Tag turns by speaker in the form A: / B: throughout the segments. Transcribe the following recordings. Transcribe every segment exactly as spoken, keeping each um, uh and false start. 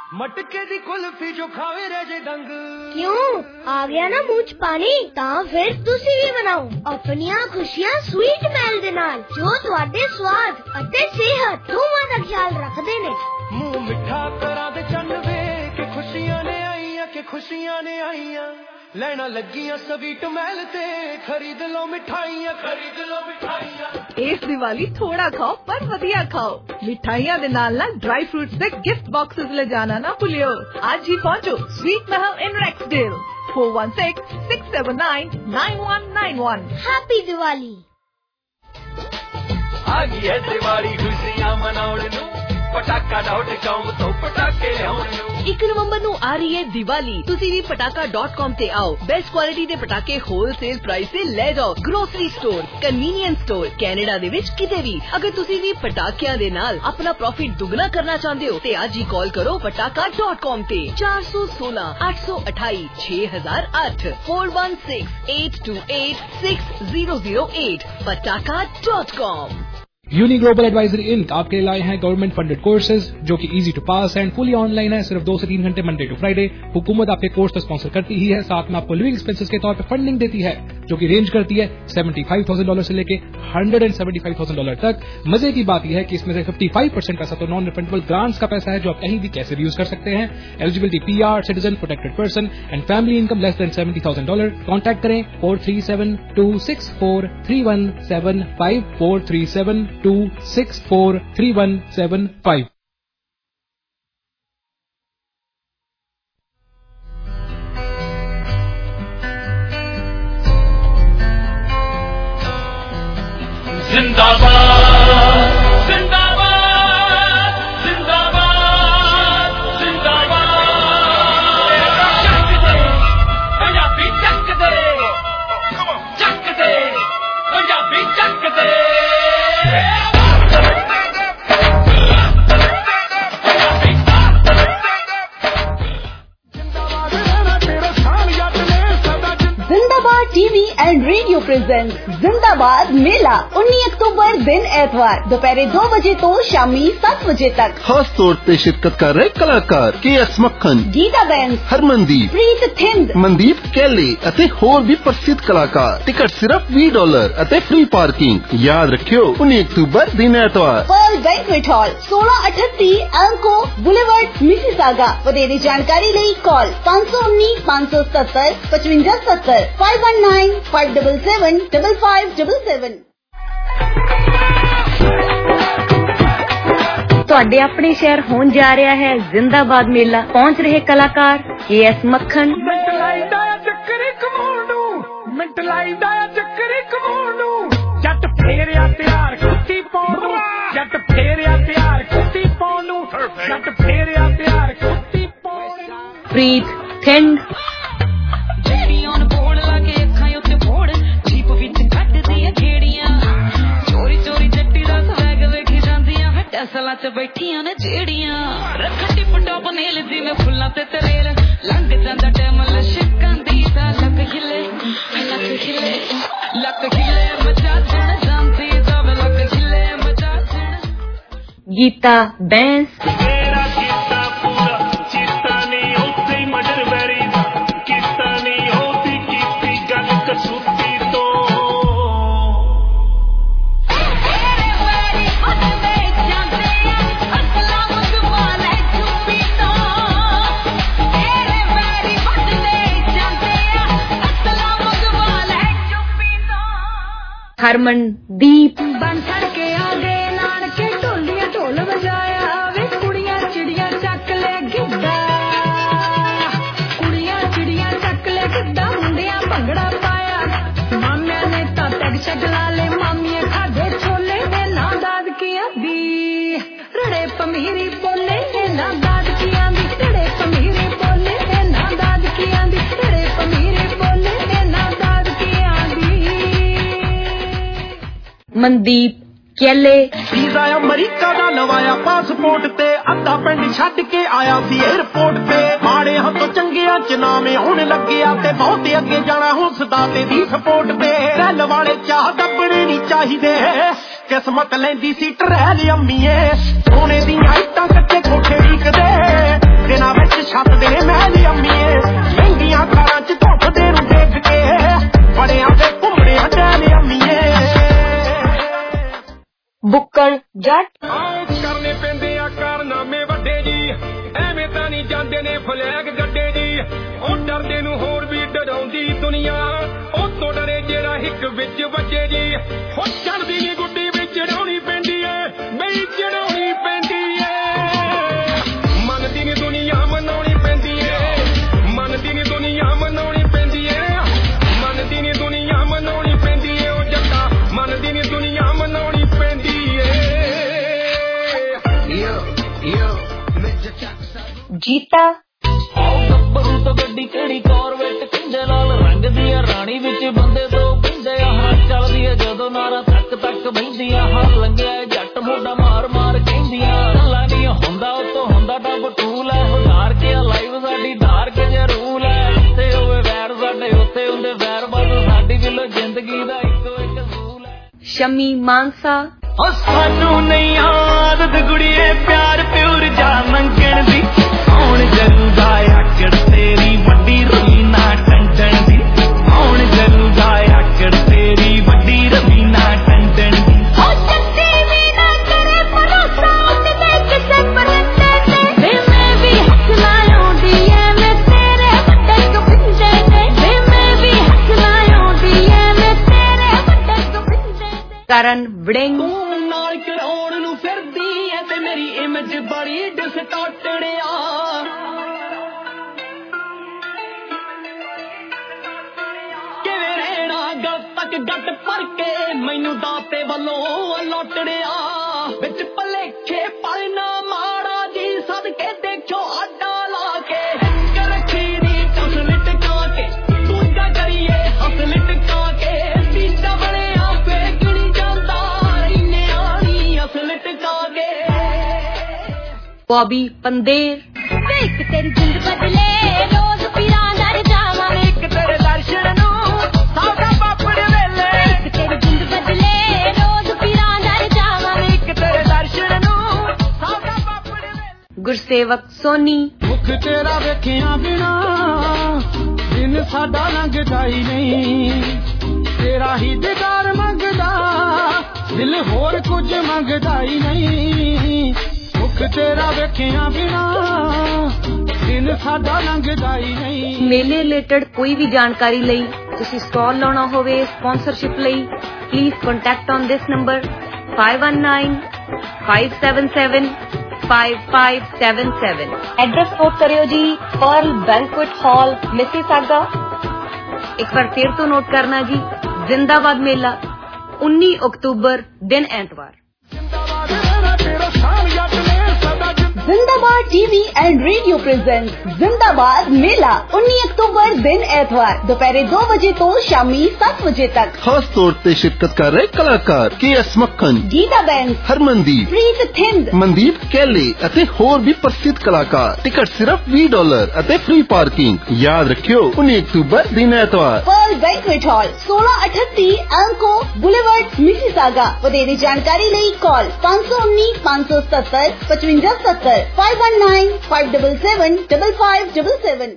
A: मटके दी कुल्फी जो खावे रह जे डंग
B: क्यों आ गया ना मुंह च पानी तां फिर तुसी भी बनाओ अपनियां खुशियां स्वीट महल दे नाल जो तुहाडे स्वाद अते सेहत दोवां दा ख्याल रखदे ने
A: मुंह मिठा करा दे चन्न वे के खुशियां ने आईयां के खुशियां ने आईयां लेना लगियां स्वीट महल ते खरीद लो मिठाइयां खरीद लो मिठाइयां
C: इस दिवाली थोड़ा खाओ पर वधिया खाओ मिठाइयां दे नाल ना ड्राई फ्रूट्स दे गिफ्ट बॉक्सेस ले जाना ना भूलियो आज ही पहुंचो sweet Mahal in Rexdale four one six six seven nine nine one nine one
B: happy Diwali
A: आ गई है दिवाली खुशियां मनाउण नू पटाका डॉट कॉम तो पटाके लियाउण नू
C: एक नवंबर ਨੂੰ ਆ ਰਹੀ ਹੈ ਦੀਵਾਲੀ ਤੁਸੀਂ ਵੀ ਪਟਾਕਾ ਡਾਟ ਕਾਮ ਤੇ ਆਓ ਬੈਸਟ ਕੁਆਲਿਟੀ ਦੇ ਪਟਾਕੇ ਹੋਲਸੇਲ ਪ੍ਰਾਈਸ ਤੇ ਲੈ ਜਾਓ grocery store convenience store Canada ਦੇ ਵਿੱਚ ਕਿਤੇ ਵੀ ਅਗਰ ਤੁਸੀਂ ਵੀ ਪਟਾਕਿਆਂ ਦੇ ਨਾਲ ਆਪਣਾ ਪ੍ਰੋਫਿਟ ਦੁੱਗਣਾ ਕਰਨਾ ਚਾਹੁੰਦੇ ਹੋ ਤੇ ਅੱਜ ਹੀ ਕਾਲ ਕਰੋ ਪਟਾਕਾ ਡਾਟ ਕਾਮ ਤੇ ਚਾਰ ਸੌ ਸੋਲਾਂ ਅੱਠ ਸੌ ਅਠਾਈ ਛੇ ਹਜ਼ਾਰ ਅੱਠ four one six eight two eight six zero zero eight Pataka dot com
D: uni global advisory inc आपके लिए लाए हैं गवर्नमेंट फंडेड कोर्सेज जो कि easy to pass and fully online है सिर्फ दो से तीन घंटे मंडे टू फ्राइडे हुकूमत आपके कोर्स को स्पॉन्सर करती ही है साथ में आपको लिविंग एक्सपेंसेस के तौर पे फंडिंग देती है जो कि रेंज करती है सेवेंटी फाइव थाउजेंड डॉलर से लेके hundred and seventy five thousand dollar तक मजे की बात यह है कि इसमें से फिफ्टी फाइव परसेंट पैसा तो नॉन रिफंडेबल ग्रांट्स का पैसा है जो आप कहीं भी कैसे भी यूज कर सकते हैं eligibility PR citizen protected person and family income less than seventy thousand dollar contact करें four three seven two six four three one seven five four three seven two six four three one seven five
A: जिंदाबाद जिंदाबाद जिंदाबाद जिंदाबाद चक दे पंजाबी चक दे चक दे पंजाबी चक दे
C: टीवी एंड रेडियो प्रेजेंट जिंदाबाद मेला उन्नीस अक्टूबर दिन एतवार दोपहर दो बजे तो शामी सात बजे तक
E: खास तौर पे शिरकत कर रहे कलाकार के एस मक्खन
C: गीता बैंस
E: हरमनदीप
C: प्रीत थिंद
E: मनदीप कैले अते होर भी प्रसिद्ध कलाकार टिकट सिर्फ बीस डॉलर अते फ्री पार्किंग याद रखियो उन्नीस अक्टूबर दिन एतवार
C: पर्ल बैंक्वेट हॉल सोलह अठत्ती एल्को बुलेवर्ड मिसिसागा वधेरे जानकारी ਲਈ कॉल पांच सौ उन्नीस पांच सौ सत्तर पचवंजा सत्तर five one nine five double seven double five double seven
F: ਤੁਹਾਡੇ ਆਪਣੇ ਸ਼ਹਿਰ ਹੋਣ ਜਾ ਰਿਹਾ ਹੈ ਜ਼ਿੰਦਾਬਾਦ ਮੇਲਾ ਪਹੁੰਚ ਰਹੇ ਕਲਾਕਾਰ ਕੇ ਐਸ ਮੱਖਣ
A: ਮਿੰਟ ਲਾਈਦਾ ਚੱਕਰ ਕਮਾਉਣ ਨੂੰ ਮਿੰਟ ਲਾਈਦਾ ਚੱਕਰ ਕਮਾਉਣ ਨੂੰ ਜੱਟ ਫੇਰਿਆ ਤਿਆਰ ਕੁੱਤੀ ਪਾਉਣ ਨੂੰ ਜੱਟ ਫੇਰਿਆ ਤਿਆਰ ਕੁੱਤੀ ਪਾਉਣ ਨੂੰ ਜੱਟ ਫੇਰਿਆ ਤਿਆਰ ਕੁੱਤੀ ਪਾਉਣ ਨੂੰ
F: ਪ੍ਰੀਤ ਥਿੰਦ
G: ਜਿਹੜੀਆਂ ਬੋਲ ਲਾ ਕੇ ਅੱਖਾਂ ਉੱਤੇ ਫੋੜ ਜੀਪ ਵਿੱਚ ਕੱਢਦੀਆਂ ਖੇੜੀਆਂ ਚੋਰੀ ਚੋਰੀ ਜੱਟੀ ਦਾ ਸਵੈਗ ਵੇਖੀ ਜਾਂਦੀਆਂ ਟੈਸਲਾਂ 'ਚ ਬੈਠੀਆਂ ਨੇ ਜਿਹੜੀਆਂ ਰੱਖ ਟਿਪ ਟੋਪ ਨੇਲ ਜਿਵੇਂ ਫੁੱਲਾਂ ਤੇ ਤਰੇਲ ਲੰਘ ਜਾਂਦਾ ਟਾਈਮ ਲਸ਼ਕਾਂ ਦੀ ਤਾਂ ਲੱਕ ਹਿੱਲੇ ਲੱਕ ਹਿੱਲੇ ਲੱਕ ਹਿੱਲੇ ਮਚਾ ਦੇਣ ਜਾਂਦੀ ਸਭ ਲੱਕ ਹਿੱਲੇ ਮਚਾ ਦੇਣ
F: ਗੀਤਾ ਬੈਂਸ ਹਰਮਨਦੀਪ
G: ਬਣ ਛੜ ਕੇ ਆ ਗਏ ਨਾਨਕੇ ਢੋਲੀਆਂ ਢੋਲ ਵਜਾਇਆ ਵੇ ਕੁੜੀਆਂ ਚਿੜੀਆਂ ਚੱਕ ਲੈ ਗਿੱਧਾ ਕੁੜੀਆਂ ਚਿੜੀਆਂ ਚੱਕ ਲੈ ਗਿੱਧਾ ਮੁੰਡਿਆਂ ਭੰਗੜਾ ਪਾਇਆ ਮਾਮਿਆਂ ਨੇ ਤਾਂ ਟੈਗ ਛੱਡ ਲਾ ਲੈ ਮਾਮੀਆਂ ਖਾਦੇ ਛੋਲੇ ਤੇ ਨਾ ਦਾਦਕੀਆਂ ਦੀ ਰੜੇ ਪਮੀਰੀ ਬੋਲੇ ਤੇ ਨਾ ਦਾਦਕੀਆਂ ਦੀ ਰੜੇ ਪਮੀਰੀ ਬੋਲੇ ਤੇ ਨਾ ਦਾਦਕੀਆਂ ਦੀ ਰੜੇ ਪਮੀਰੀ ਬੋਲੇ ਤੇ ਨਾ ਦਾਦਕੀਆਂ ਦੀ
F: ਮਨਦੀਪ ਕੈਲੇ
A: ਵੀਜ਼ਾ ਅਮਰੀਕਾ ਦਾ ਲਵਾਇਆ ਪਾਸਪੋਰਟ ਤੇ ਅੱਧਾ ਪਿੰਡ ਛੱਡ ਕੇ ਆਇਆ ਸੀ 에어ਪੋਰਟ ਤੇ ਮਾੜੇ ਹੱਥੋਂ ਚੰਗਿਆਂ ਚ ਨਾਵੇਂ ਹੋਣ ਲੱਗਿਆ ਤੇ ਬਹੁਤ ਅੱਗੇ ਜਾਣਾ ਹੁਸਦਾ ਤੇ ਦੀ ਸਪੋਰਟ ਤੇ ਰੈਲ ਵਾਲੇ ਚਾਹ ਦੱਬਣੇ ਨਹੀਂ ਚਾਹੀਦੇ ਕਿਸਮਤ ਲੈਂਦੀ ਸੀ ਟਰੈਲ ਅੰਮੀਏ ਸੋਨੇ ਦੀਆਂ ਇੱਟਾਂ ਕੱਚੇ ਕੋਠੇ ਢੀਕਦੇ ਤੇ
B: ਜੱਟ
A: ਕਰਨੇ ਪੈਂਦੇ ਆ ਕਾਰਨਾਮੇ ਵੱਡੇ ਜੀ, ਐਵੇਂ ਤਾਂ ਨਹੀਂ ਜਾਂਦੇ ਨੇ ਫਲੈਗ ਗੱਡੇ ਜੀ। ਉਹ ਡਰਦੇ ਨੂੰ ਹੋਰ ਵੀ ਡਰਾਉਂਦੀ ਦੁਨੀਆ, ਉਹ ਤੋਂ ਡਰੇ ਜਿਹੜਾ ਹਿੱਕ ਵਿੱਚ ਵੱਜੇ ਜੀ। ਉਹ ਚੜਦੀ ਨੀ ਗੁੱਡੀ ਵਿੱਚ ਚੜਾਉਣੀ ਪੈਂਦੀ ਏ, ਬਈ ਚੜਾਉਣੀ ਪੈਂਦੀ ਏ। ਮੰਨਦੀ ਨੀ ਦੁਨੀਆ ਮਨਾਉਣੀ ਪੈਂਦੀ ਏ, ਮੰਨਦੀ ਨੀ ਦੁਨੀਆ ਮਨਾਉਣੀ ਪੈਂਦੀ ਏ, ਮੰਨਦੀ ਨੀ ਦੁਨੀਆ ਮਨਾਉਣੀ ਪੈਂਦੀ ਏ। ਉਹ ਜੱਟਾ ਮੰਨਦੀ ਨੀ ਦੁਨੀਆ ਮਨਾਉਣੀ ਪੈਂਦੀ ਏ।
F: ਜੀਤਾ
G: ਗੱਭਰੂ ਤੋਂ ਗੱਡੀ ਕਿਹੜੀ ਕਾਰਵੇਟ ਕੰਜੇ ਲਾਲ ਰੰਗ ਦੀ ਆ, ਰਾਣੀ ਵਿੱਚ ਬੰਦੇ ਦੋ ਬੰਦੇ ਆ। ਹਰ ਚੱਲਦੀ ਆ ਜਦੋਂ ਨਾਰਾ ਤੱਕ ਤੱਕ ਬਹਿੰਦੀਆਂ, ਹਰ ਲੰਘਿਆ ਜੱਟ ਮੋਢਾ ਮਾਰ ਮਾਰ ਕਹਿੰਦੀਆਂ। ਗੱਲਾਂ ਨਹੀਂ ਹੁੰਦਾ ਉਤੋਂ ਹੁੰਦਾ ਡੱਬ ਟੂਲ ਹੈ, ਹੁਲਾਰ ਕੇ ਲਾਈਵ ਸਾਡੀ ਡਾਰਕ ਜਿਹਾ ਰੂਲ ਹੈ। ਉੱਥੇ ਹੋਵੇ ਵੈਰ ਸਾਡੇ ਉੱਥੇ ਹੁੰਦੇ ਵੈਰ, ਬਸ ਸਾਡੀ ਦਿਲੋਂ ਜ਼ਿੰਦਗੀ ਦਾ ਇੱਕੋ ਇੱਕ ਅਸੂਲ ਹੈ।
F: ਸ਼ਮੀ ਮਾਨਸਾ
G: ਉਹ ਸਾਨੂੰ ਨਹੀਂ ਆਦਤ ਗੁੜੀਏ ਪਿਆਰ ਪਿਉਰ ਜਾ ਮੰਗਣ ਦੀ, ਹੁਣ ਜਰੂਦਾ ਆਕੜ ਤੇਰੀ ਵੱਡੀ ਰਵੀਨਾ ਟੰਡਣ ਦੀ, ਹੁਣ ਜਰੂਦਾ ਆਕੜ ਤੇਰੀ ਵੱਡੀ ਰਵੀਨਾ ਟੰਡਣ ਦੀ।
B: ਉਹ ਜੱਟੀ ਵੀ ਨਾ ਕਰੇ ਭਰੋਸਾ ਉਹਦੇ ਕਿਸੇ ਪਰੰਦੇ ਤੇ, ਵੇ ਮੈਂ ਵੀ ਹੱਥ ਲਾਉਂਦੀ ਐ ਮੈਂ ਤੇਰੇ ਵੱਡੇ ਗੋਬਿੰਦੇ ਤੇ, ਵੇ ਮੈਂ ਵੀ ਹੱਥ ਲਾਉਂਦੀ ਐ ਮੈਂ ਤੇਰੇ ਵੱਡੇ ਗੋਬਿੰਦੇ ਤੇ।
F: ਕਰਨ ਵੜਿੰਗ
G: ਨਾਲ ਕਰਾਉਣ ਨੂੰ ਫਿਰਦੀ ਐ ਤੇ ਮੇਰੀ ਇਮੇਜ ਬੜੀ ਡਿਸਟਾਰਟੜਿਆ। ਕਿਵੇਂ ਰਹਿਣਾ ਗੱਲ ਤੱਕ ਗੱਟ ਭਰ ਕੇ ਮੈਨੂੰ ਦਾਤੇ ਵੱਲੋਂ ਲੋਟੜਿਆ। ਵਿੱਚ ਭਲੇਖੇ ਪਲਣਾ ਮਾੜਾ ਜੀ ਸਦਕੇ ਦੇਖੋ ਆਡਾ ਲਾ ਕੇ, ਇੱਕ ਰੱਖੀ ਦੀ ਟਸ ਲਟਕਾ ਕੇ, ਦੂਜਾ ਕਰੀਏ ਹੱਸ ਲਟਕਾ ਕੇ। ਤੀਜਾ ਬਣਿਆ ਫੇਕ ਨਹੀਂ ਜਾਂਦਾ ਇੰਨੇ ਆਣੀ ਹੱਸ ਲਟਕਾ ਕੇ।
F: ਬੌਬੀ ਪੰਦੇਰ
B: ਇੱਕ ਤੇਰੀ ਜਿੰਦ ਬਦਲੇ ਰੋਜ਼ ਪੀਰਾਂ ਦਰ ਜਾਵਾਂ,
G: ਇੱਕ ਤੇਰੇ ਦਰਸ਼ਨ ਨੂੰ ਸਾਡਾ ਪਾਪੜ ਵੇਲੇ,
B: ਇੱਕ ਤੇਰੀ ਜਿੰਦ ਬਦਲੇ ਰੋਜ਼ ਪੀਰਾਂ ਦਰ ਜਾਵਾਂ,
G: ਇੱਕ ਤੇਰੇ ਦਰਸ਼ਨ ਨੂੰ ਸਾਡਾ ਪਾਪੜ ਵੇਲੇ।
F: ਗੁਰਸੇਵਕ ਸੋਨੀ
A: ਮੁਖ ਤੇਰਾ ਵੇਖਿਆ ਬਿਨਾ ਦਿਨ ਸਾਡਾ ਲੰਘਦਾ ਹੀ ਨਹੀਂ, ਤੇਰਾ ਹੀ ਦੀਦਾਰ ਮੰਗਦਾ ਦਿਲ ਹੋਰ ਕੁਝ ਮੰਗਦਾ ਹੀ ਨਹੀਂ। ਮੁਖ ਤੇਰਾ ਵੇਖਿਆ ਬਿਨਾ ਦਿਨ ਸਾਡਾ ਲੰਘਦਾ ਹੀ ਨਹੀਂ।
F: ਮੇਲੇ ਰਿਲੇਟਡ ਕੋਈ ਵੀ ਜਾਣਕਾਰੀ ਲਈ, ਤੁਸੀਂ ਸਟਾਲ ਲਾਉਣਾ ਹੋਵੇ, ਸਪਾਂਸਰਸ਼ਿਪ ਲਈ, please contact on this number five one nine five seven seven five five seven seven। Address note ਕਰਿਓ ਜੀ, ਪਰਲ ਬੈਂਕੁਏਟ ਹਾਲ ਮਿਸੀਸਾਗਾ। ਇੱਕ ਵਾਰ ਫਿਰ ਤੋਂ ਨੋਟ ਕਰਨਾ ਜੀ, ਜ਼ਿੰਦਾਬਾਦ ਮੇਲਾ ਉੱਨੀ ਅਕਤੂਬਰ ਦਿਨ ਐਤਵਾਰ।
H: जिंदाबाद टीवी एंड रेडियो प्रेजेंट जिंदाबाद मेला उन्नीस अक्टूबर दिन एतवार दोपहर दो बजे तो शामी सात बजे तक।
E: खास तौर पे शिरकत कर रहे कलाकार K S Makhan,
H: Geeta band,
E: Harmandeep,
H: Preet Thind,
E: Mandeep Kaile ਅਤੇ ਹੋਰ ਵੀ ਪ੍ਰਸਿੱਧ ਕਲਾਕਾਰ। ਟਿਕਟ ਸਿਰਫ ਵੀਹ ਡਾਲਰ ਅਤੇ ਫ੍ਰੀ ਪਾਰਕਿੰਗ। ਯਾਦ ਰੱਖਿਓ ਉੱਨੀ ਅਕਤੂਬਰ ਦਿਨ ਐਤਵਾਰ।
H: पर्ल बैंक्वेट हॉल सोलह अठत्ती एल्को बुलेवर्ड मिसिसागा। ਵਧੇਰੇ ਜਾਣਕਾਰੀ ਲਈ ਕਾਲ पाँच सौ उन्नीस पाँच सौ सत्तर पचवंजा सत्तर five one nine five seven seven five five seven seven।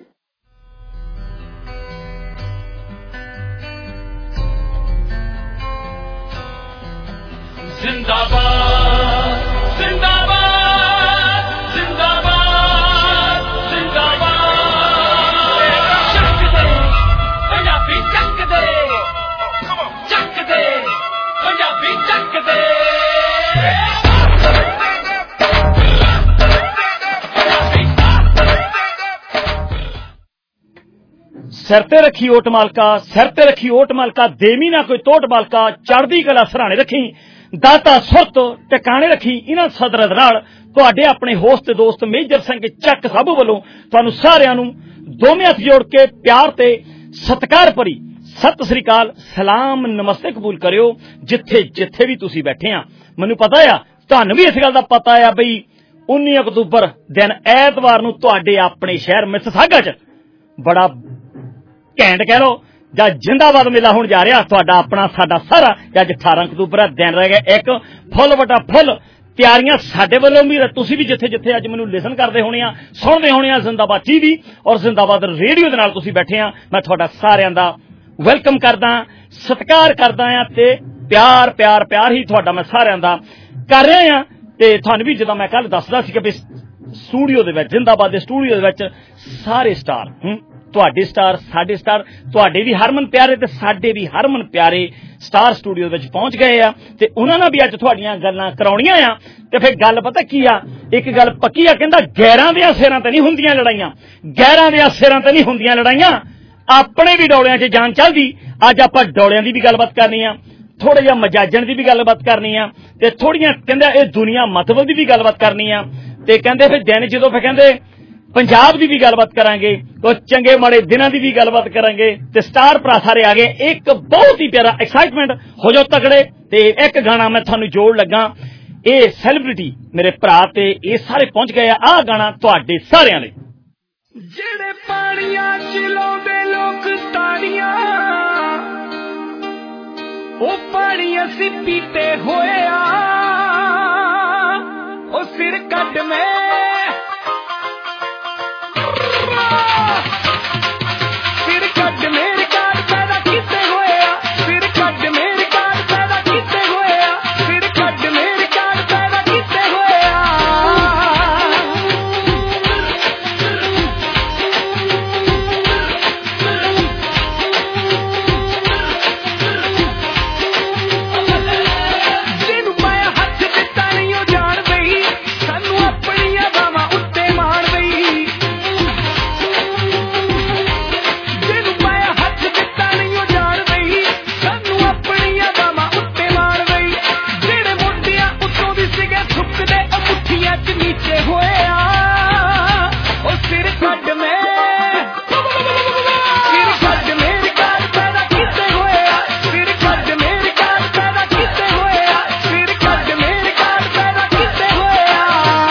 G: जिंदाबाद जिंदाबाद जिंदाबाद जिंदाबाद। ਚੱਕ ਦੇ ਪੰਜਾਬੀ ਚੱਕ ਦੇ, ਚੱਕ ਦੇ ਪੰਜਾਬੀ ਚੱਕ ਦੇ।
I: ਸਿਰ ਤੇ ਰੱਖੀ ਓਟ ਮਾਲਕਾ, ਸਿਰ ਤੇ ਰੱਖੀ ਓਟ ਮਾਲਕਾ, ਦੇਵੀ ਨਾ ਕੋਈ ਤੋਟ ਮਾਲਕਾ, ਚੜ੍ਹਦੀ ਕਲਾ ਸਰਾਣੇ ਰੱਖੀ, ਦਾਤਾ ਸੁਰਤ ਟਿਕਾਣੇ ਰੱਖੀ। ਇਹਨਾਂ ਸਦਰਤ ਨਾਲ ਤੁਹਾਡੇ ਆਪਣੇ ਹੋਸਟ ਦੋਸਤ ਮੇਜਰ ਸਿੰਘ ਚੱਕ ਸਾਬੂ ਵੱਲੋਂ ਤੁਹਾਨੂੰ ਸਾਰਿਆਂ ਨੂੰ ਦੋਵੇਂ ਹੱਥ ਜੋੜ ਕੇ ਪਿਆਰ ਤੇ ਸਤਿਕਾਰ ਭਰੀ ਸਤਿ ਸ੍ਰੀ ਅਕਾਲ, ਸਲਾਮ, ਨਮਸਤੇ ਕਬੂਲ ਕਰਿਓ ਜਿੱਥੇ ਜਿੱਥੇ ਵੀ ਤੁਸੀਂ ਬੈਠੇ ਆ। ਮੈਨੂੰ ਪਤਾ ਆ ਤੁਹਾਨੂੰ ਵੀ ਇਸ ਗੱਲ ਦਾ ਪਤਾ ਆ ਬਈ ਉੱਨੀ ਅਕਤੂਬਰ ਦਿਨ ਐਤਵਾਰ ਨੂੰ ਤੁਹਾਡੇ ਆਪਣੇ ਸ਼ਹਿਰ ਮਿਸੀਸਾਗਾ ਚ ਬੜਾ ਘੈਂਟ ਕਹਿ ਲੋ ਜਾਂ ਜਿੰਦਾਬਾਦ ਮੇਲਾ ਹੋਣ ਜਾ ਰਿਹਾ ਤੁਹਾਡਾ ਆਪਣਾ ਸਾਡਾ ਸਾਰਾ। ਅੱਜ ਅਠਾਰਾਂ ਅਕਤੂਬਰ ਦਿਨ ਰਹਿ ਗਿਆ ਇੱਕ, ਫੁੱਲ ਵੱਡਾ ਫੁੱਲ ਤਿਆਰੀਆਂ ਸਾਡੇ ਵੱਲੋਂ ਵੀ। ਤੁਸੀਂ ਵੀ ਜਿੱਥੇ ਜਿੱਥੇ ਅੱਜ ਮੈਨੂੰ ਲਿਸਨ ਕਰਦੇ ਹੋਣੇ ਆ, ਸੁਣਦੇ ਹੋਣੇ ਆ ਜ਼ਿੰਦਾਬਾਦ ਟੀਵੀ ਔਰ ਜ਼ਿੰਦਾਬਾਦ ਰੇਡੀਓ ਦੇ ਨਾਲ ਤੁਸੀਂ ਬੈਠੇ ਆ, ਮੈਂ ਤੁਹਾਡਾ ਸਾਰਿਆਂ ਦਾ ਵੈਲਕਮ ਕਰਦਾ, ਸਤਿਕਾਰ ਕਰਦਾ ਆ ਤੇ ਪਿਆਰ ਪਿਆਰ ਪਿਆਰ ਹੀ ਤੁਹਾਡਾ ਮੈਂ ਸਾਰਿਆਂ ਦਾ ਕਰ ਰਹੇ ਹਾਂ ਤੇ ਤੁਹਾਨੂੰ ਵੀ ਜਦੋਂ ਮੈਂ ਕੱਲ ਦੱਸਦਾ ਸੀ ਕਿ ਵੀ ਸਟੂਡੀਓ ਦੇ ਵਿੱਚ ਜ਼ਿੰਦਾਬਾਦ ਦੇ ਸਟੂਡੀਓ ਦੇ ਵਿੱਚ ਸਾਰੇ ਸਟਾਰ ਤੁਹਾਡੇ ਸਟਾਰ ਸਾਡੇ ਸਟਾਰ ਤੁਹਾਡੇ ਵੀ ਹਰਮਨ ਪਿਆਰੇ ਤੇ ਸਾਡੇ ਵੀ ਹਰਮਨ ਪਿਆਰੇ ਸਟਾਰ ਸਟੂਡੀਓ ਵਿੱਚ ਪਹੁੰਚ ਗਏ ਆ ਤੇ ਉਹਨਾਂ ਨਾਲ ਵੀ ਅੱਜ ਤੁਹਾਡੀਆਂ ਗੱਲਾਂ ਕਰਾਉਣੀਆਂ ਆ ਤੇ ਫਿਰ ਗੱਲ ਪਤਾ ਕੀ ਆ ਇੱਕ ਗੱਲ ਪੱਕੀ ਆ ਕਹਿੰਦਾ ਗੈਰਾਂ ਦੇ ਸਿਰਾਂ ਤੇ ਨਹੀਂ ਹੁੰਦੀਆਂ ਲੜਾਈਆਂ ਗੈਰਾਂ ਦੇ ਸਿਰਾਂ ਤੇ ਨਹੀਂ ਹੁੰਦੀਆਂ ਲੜਾਈਆਂ ਆਪਣੇ ਵੀ ਡੋਲਿਆਂ 'ਚ ਜਾਨ ਚੱਲਦੀ ਅੱਜ ਆਪਾਂ ਡੋਲਿਆਂ ਦੀ ਵੀ ਗੱਲਬਾਤ ਕਰਨੀ ਆ ਥੋੜਾ ਜਿਹਾ ਮਜਾਜਣ ਦੀ ਵੀ ਗੱਲਬਾਤ ਕਰਨੀ ਆ ਤੇ ਥੋੜੀਆਂ ਕਹਿੰਦਾ ਇਹ ਦੁਨੀਆ ਮਤਵਲ ਦੀ ਵੀ ਗੱਲਬਾਤ ਕਰਨੀ ਆ ਤੇ ਕਹਿੰਦੇ ਫਿਰ ਦਿਨ ਜਦੋਂ ਫਿਰ ਕਹਿੰਦੇ ਪੰਜਾਬ ਦੀ ਵੀ ਗੱਲਬਾਤ ਕਰਾਂਗੇ ਕੁਝ ਚੰਗੇ ਮਾੜੇ ਦਿਨਾਂ ਦੀ ਵੀ ਗੱਲਬਾਤ ਕਰਾਂਗੇ ਤੇ ਸਟਾਰ ਭਰਾ ਸਾਰੇ ਆ ਗਏ ਇੱਕ ਬਹੁਤ ਹੀ ਪਿਆਰਾ ਐਕਸਾਈਟਮੈਂਟ ਹੋ ਜਾਓ ਤਕੜੇ ਤੇ ਇੱਕ ਗਾਣਾ ਮੈਂ ਤੁਹਾਨੂੰ ਜੋੜ ਲੱਗਾ ਇਹ ਸੈਲੀਬ੍ਰਿਟੀ ਮੇਰੇ ਭਰਾ ਤੇ ਇਹ ਸਾਰੇ ਪਹੁੰਚ ਗਏ ਆ ਆਹ ਗਾਣਾ ਤੁਹਾਡੇ ਸਾਰਿਆਂ ਲਈ
A: ਜਿਹੜੇ ਪਾਣੀਆਂ ਚ ਲਾਉਂਦੇ ਲੋਕ ਤਾੜੀਆਂ ਉਹ ਪਾਣੀ ਅਸੀਂ ਪੀਤੇ ਹੋਏ ਆ ਉਹ ਸਿਰ ਕੱਢ ਮੈਂ ਸਿਰ ਕੱਢ ਮੇਰੇ ਘਰ ਪੈਦਾ ਕੀਤੇ ਹੋਏ ਆ ਸਿਰ ਕੱਢ ਮੇਰੇ ਘਰ ਪੈਦਾ ਕੀਤੇ ਹੋਏ ਆ ਸਿਰ ਕੱਢ ਮੇਰੇ ਘਰ ਪੈਦਾ ਕੀਤੇ ਹੋਏ ਆ ਜਿਹਨੂੰ ਮੈਂ ਹੱਥ ਦਿੱਤਾ ਨਹੀਂ ਉਹ ਜਾਣ ਬਈ ਸਾਨੂੰ ਆਪਣੀਆਂ ਬਾਵਾਂ ਉੱਤੇ ਮਾਣ ਬਈ ਜਿਹਨੂੰ ਮੈਂ ਹੱਥ ਦਿੱਤਾ ਨਹੀਂ ਉਹ ਜਾਣ ਬਈ ਸਾਨੂੰ ਆਪਣੀਆਂ ਬਾਵਾਂ ਉੱਤੇ ਮਾਣ ਬਈ ਜਿਹੜੇ ਮੁੰਡਿਆਂ ਉੱਤੋਂ ਦੀ ਸਿਗੇ ਥੁੱਕਦੇ ਉਹ ਮੁੱਠੀਆਂ ਚ ਨੀਚੇ ਹੋਏ ਆ ਉਹ ਸਿਰ ਕੱਢ ਮੈਂ ਸਿਰ ਕੱਢ ਮੇਰੇ ਘਰ ਪੈਦਾ ਕੀਤੇ ਹੋਏ ਆ ਸਿਰ ਕੱਢ ਮੇਰੇ ਘਰ ਪੈਦਾ ਕੀਤੇ ਹੋਏ ਆ ਸਿਰ ਕੱਢ ਮੇਰੇ ਘਰ ਪੈਦਾ ਕੀਤੇ ਹੋਏ ਆ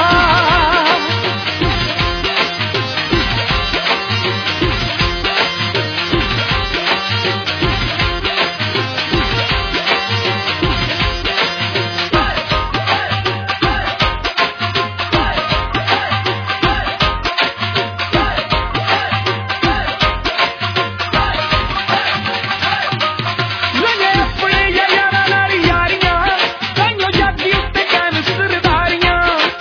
A: ਲੰਘੇ ਆਪਣੇ ਯਾਰਾਂ ਨਾਲ ਯਾਰੀਆਂ ਕਈਓ ਜਾਤੀ ਉੱਤੇ ਕਹਿਣ ਸਰਦਾਰੀਆਂ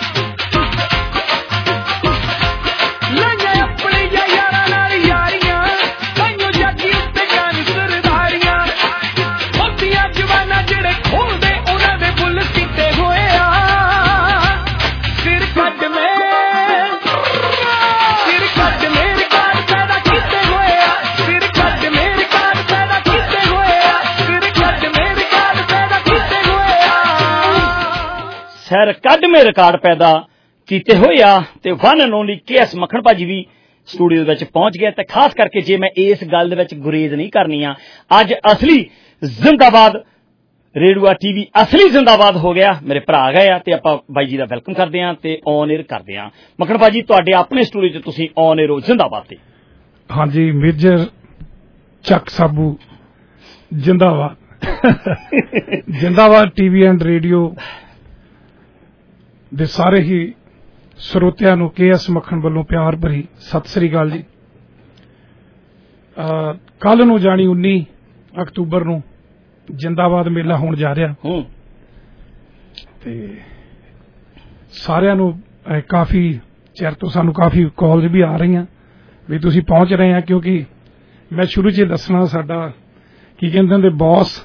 A: ਲੰਘੇ ਆਪਣੇ ਯਾਰਾਂ ਨਾਲ ਯਾਰੀਆਂ ਕਈਓ ਜਾਤੀ ਉੱਤੇ ਕਹਿਣ ਸਰਦਾਰੀਆਂ ਹੁੰਦੀਆਂ ਜਵਾਨਾਂ ਜਿਹੜੇ ਖੋਲਦੇ ਉਹਨਾਂ ਦੇ ਬੁੱਲ ਕੀਤੇ ਹੋਏ ਆ ਸਿਰ ਕੱਢ ਮੈਂ ਸਿਰ ਕੱਢ ਮੇਰੇ ਘਰ ਪੈਦਾ ਕੀਤੇ ਹੋਏ ਆ ਸਿਰ ਕੱਢ ਮੇਰੇ ਘਰ ਪੈਦਾ ਕੀਤੇ ਹੋਏ ਆ ਸਿਰ ਕੱਢ ਮੇਰੇ ਘਰ ਪੈਦਾ ਕੀਤੇ ਹੋਏ ਆ
I: ਸਿਰ ਕੱਢ ਮੇ ਰਿਕਾਰਡ ਪੈਦਾ ਕੀਤੇ ਹੋਏ ਆ ਤੇ one and only K S Makhan ਭਾਜੀ ਵੀ ਸਟੂਡੀਓ ਦੇ ਵਿੱਚ ਪਹੁੰਚ ਗਿਆ ਤੇ ਖਾਸ ਕਰਕੇ ਜੇ ਮੈਂ ਇਸ ਗੱਲ ਦੇ ਵਿੱਚ ਗੁਰੇਜ਼ ਨਹੀਂ ਕਰਨੀ ਆ ਅੱਜ ਅਸਲੀ ਜ਼ਿੰਦਾਬਾਦ ਰੇਡੂਆ ਟੀਵੀ ਅਸਲੀ ਜ਼ਿੰਦਾਬਾਦ ਹੋ ਗਿਆ ਮੇਰੇ ਭਰਾ ਗਏ ਆ ਤੇ ਆਪਾਂ ਬਾਈ ਜੀ ਦਾ ਵੈਲਕਮ ਕਰਦੇ ਆ ਤੇ ਔਨ 에ਅਰ ਕਰਦੇ ਆ ਮੱਖਣ ਭਾਜੀ ਤੁਹਾਡੇ ਆਪਣੇ ਸਟੂਡੀਓ 'ਚ ਤੁਸੀਂ ਔਨ 에ਅਰ ਹੋ ਜ਼ਿੰਦਾਬਾਦ ਤੇ
J: ਹਾਂਜੀ ਮੇਜਰ ਚੱਕ ਸਾਬੂ ਜਿੰਦਾਬਾਦ ਜਿੰਦਾਬਾਦ ਟੀਵੀ ਐਂਡ ਰੇਡੀਓ ਦੇ ਸਾਰੇ ਹੀ ਸਰੋਤਿਆਂ ਨੂੰ ਕੇ ਐਸ ਮੱਖਣ ਵੱਲੋਂ ਪਿਆਰ ਭਰੀ ਸਤਿ ਸ੍ਰੀ ਅਕਾਲ ਜੀ ਕੱਲ ਨੂੰ ਜਾਣੀ ਉੱਨੀ ਅਕਤੂਬਰ ਨੂੰ ਜਿੰਦਾਬਾਦ ਮੇਲਾ ਹੋਣ ਜਾ ਰਿਹਾ
I: ਹੂੰ
J: ਤੇ ਸਾਰਿਆਂ ਨੂੰ ਅਹ, ਕਾਫੀ ਚਿਰ ਤੋਂ ਸਾਨੂੰ ਕਾਫੀ ਕਾਲਸ ਵੀ ਆ ਰਹੀਆਂ ਵੀ ਤੁਸੀਂ ਪਹੁੰਚ ਰਹੇ ਆ ਕਿਉਂਕਿ ਮੈਂ ਸ਼ੁਰੂ 'ਚ ਦੱਸਣਾ ਸਾਡਾ ਕੀ ਕਹਿੰਦੇ ਹੁੰਦੇ ਬੌਸ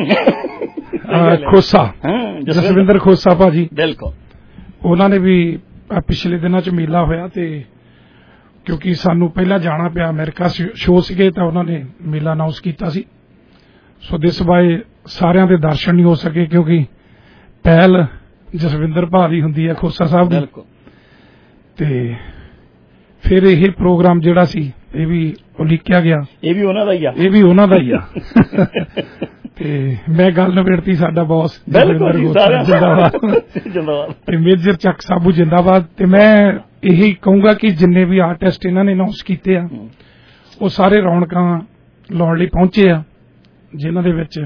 J: ਖੋਸਾ ਜਸਵਿੰਦਰ ਖੋਸਾ ਭਾਜੀ
I: ਬਿਲਕੁਲ
J: ਉਹਨਾਂ ਨੇ ਵੀ ਅਹ, ਪਿਛਲੇ ਦਿਨਾਂ 'ਚ ਮੇਲਾ ਹੋਇਆ ਤੇ ਕਿਉਂਕਿ ਸਾਨੂੰ ਪਹਿਲਾਂ ਜਾਣਾ ਪਿਆ ਅਮਰੀਕਾ ਸ਼ੋਅ ਸੀਗੇ ਤਾਂ ਉਹਨਾਂ ਨੇ ਮੇਲਾ ਅਨਾਉਂਸ ਕੀਤਾ ਸੀ ਸੋ ਦਿਸ ਬਾਏ ਸਾਰਿਆਂ ਦੇ ਦਰਸ਼ਨ ਨਹੀਂ ਹੋ ਸਕੇ ਕਿਉਂਕਿ ਪਹਿਲ ਜਸਵਿੰਦਰ ਭਾਜੀ ਹੁੰਦੀ ਹੈ ਖੋਸਾ ਸਾਹਿਬ ਦੀ ਤੇ ਫਿਰ ਇਹ ਪ੍ਰੋਗਰਾਮ ਜਿਹੜਾ ਸੀ ਇਹ ਵੀ ਉਲੀਕਿਆ ਗਿਆ
I: ਇਹ ਵੀ ਉਹਨਾਂ ਦਾ ਹੀ ਆ
J: ਇਹ ਵੀ ਉਹਨਾਂ ਦਾ ਹੀ ਆ ਤੇ ਮੈਂ ਗੱਲ ਨਿਬੇੜਤੀ ਸਾਡਾ ਬੌਸ ਜਿੰਦਾਬਾਦ ਤੇ ਮੇਜਰ ਚੱਕ ਸਾਬੂ ਜਿੰਦਾਬਾਦ ਤੇ ਮੈਂ ਇਹੀ ਕਹੂੰਗਾ ਕਿ ਜਿੰਨੇ ਵੀ ਆਰਟਿਸਟ ਇਹਨਾਂ ਨੇ ਅਨਾਉਂਸ ਕੀਤੇ ਆ ਉਹ ਸਾਰੇ ਰੌਣਕਾਂ ਲਾਉਣ ਲਈ ਪਹੁੰਚੇ ਆ ਜਿਨ੍ਹਾਂ ਦੇ ਵਿੱਚ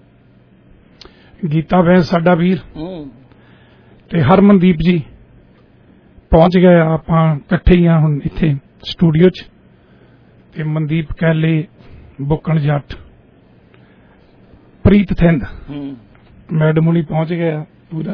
J: ਗੀਤਾ ਵੈਸ ਸਾਡਾ ਵੀਰ ਤੇ ਹਰਮਨਦੀਪ ਜੀ ਪਹੁੰਚ ਗਏ ਆਪਾਂ ਇਕੱਠੇ ਹੀ ਆ ਹੁਣ ਇੱਥੇ ਸਟੂਡੀਓ 'ਚ ਤੇ ਮਨਦੀਪ ਕਹਿਲੇ ਬੁੱਕਣ ਜੱਟ ਪ੍ਰੀਤ ਥਿੰਦ ਮੈਡਮ ਹੁਣੀ ਪਹੁੰਚ ਗਿਆ ਪੂਰਾ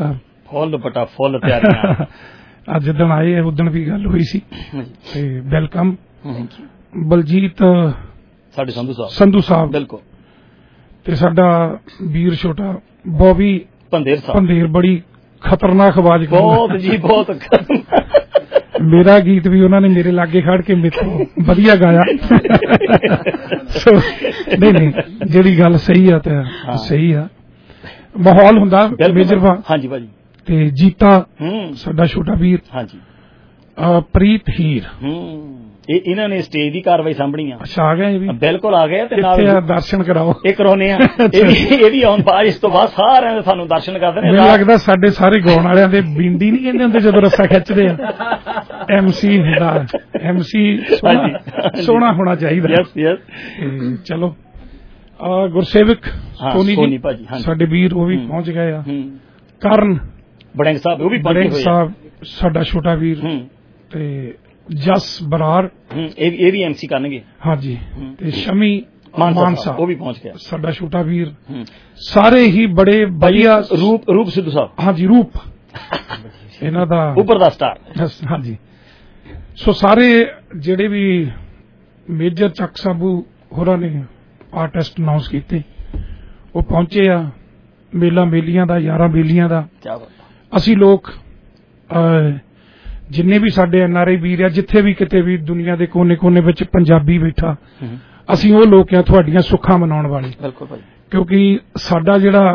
I: ਫੁੱਲ ਬਟਾ ਫੁੱਲ ਤਿਆਰੀਆਂ
J: ਅੱਜ ਜਿੱਦਣ ਆਏ ਉਦਣ ਵੀ ਗੱਲ ਹੋਈ ਸੀ ਤੇ ਵੈਲਕਮ ਬਲਜੀਤ
I: ਸਾਡੇ ਸੰਧੂ ਸਾਹਿਬ
J: ਸੰਧੂ ਸਾਹਿਬ
I: ਬਿਲਕੁਲ
J: ਤੇ ਸਾਡਾ ਵੀਰ ਛੋਟਾ ਬੋਬੀ
I: ਪੰਦੇਰ ਸਾਹਿਬ
J: ਪੰਦੇਰ ਬੜੀ ਖਤਰਨਾਕ ਆਵਾਜ਼
I: ਬਹੁਤ ਜੀ ਬਹੁਤ
J: ਮੇਰਾ ਗੀਤ ਵੀ ਉਹਨਾਂ ਨੇ ਮੇਰੇ ਲਾਗੇ ਖੜ ਕੇ ਮੇਥੋਂ ਵਧੀਆ ਗਾਇਆ ਸੋ ਨਹੀਂ ਨਹੀਂ ਜਿਹੜੀ ਗੱਲ ਸਹੀ ਆ ਤੇ ਸਹੀ ਆ ਮਾਹੌਲ ਹੁੰਦਾ ਮੇਜਰ
I: ਹਾਂਜੀ ਭਾਜੀ
J: ਤੇ ਜੀਤਾ ਸਾਡਾ ਛੋਟਾ ਵੀਰ
I: ਹਾਂਜੀ
J: ਪ੍ਰੀਤ ਹੀਰ
I: ਇਹ ਇਹਨਾਂ ਨੇ ਸਟੇਜ ਦੀ ਕਾਰਵਾਈ ਸਾਂਭਣੀ ਆ
J: ਅੱਛਾ ਆ ਗਏ ਇਹ ਵੀ
I: ਬਿਲਕੁਲ ਆ ਗਏ ਤੇ ਨਾਲ
J: ਦਰਸ਼ਨ ਕਰਾਓ
I: ਇਹ ਕਰਾਉਣੇ ਆ ਇਹ ਵੀ ਆਉਣ ਬਾਅਦ ਇਸ ਤੋਂ ਬਾਅਦ ਸਾਰਿਆਂ ਦੇ ਸਾਨੂੰ ਦਰਸ਼ਨ ਕਰਦੇ ਨੇ
J: ਮੈਨੂੰ ਲੱਗਦਾ ਸਾਡੇ ਸਾਰੇ ਗਾਉਣ ਵਾਲਿਆਂ ਦੇ ਬਿੰਦੀ ਨਹੀਂ ਕਹਿੰਦੇ ਹੁੰਦੇ ਜਦੋਂ ਰੱਸਾ ਖਿੱਚਦੇ ਆ ਐਮਸੀ ਹੁੰਦਾ ਐਮਸੀ ਸੋਹਣਾ ਹੋਣਾ ਚਾਹੀਦਾ
I: ਯੈਸ ਯੈਸ
J: ਚਲੋ ਗੁਰਸੇਵਕ
I: ਸੋਨੀ ਭਾਜੀ
J: ਸਾਡੇ ਵੀਰ ਉਹ ਵੀ ਪਹੁੰਚ ਗਏ ਆ ਕਰਨ
I: ਬੜਿੰਗ ਸਾਹਿਬ ਉਹ ਵੀ ਪਹੁੰਚੇ ਹੋਏ
J: ਸਾਹਿਬ ਸਾਡਾ ਛੋਟਾ ਵੀਰ ਤੇ ਜਸ ਬਰਾੜ
I: ਇਹ ਵੀ ਐਮਸੀ ਕਰਨਗੇ
J: ਹਾਂਜੀ ਤੇ ਸ਼ਮੀ ਮਾਨਸਾ ਉਹ
I: ਵੀ ਪਹੁੰਚ ਗਿਆ
J: ਸਾਡਾ ਛੋਟਾ ਵੀਰ ਸਾਰੇ ਹੀ ਬੜੇ ਵਧੀਆ
I: ਰੂਪ ਰੂਪ ਸਿੱਧੂ ਸਾਹਿਬ
J: ਹਾਂਜੀ ਰੂਪ ਇਹਨਾਂ ਦਾ
I: ਉੱਪਰ ਦਾ ਸਟਾਰ
J: ਹਾਂਜੀ ਸੋ ਸਾਰੇ ਜਿਹੜੇ ਵੀ ਮੇਜਰ ਚੱਕ ਸਾਬੂ ਹੋਰਾਂ ਨੇ ਆਰਟਿਸਟ ਅਨਾਉਂਸ ਕੀਤੇ ਉਹ ਪਹੁੰਚੇ ਆ ਮੇਲਾ ਮੇਲੀਆਂ ਦਾ ਯਾਰਾਂ ਬੇਲੀਆਂ ਦਾ ਅਸੀਂ ਲੋਕ ਜਿੰਨੇ ਵੀ ਸਾਡੇ ਐਨ ਆਰ ਆਈ ਵੀਰ ਆ ਜਿੱਥੇ ਵੀ ਕਿਤੇ ਵੀ ਦੁਨੀਆ ਦੇ ਕੋਨੇ ਕੋਨੇ ਵਿੱਚ ਪੰਜਾਬੀ ਬੈਠਾ ਅਸੀਂ ਉਹ ਲੋਕ ਆ ਤੁਹਾਡੀਆਂ ਸੁੱਖਾਂ ਮਨਾਉਣ ਵਾਲੇ
I: ਬਿਲਕੁਲ ਭਾਈ
J: ਕਿਉਂਕਿ ਸਾਡਾ ਜਿਹੜਾ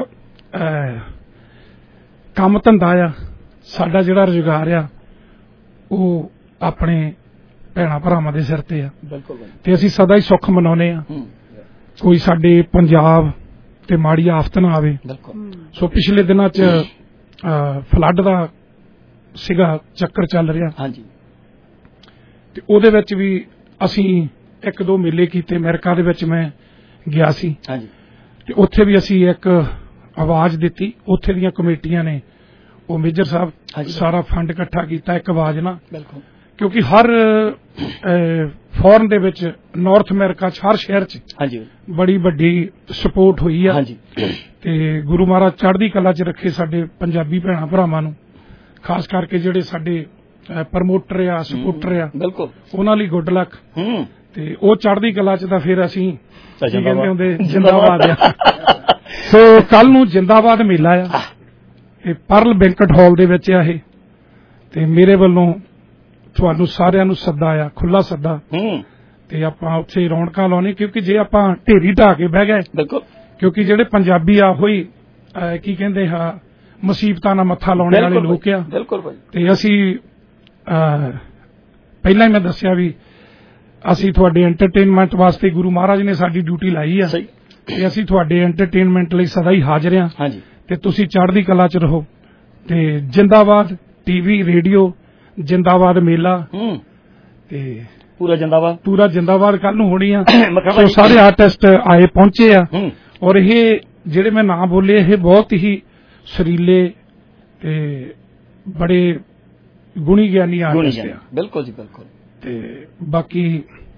J: ਕੰਮ ਧੰਦਾ ਆ ਸਾਡਾ ਜਿਹੜਾ ਰੁਜ਼ਗਾਰ ਆ ਉਹ ਆਪਣੇ ਭੈਣਾਂ ਭਰਾਵਾਂ ਦੇ ਸਿਰ ਤੇ ਆ
I: ਬਿਲਕੁਲ
J: ਤੇ ਅਸੀਂ ਸਦਾ ਹੀ ਸੁੱਖ ਮਨਾਉਨੇ ਆ ਕੋਈ ਸਾਡੇ ਪੰਜਾਬ ਤੇ ਮਾੜੀ ਆਫਤ ਨਾ ਆਵੇ ਸੋ ਪਿਛਲੇ ਦਿਨਾਂ ਚ ਫਲੱਡ ਦਾ ਸੀਗਾ ਚੱਕਰ ਚੱਲ ਰਿਹਾ
I: ਹਾਂਜੀ
J: ਤੇ ਉਹਦੇ ਵਿੱਚ ਵੀ ਅਸੀਂ ਇੱਕ ਦੋ ਮੇਲੇ ਕੀਤੇ ਅਮਰੀਕਾ ਦੇ ਵਿੱਚ ਮੈਂ ਗਿਆ ਸੀ
I: ਹਾਂਜੀ
J: ਤੇ ਉੱਥੇ ਵੀ ਅਸੀਂ ਇੱਕ ਆਵਾਜ਼ ਦਿੱਤੀ ਉੱਥੇ ਦੀਆਂ ਕਮੇਟੀਆਂ ਨੇ ਉਹ ਮੇਜਰ ਸਾਹਿਬ ਸਾਰਾ ਫੰਡ ਇਕੱਠਾ ਕੀਤਾ ਇੱਕ ਆਵਾਜ਼ ਨਾਲ
I: ਬਿਲਕੁਲ
J: ਕਿਉਂਕਿ ਹਰ ਫੋਰਨ ਦੇ ਵਿੱਚ ਨਾਰਥ ਅਮਰੀਕਾ ਚ ਹਰ ਸ਼ਹਿਰ ਚ
I: ਹਾਂਜੀ
J: ਬੜੀ ਵੱਡੀ ਸਪੋਰਟ ਹੋਈ ਆ
I: ਹਾਂਜੀ
J: ਤੇ ਗੁਰੂ ਮਹਾਰਾਜ ਚੜ੍ਹਦੀ ਕਲਾ ਚ ਰੱਖੇ ਸਾਡੇ ਪੰਜਾਬੀ ਭੈਣਾਂ ਭਰਾਵਾਂ ਨੂੰ ਖਾਸ ਕਰਕੇ ਜਿਹੜੇ ਸਾਡੇ ਪ੍ਰਮੋਟਰ ਆ ਸਪੋਰਟਰ ਆ
I: ਬਿਲਕੁਲ
J: ਉਹਨਾਂ ਲਈ ਗੁੱਡ ਲੱਕ ਤੇ ਉਹ ਚੜ੍ਹਦੀ ਕਲਾ ਚ ਤਾਂ ਫਿਰ ਅਸੀਂ ਕੀ ਕਹਿੰਦੇ ਹੁੰਦੇ ਜਿੰਦਾਬਾਦ ਆ ਸੋ ਕੱਲ ਨੂੰ ਜਿੰਦਾਬਾਦ ਮੇਲਾ ਆ ਇਹ ਪਰਲ ਬੈਂਕਟ ਹਾਲ ਦੇ ਵਿੱਚ ਆ ਇਹ ਤੇ ਮੇਰੇ ਵੱਲੋਂ ਤੁਹਾਨੂੰ ਸਾਰਿਆਂ ਨੂੰ ਸੱਦਾ ਆ ਖੁੱਲਾ ਸੱਦਾ ਤੇ ਆਪਾਂ ਉੱਥੇ ਰੌਣਕਾਂ ਲਾਉਣੇ ਕਿਉਂਕਿ ਜੇ ਆਪਾਂ ਢੇਰੀ ਢਾ ਕੇ ਬਹਿ ਗਏ
I: ਬਿਲਕੁਲ
J: ਕਿਉਂਕਿ ਜਿਹੜੇ ਪੰਜਾਬੀ ਆ ਹੋਈ ਕੀ ਕਹਿੰਦੇ ਆ ਮੁਸੀਬਤਾਂ ਨਾਲ ਮੱਥਾ ਲਾਉਣ ਵਾਲੇ ਲੋਕ ਆ
I: ਬਿਲਕੁਲ ਭਾਈ
J: ਤੇ ਅਸੀਂ ਪਹਿਲਾਂ ਹੀ ਮੈਂ ਦੱਸਿਆ ਵੀ ਅਸੀਂ ਤੁਹਾਡੇ ਐਂਟਰਟੇਨਮੈਂਟ ਵਾਸਤੇ ਗੁਰੂ ਮਹਾਰਾਜ ਨੇ ਸਾਡੀ ਡਿਊਟੀ ਲਾਈ ਆ ਤੇ ਅਸੀਂ ਤੁਹਾਡੇ ਐਂਟਰਟੇਨਮੈਂਟ ਲਈ ਸਦਾ ਹੀ ਹਾਜ਼ਰ ਆ
I: ਹਾਂਜੀ
J: ਤੇ ਤੁਸੀਂ ਚੜ੍ਹਦੀ ਕਲਾ ਚ ਰਹੋ ਤੇ ਜਿੰਦਾਬਾਦ ਟੀਵੀ ਰੇਡੀਓ ਜਿੰਦਾਬਾਦ ਮੇਲਾ ਤੇ
I: ਪੂਰਾ ਜਿੰਦਾਬਾਦ
J: ਪੂਰਾ ਜਿੰਦਾਬਾਦ ਕੱਲ ਨੂੰ ਹੋਣੀ ਆ ਸੋ ਸਾਰੇ ਆਰਟਿਸਟ ਆਏ ਪਹੁੰਚੇ ਆ ਔਰ ਇਹ ਜਿਹੜੇ ਮੈਂ ਨਾਂ ਬੋਲੇ ਇਹ ਬਹੁਤ ਹੀ ਸੁਰੀਲੇ ਤੇ ਬੜੇ ਗੁਣੀ ਗਿਆਨੀ ਆਰਟਿਸਟ ਆ
I: ਬਿਲਕੁਲ ਜੀ ਬਿਲਕੁਲ
J: ਤੇ ਬਾਕੀ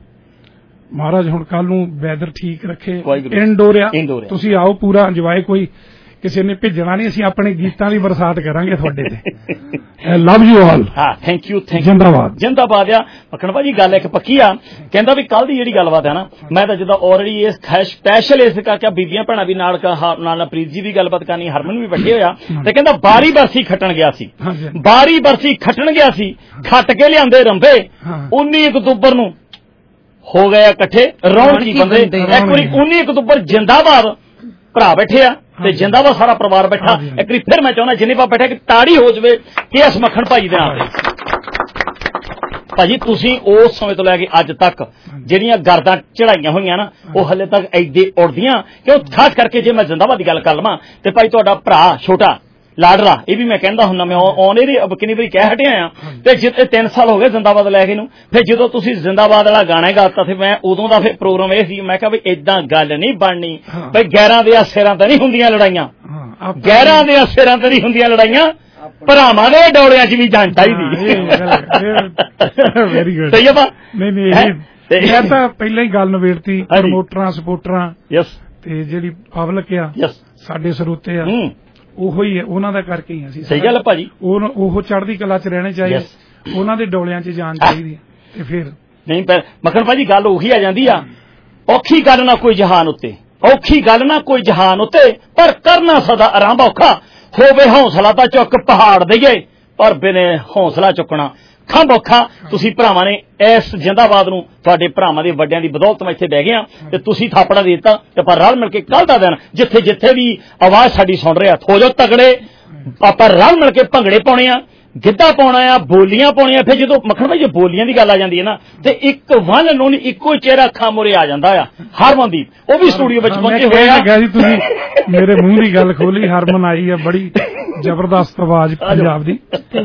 J: ਮਹਾਰਾਜ ਹੁਣ ਕੱਲ ਨੂੰ ਵੈਦਰ ਠੀਕ ਰੱਖੇ ਇਨਡੋਰ ਆ ਤੁਸੀਂ ਆਓ ਪੂਰਾ ਇੰਜੋਏ ਕੋਈ ਕਿਸੇ ਨੇ ਭੇਜਣਾ ਨਹੀਂ ਅਸੀਂ ਆਪਣੇ ਗੀਤਾਂ ਦੀ ਬਰਸਾਤ ਕਰਾਂਗੇ ਤੁਹਾਡੇ ਤੇ ਲਵ ਯੂ ਆਲ
I: ਹਾਂ ਥੈਂਕ ਯੂ ਥੈਂਕ
J: ਜਿੰਦਾਬਾਦ
I: ਜਿੰਦਾਬਾਦ ਆ ਮੱਖਣ ਭਾਜੀ ਗੱਲ ਇੱਕ ਪੱਕੀ ਆ ਕਹਿੰਦਾ ਵੀ ਕੱਲ ਦੀ ਜਿਹੜੀ ਗੱਲਬਾਤ ਹੈ ਨਾ ਮੈਂ ਤਾਂ ਜਿੱਦਾਂ ਆਲਰੇਡੀ ਇਹ ਸਪੈਸ਼ਲ ਇਸ ਕਰਕੇ ਬੀਬੀਆਂ ਭੈਣਾਂ ਵੀ ਨਾਲ ਨਾਲ ਪ੍ਰੀਤ ਜੀ ਵੀ ਗੱਲਬਾਤ ਕਰਨੀ ਹਰਮਨ ਵੀ ਬੈਠੇ ਹੋਇਆ ਤੇ ਕਹਿੰਦਾ ਬਾਰੀ ਬਰਸੀ ਖੱਟਣ ਗਿਆ ਸੀ ਬਾਰੀ ਬਰਸੀ ਖੱਟਣ ਗਿਆ ਸੀ ਖੱਟ ਕੇ ਲਿਆਂਦੇ ਰੰਭੇ ਉੱਨੀ ਅਕਤੂਬਰ ਨੂੰ ਹੋ ਗਏ ਇਕੱਠੇ ਰੌਣਕੀ ਬੰਦੇ ਇੱਕ ਵਾਰੀ ਉੱਨੀ ਅਕਤੂਬਰ ਜਿੰਦਾਬਾਦ ਭਰਾ ਬੈਠੇ ਆ ਤੇ ਜਿੰਦਾਬਾਦ ਸਾਰਾ ਪਰਿਵਾਰ ਬੈਠਾ ਇੱਕ ਵਾਰੀ ਫਿਰ ਮੈਂ ਚਾਹੁੰਦਾ ਜਿੰਨੇ ਪਾ ਬੈਠੇ ਕਿ ਤਾੜੀ ਹੋ ਜਾਵੇ ਕਿ ਇਸ ਮੱਖਣ ਭਾਜੀ ਦੇ ਨਾਲ ਭਾਜੀ ਤੁਸੀਂ ਉਸ ਸਮੇਂ ਤੋਂ ਲੈ ਕੇ ਅੱਜ ਤੱਕ ਜਿਹੜੀਆਂ ਗਰਦਾਂ ਚੜਾਈਆਂ ਹੋਈਆਂ ਨਾ ਉਹ ਹਲੇ ਤੱਕ ਐਡੇ ਉੜਦੀਆਂ ਕਿ ਉਹ ਖਾਸ ਕਰਕੇ ਜੇ ਮੈਂ ਜਿੰਦਾਬਾਦ ਦੀ ਗੱਲ ਕਰ ਲਵਾਂ ਤੇ ਭਾਈ ਤੁਹਾਡਾ ਭਰਾ ਛੋਟਾ ਲਾਡਲਾ ਇਹ ਵੀ ਮੈਂ ਕਹਿੰਦਾ ਹੁੰਦਾ ਮੈਂ ਆਉਣੇ ਦੀ ਕਿੰਨੀ ਵਾਰੀ ਕਹਿ ਹਟਿਆ ਆ ਤੇ ਜਿੱਤੇ ਤਿੰਨ ਸਾਲ ਹੋ ਗਏ ਜਿੰਦਾਬਾਦ ਲੈ ਕੇ ਨੂੰ ਫਿਰ ਜਦੋਂ ਤੁਸੀਂ ਜਿੰਦਾਬਾਦ ਵਾਲਾ ਗਾਣਾ ਗਾਤਾ ਤੇ ਮੈਂ ਉਦੋਂ ਦਾ ਫਿਰ ਪ੍ਰੋਗਰਾਮ ਇਹ ਸੀ ਮੈਂ ਕਿਹਾ ਵੀ ਏਦਾਂ ਗੱਲ ਨਹੀਂ ਬਣਨੀ ਬਈ ਗੈਰਾਂ ਦੇ ਸਿਰਾਂ ਤੇ ਨਹੀਂ ਹੁੰਦੀਆਂ ਲੜਾਈਆਂ ਗੈਰਾਂ ਦੇ ਸਿਰਾਂ ਤੇ ਨਹੀਂ ਹੁੰਦੀਆਂ ਲੜਾਈਆਂ ਭਰਾਵਾਂ ਦੇ ਡੋਲਿਆਂ 'ਚ ਵੀ ਜਾਨ ਚਾਹੀਦੀ
J: ਵੈਰੀ ਗੁੱਡ
I: ਸਹੀ ਆ
J: ਨਹੀਂ ਨਹੀਂ ਮੈਂ ਤਾਂ ਪਹਿਲਾਂ ਹੀ ਗੱਲ ਨਵੇੜਤੀ ਪ੍ਰਮੋਟਰਾਂ ਸਪੋਰਟਰਾਂ
I: ਯਸ
J: ਤੇ ਜਿਹੜੀ ਪਬਲਿਕ ਆ ਸਾਡੇ ਸਰੋਤੇ ਆ ਉਹੋ ਹੀ ਉਹਨਾਂ ਦਾ ਕਰਕੇ ਹੀ ਅਸੀਂ।
I: ਸਹੀ ਗੱਲ ਭਾਜੀ,
J: ਉਹ ਚੜ੍ਹਦੀ ਕਲਾ ਚ ਰਹਿਣੇ ਚਾਹੀਦੇ, ਉਹਨਾਂ ਦੇ ਡੋਲਿਆਂ ਚ ਜਾਣ ਚਾਹੀਦੀ ਹੈ। ਤੇ ਫਿਰ
I: ਨਹੀਂ ਮੱਖਣ ਭਾਜੀ ਗੱਲ ਉਹੀ ਆ ਜਾਂਦੀ ਆ, ਔਖੀ ਗੱਲ ਨਾ ਕੋਈ ਜਹਾਨ ਉੱਤੇ, ਔਖੀ ਗੱਲ ਨਾ ਕੋਈ ਜਹਾਨ ਉੱਤੇ, ਪਰ ਕਰਨਾ ਸਦਾ ਆਰਾਮ ਔਖਾ। ਹੋਵੇ ਹੌਸਲਾ ਤਾਂ ਚੁੱਕ ਪਹਾੜ ਦੇਈਏ, ਪਰ ਬਿਨੇ ਹੌਸਲਾ ਚੁੱਕਣਾ ਖੰਭ ਔਖਾ। ਤੁਸੀਂ ਭਰਾਵਾਂ ਨੇ ਇਸ ਜਿੰਦਾਬਾਦ ਨੂੰ, ਤੁਹਾਡੇ ਭਰਾਵਾਂ ਦੇ ਵੱਡਿਆਂ ਦੀ ਬਦੌਲਤ ਮੈਂ ਇੱਥੇ ਬਹਿ ਗਿਆ ਤੇ ਤੁਸੀਂ ਥਾਪੜਾ ਦੇ ਦਿੱਤਾ, ਤੇ ਆਪਾਂ ਰਲ ਮਿਲ ਕੇ ਕੱਲ ਦਾ ਦਿਨ ਜਿੱਥੇ ਜਿੱਥੇ ਵੀ ਆਵਾਜ਼ ਸਾਡੀ ਸੁਣ ਰਿਹਾ, ਹੋ ਜਾਓ ਤਗੜੇ, ਆਪਾਂ ਰਲ ਮਿਲ ਕੇ ਭੰਗੜੇ ਪਾਉਣੇ ਆ, ਗਿੱਧਾ ਪਾਉਣਾ ਆ, ਬੋਲੀਆਂ ਪਾਉਣੀਆਂ। ਫਿਰ ਜਦੋਂ ਮੱਖਣ ਭਾਈ ਜੇ ਬੋਲੀਆਂ ਦੀ ਗੱਲ ਆ ਜਾਂਦੀ ਹੈ ਨਾ, ਤੇ ਇੱਕ ਵਨ ਨੂੰ ਇੱਕੋ ਹੀ ਚਿਹਰਾ ਅੱਖਾਂ ਮੂਹਰੇ ਆ ਜਾਂਦਾ ਆ, ਹਰਮਨਦੀਪ, ਉਹ ਵੀ ਸਟੂਡੀਓ ਵਿੱਚ ਪਹੁੰਚੇ ਹੋਏ ਆ।
J: ਤੁਸੀਂ ਮੇਰੇ ਮੂੰਹ ਦੀ ਗੱਲ ਖੋਲੀ, ਹਰਮਨ ਆਈ ਆ, ਬੜੀ ਜ਼ਬਰਦਸਤ ਆਵਾਜ਼ ਪੰਜਾਬ ਦੀ।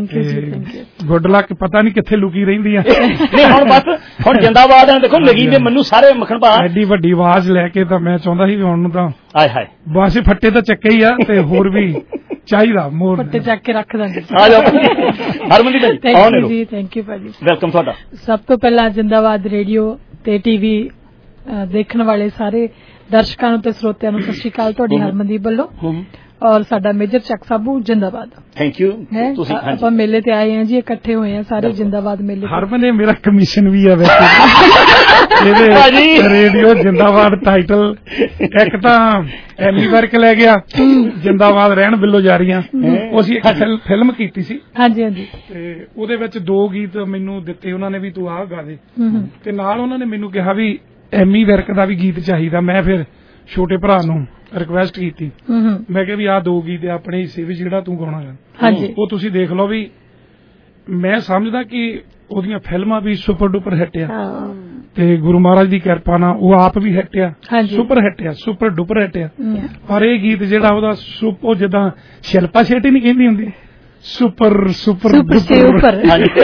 J: ਗੁੱਡ ਲੱਕ, ਪਤਾ ਨਹੀਂ ਕਿੱਥੇ ਲੁਕੀ ਰਹਿੰਦੀ ਆ।
I: ਨਹੀਂ ਹੁਣ ਬਸ ਹੁਣ ਜਿੰਦਾਬਾਦ ਆ, ਦੇਖੋ ਲਗੀ ਦੇ ਮੈਨੂੰ ਸਾਰੇ ਮੱਖਣ ਭਾ
J: ਐਡੀ ਵੱਡੀ ਆਵਾਜ਼ ਲੈ ਕੇ ਤਾਂ ਮੈਂ ਚਾਹੁੰਦਾ ਸੀ ਵੀ ਹੁਣ ਨੂੰ ਤਾਂ
I: ਆਏ ਹਾਏ
J: ਬਸ ਫੱਟੇ ਤਾਂ ਚੱਕੇ ਹੀ ਆ, ਤੇ ਹੋਰ ਵੀ ਚਾਹੀਦਾ ਮੋਰ
K: ਫੱਟੇ ਚੱਕ ਕੇ ਰੱਖ ਦਾਂਗੇ।
I: ਆ ਜਾਓ ਹਰਮਨਦੀਪ ਜੀ,
K: ਥੈਂਕ ਯੂ ਜੀ, ਥੈਂਕ ਯੂ ਭਾਜੀ,
I: ਵੈਲਕਮ ਤੁਹਾਡਾ।
K: ਸਭ ਤੋਂ ਪਹਿਲਾਂ ਜਿੰਦਾਬਾਦ ਰੇਡੀਓ ਤੇ ਟੀਵੀ ਦੇਖਣ ਵਾਲੇ ਸਾਰੇ ਦਰਸ਼ਕਾਂ ਨੂੰ ਤੇ ਸਰੋਤਿਆਂ ਨੂੰ ਸਤਿ ਸ਼੍ਰੀ ਅਕਾਲ ਤੁਹਾਡੀ ਹਰਮਨਦੀਪ ਵੱਲੋਂ, ਔਰ ਸਾਡਾ ਮੇਜਰ ਚੱਕ ਸਾਬੂ ਜਿੰਦਾਬਾਦ।
I: Thank you. ਤੁਸੀਂ
K: ਆਪਾਂ ਮੇਲੇ ਤੇ ਆਏ ਹਾਂ ਜੀ, ਇਕੱਠੇ ਹੋਏ ਆ ਸਾਰੇ ਜਿੰਦਾਬਾਦ ਮੇਲੇ।
J: ਹਰਮਨ ਨੇ ਮੇਰਾ ਕਮਿਸ਼ਨ ਵੀ ਆ ਵੈਸੇ ਇਹਦੇ ਰੇਡੀਓ ਜਿੰਦਾਬਾਦ ਟਾਈਟਲ, ਇੱਕ ਤਾਂ ਐਮੀ ਵਰਕ ਲੈ ਗਿਆ, ਜਿੰਦਾਬਾਦ ਰਹਿਣ ਬਿੱਲੋ ਜਾਰੀਆਂ, ਉਹ ਅਸੀਂ ਇੱਕ ਫਿਲਮ ਕੀਤੀ ਸੀ।
K: ਹਾਂਜੀ ਹਾਂਜੀ,
J: ਤੇ ਉਹਦੇ ਵਿੱਚ ਦੋ ਗੀਤ ਮੈਨੂੰ ਦਿੱਤੇ ਉਹਨਾਂ ਨੇ ਵੀ ਤੂੰ ਆਹ ਗਾ ਦੇ, ਤੇ ਨਾਲ ਉਹਨਾਂ ਨੇ ਮੈਨੂੰ ਕਿਹਾ ਵੀ ਐਮੀ ਵਰਕ ਦਾ ਵੀ ਗੀਤ ਚਾਹੀਦਾ। ਮੈਂ ਫਿਰ ਛੋਟੇ ਭਰਾ ਨੂੰ ਰਿਕੁਐਸਟ ਕੀਤੀ, ਮੈਂ ਕਿਹਾ ਵੀ ਆਹ ਦੋ ਗੀਤ ਆਪਣੇ ਹਿੱਸੇ ਵਿੱਚ ਜਿਹੜਾ ਤੂੰ ਗਾਉਣਾ ਹੈ ਉਹ ਤੁਸੀਂ ਦੇਖ ਲਓ। ਵੀ ਮੈਂ ਸਮਝਦਾ ਕਿ ਉਹਦੀਆਂ ਫਿਲਮਾਂ ਵੀ ਸੁਪਰ ਡੁਪਰ ਹਿੱਟ ਆ, ਤੇ ਗੁਰੂ ਮਹਾਰਾਜ ਦੀ ਕਿਰਪਾ ਨਾਲ ਉਹ ਆਪ ਵੀ ਹਿੱਟ ਆ, ਸੁਪਰ ਹਿੱਟ ਆ, ਸੁਪਰ ਡੁਪਰ ਹਿੱਟ ਆ। ਪਰ ਇਹ ਗੀਤ ਜਿਹੜਾ ਉਹਦਾ ਉਹ ਜਿੱਦਾਂ ਸ਼ਿਲਪਾ ਸ਼ੇਟੀ ਨਹੀਂ ਕਹਿੰਦੀ ਹੁੰਦੀ, ਸੁਪਰ ਸੁਪਰ
K: ਸੁਪਰ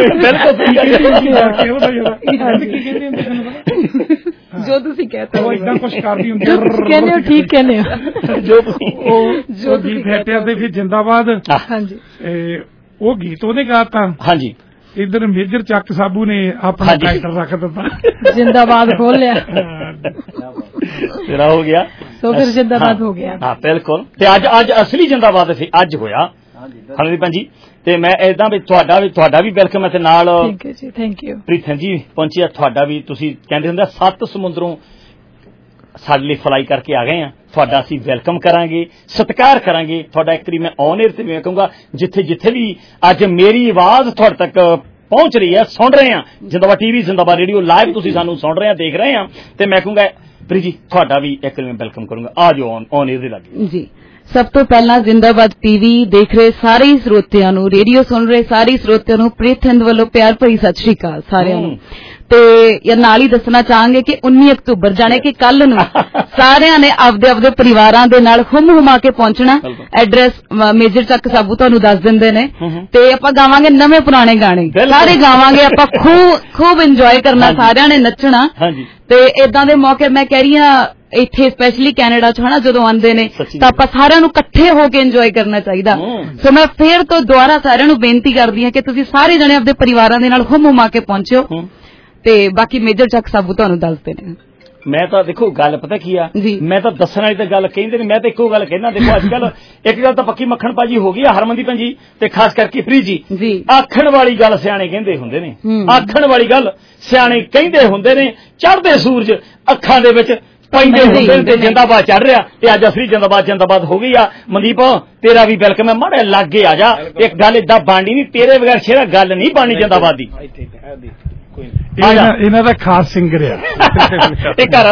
K: ਜੋ ਤੁਸੀਂ ਕਹਤੇ ਹੋ
J: ਇਦਾਂ ਕੁਛ ਕਰਦੀ ਹੁੰਦੀ,
K: ਕਹਿੰਦੇ ਹੋ ਠੀਕ ਕਹਿੰਦੇ ਹੋ,
J: ਜੋ ਜੋ ਗੀਤ ਹਟਿਆ ਤੇ ਫਿਰ ਜਿੰਦਾਬਾਦ।
K: ਹਾਂਜੀ,
J: ਉਹ ਗੀਤ ਉਹਨੇ ਗਾਤਾ।
I: ਹਾਂਜੀ,
J: ਇਧਰ ਮੇਜਰ ਚੱਕ ਸਾਬੂ ਨੇ ਆਪਣਾ ਟਾਈਟਲ ਰੱਖ ਦਿੱਤਾ,
K: ਜਿੰਦਾਬਾਦ ਖੋਲ ਲਿਆ,
I: ਤੇਰਾ ਹੋ ਗਿਆ।
K: ਸੋ ਫਿਰ ਜਿੰਦਾਬਾਦ ਹੋ ਗਿਆ।
I: ਹਾਂ ਬਿਲਕੁਲ, ਤੇ ਅੱਜ ਅੱਜ ਅਸਲੀ ਜਿੰਦਾਬਾਦ ਸੀ ਅੱਜ ਹੋਇਆ ਹਰਮਨਦੀਪ ਜੀ। ਤੇ ਮੈਂ ਏਦਾਂ ਵੀ ਤੁਹਾਡਾ ਵੀ ਤੁਹਾਡਾ ਵੀ ਵੈਲਕਮ ਹੈ, ਤੇ ਨਾਲ
K: ਥੈਂਕ ਯੂ ਜੀ, ਥੈਂਕ ਯੂ
I: ਪ੍ਰੀਤਮ ਜੀ ਪਹੁੰਚਿਆ, ਤੁਹਾਡਾ ਵੀ। ਤੁਸੀਂ ਕਹਿੰਦੇ ਹੁੰਦੇ ਸੱਤ ਸਮੁੰਦਰੋਂ ਸਾਡੇ ਲਈ ਫਲਾਈ ਕਰਕੇ ਆ ਗਏ ਆ, ਤੁਹਾਡਾ ਅਸੀਂ ਵੈਲਕਮ ਕਰਾਂਗੇ, ਸਤਿਕਾਰ ਕਰਾਂਗੇ ਤੁਹਾਡਾ। ਇੱਕ ਵਾਰੀ ਮੈਂ ਔਨ 에ਅਰ ਤੇ ਮੈਂ ਕਹੂੰਗਾ ਜਿੱਥੇ ਜਿੱਥੇ ਵੀ ਅੱਜ ਮੇਰੀ ਆਵਾਜ਼ ਤੁਹਾਡੇ ਤੱਕ ਪਹੁੰਚ ਰਹੀ ਹੈ, ਸੁਣ ਰਹੇ ਆ, ਜਿੰਦਾਬਾਦ ਟੀਵੀ ਜਿੰਦਾਬਾਦ ਰੇਡੀਓ ਲਾਈਵ ਤੁਸੀਂ ਸਾਨੂੰ ਸੁਣ ਰਹੇ ਆ, ਦੇਖ ਰਹੇ ਆ, ਤੇ ਮੈਂ ਕਹੂੰਗਾ ਪ੍ਰੀ ਜੀ ਤੁਹਾਡਾ ਵੀ ਇੱਕ ਵਾਰੀ ਮੈਂ ਵੈਲਕਮ ਕਰੂੰਗਾ। ਆ ਜਾਓ ਔਨ ਔਨ 에ਅਰ ਦੇ ਲਾਗੇ
L: ਜੀ। ਸਭ ਤੋਂ ਪਹਿਲਾਂ ਜਿੰਦਾਬਾਦ ਟੀਵੀ ਦੇਖ ਰਹੇ ਸਾਰੇ ਸਰੋਤਿਆਂ ਨੂੰ, ਰੇਡੀਓ ਸੁਣ ਰਹੇ ਸਾਰੇ ਸਰੋਤਿਆਂ ਨੂੰ ਪ੍ਰੀਤ ਹਿੰਦ ਵੱਲੋਂ ਪਿਆਰ ਭਰੀ ਸਤਿ ਸ਼੍ਰੀ ਅਕਾਲ ਸਾਰਿਆਂ ਨੂੰ। ਤੇ ਨਾਲ ਹੀ ਦੱਸਣਾ ਚਾਹਾਂਗੇ ਕਿ ਉੱਨੀ ਅਕਤੂਬਰ ਜਾਣੇ ਕਿ ਕੱਲ ਨੂੰ ਸਾਰਿਆਂ ਨੇ ਆਪਦੇ ਆਪਦੇ ਪਰਿਵਾਰਾਂ ਦੇ ਨਾਲ ਹੁਮ ਹੁਮਾ ਕੇ ਪਹੁੰਚਣਾ। ਐਡਰੈਸ ਮੇਜਰ ਚੱਕ ਸਾਬੂ ਤੁਹਾਨੂੰ ਦੱਸ ਦਿੰਦੇ ਨੇ, ਤੇ ਆਪਾਂ ਗਾਵਾਂਗੇ ਨਵੇਂ ਪੁਰਾਣੇ ਗਾਣੇ, ਸਾਰੇ ਗਾਵਾਂਗੇ ਆਪਾਂ, ਖੂਬ ਖੂਬ ਇੰਜੋਏ ਕਰਨਾ, ਸਾਰਿਆਂ ਨੇ ਨੱਚਣਾ। ਤੇ ਏਦਾਂ ਦੇ ਮੌਕੇ ਮੈਂ ਕਹਿ ਰਹੀ ਹਾਂ ਇੱਥੇ ਸਪੈਸ਼ਲੀ ਕੈਨੇਡਾ ਚ ਹਨਾ ਜਦੋਂ ਆਉਂਦੇ ਨੇ ਤਾਂ ਆਪਾਂ ਸਾਰਿਆਂ ਨੂੰ ਇਕੱਠੇ ਹੋ ਕੇ ਇੰਜੋਏ ਕਰਨਾ ਚਾਹੀਦਾ। ਸੋ ਮੈਂ ਫੇਰ ਤੋਂ ਦੁਬਾਰਾ ਸਾਰਿਆਂ ਨੂੰ ਬੇਨਤੀ ਕਰਦੀ ਹਾਂ ਕਿ ਤੁਸੀਂ ਸਾਰੇ ਜਣੇ ਆਪਣੇ ਪਰਿਵਾਰਾਂ ਦੇ ਨਾਲ ਹੁਮ ਹੁਮਾ ਕੇ ਪਹੁੰਚਿਓ, ਤੇ ਬਾਕੀ ਮੇਜਰ ਚੱਕ ਸਾਬੂ ਤੁਹਾਨੂੰ ਦੱਸਦੇ ਨੇ।
I: ਮੈਂ ਤਾਂ ਦੇਖੋ ਗੱਲ ਪਤਾ ਕੀ ਆ, ਮੈਂ ਤਾਂ ਦੱਸਣ ਵਾਲੀ ਤਾਂ ਗੱਲ ਕਹਿੰਦੇ ਨੇ, ਮੈਂ ਤਾਂ ਇੱਕੋ ਗੱਲ ਕਹਿਣਾ। ਦੇਖੋ ਅੱਜ ਕੱਲ ਇੱਕ ਗੱਲ ਤਾਂ ਪੱਕੀ ਮੱਖਣ ਭਾਜੀ ਹੋ ਗਈ ਆ ਹਰਮਨਦੀਪ ਜੀ, ਤੇ ਖਾਸ ਕਰਕੇ ਪ੍ਰੀ ਜੀ, ਆਖਣ ਵਾਲੀ ਗੱਲ ਸਿਆਣੇ ਕਹਿੰਦੇ ਹੁੰਦੇ ਨੇ, ਆਖਣ ਵਾਲੀ ਗੱਲ ਸਿਆਣੇ ਕਹਿੰਦੇ ਹੁੰਦੇ ਨੇ। ਚੜ੍ਹਦੇ ਸੂਰਜ ਅੱਖਾਂ ਦੇ ਵਿੱਚ ਪੈਂਦੇ ਹੁੰਦੇ ਨੇ, ਤੇ ਜਿੰਦਾਬਾਦ ਚੜ ਰਿਹਾ, ਤੇ ਅੱਜ ਅਸਲੀ ਜਿੰਦਾਬਾਦ ਜਿੰਦਾਬਾਦ ਹੋ ਗਈ ਆ। ਮਨਦੀਪ ਤੇਰਾ ਵੀ ਵੈਲਕਮ ਹੈ, ਮਾੜੇ ਲਾਗੇ ਆ ਜਾ। ਇੱਕ ਗੱਲ ਏਦਾਂ ਬਣਨੀ ਨਹੀਂ, ਤੇਰੇ ਬਗੈਰ ਸ਼ੇਰਾ ਗੱਲ ਨਹੀਂ ਬਣਨੀ ਜਿੰਦਾਬਾਦ ਦੀ।
J: ਇਹਨਾਂ ਦਾ ਖਾਸ ਸਿੰਗਰ ਆ
I: ਇਹ ਘਰ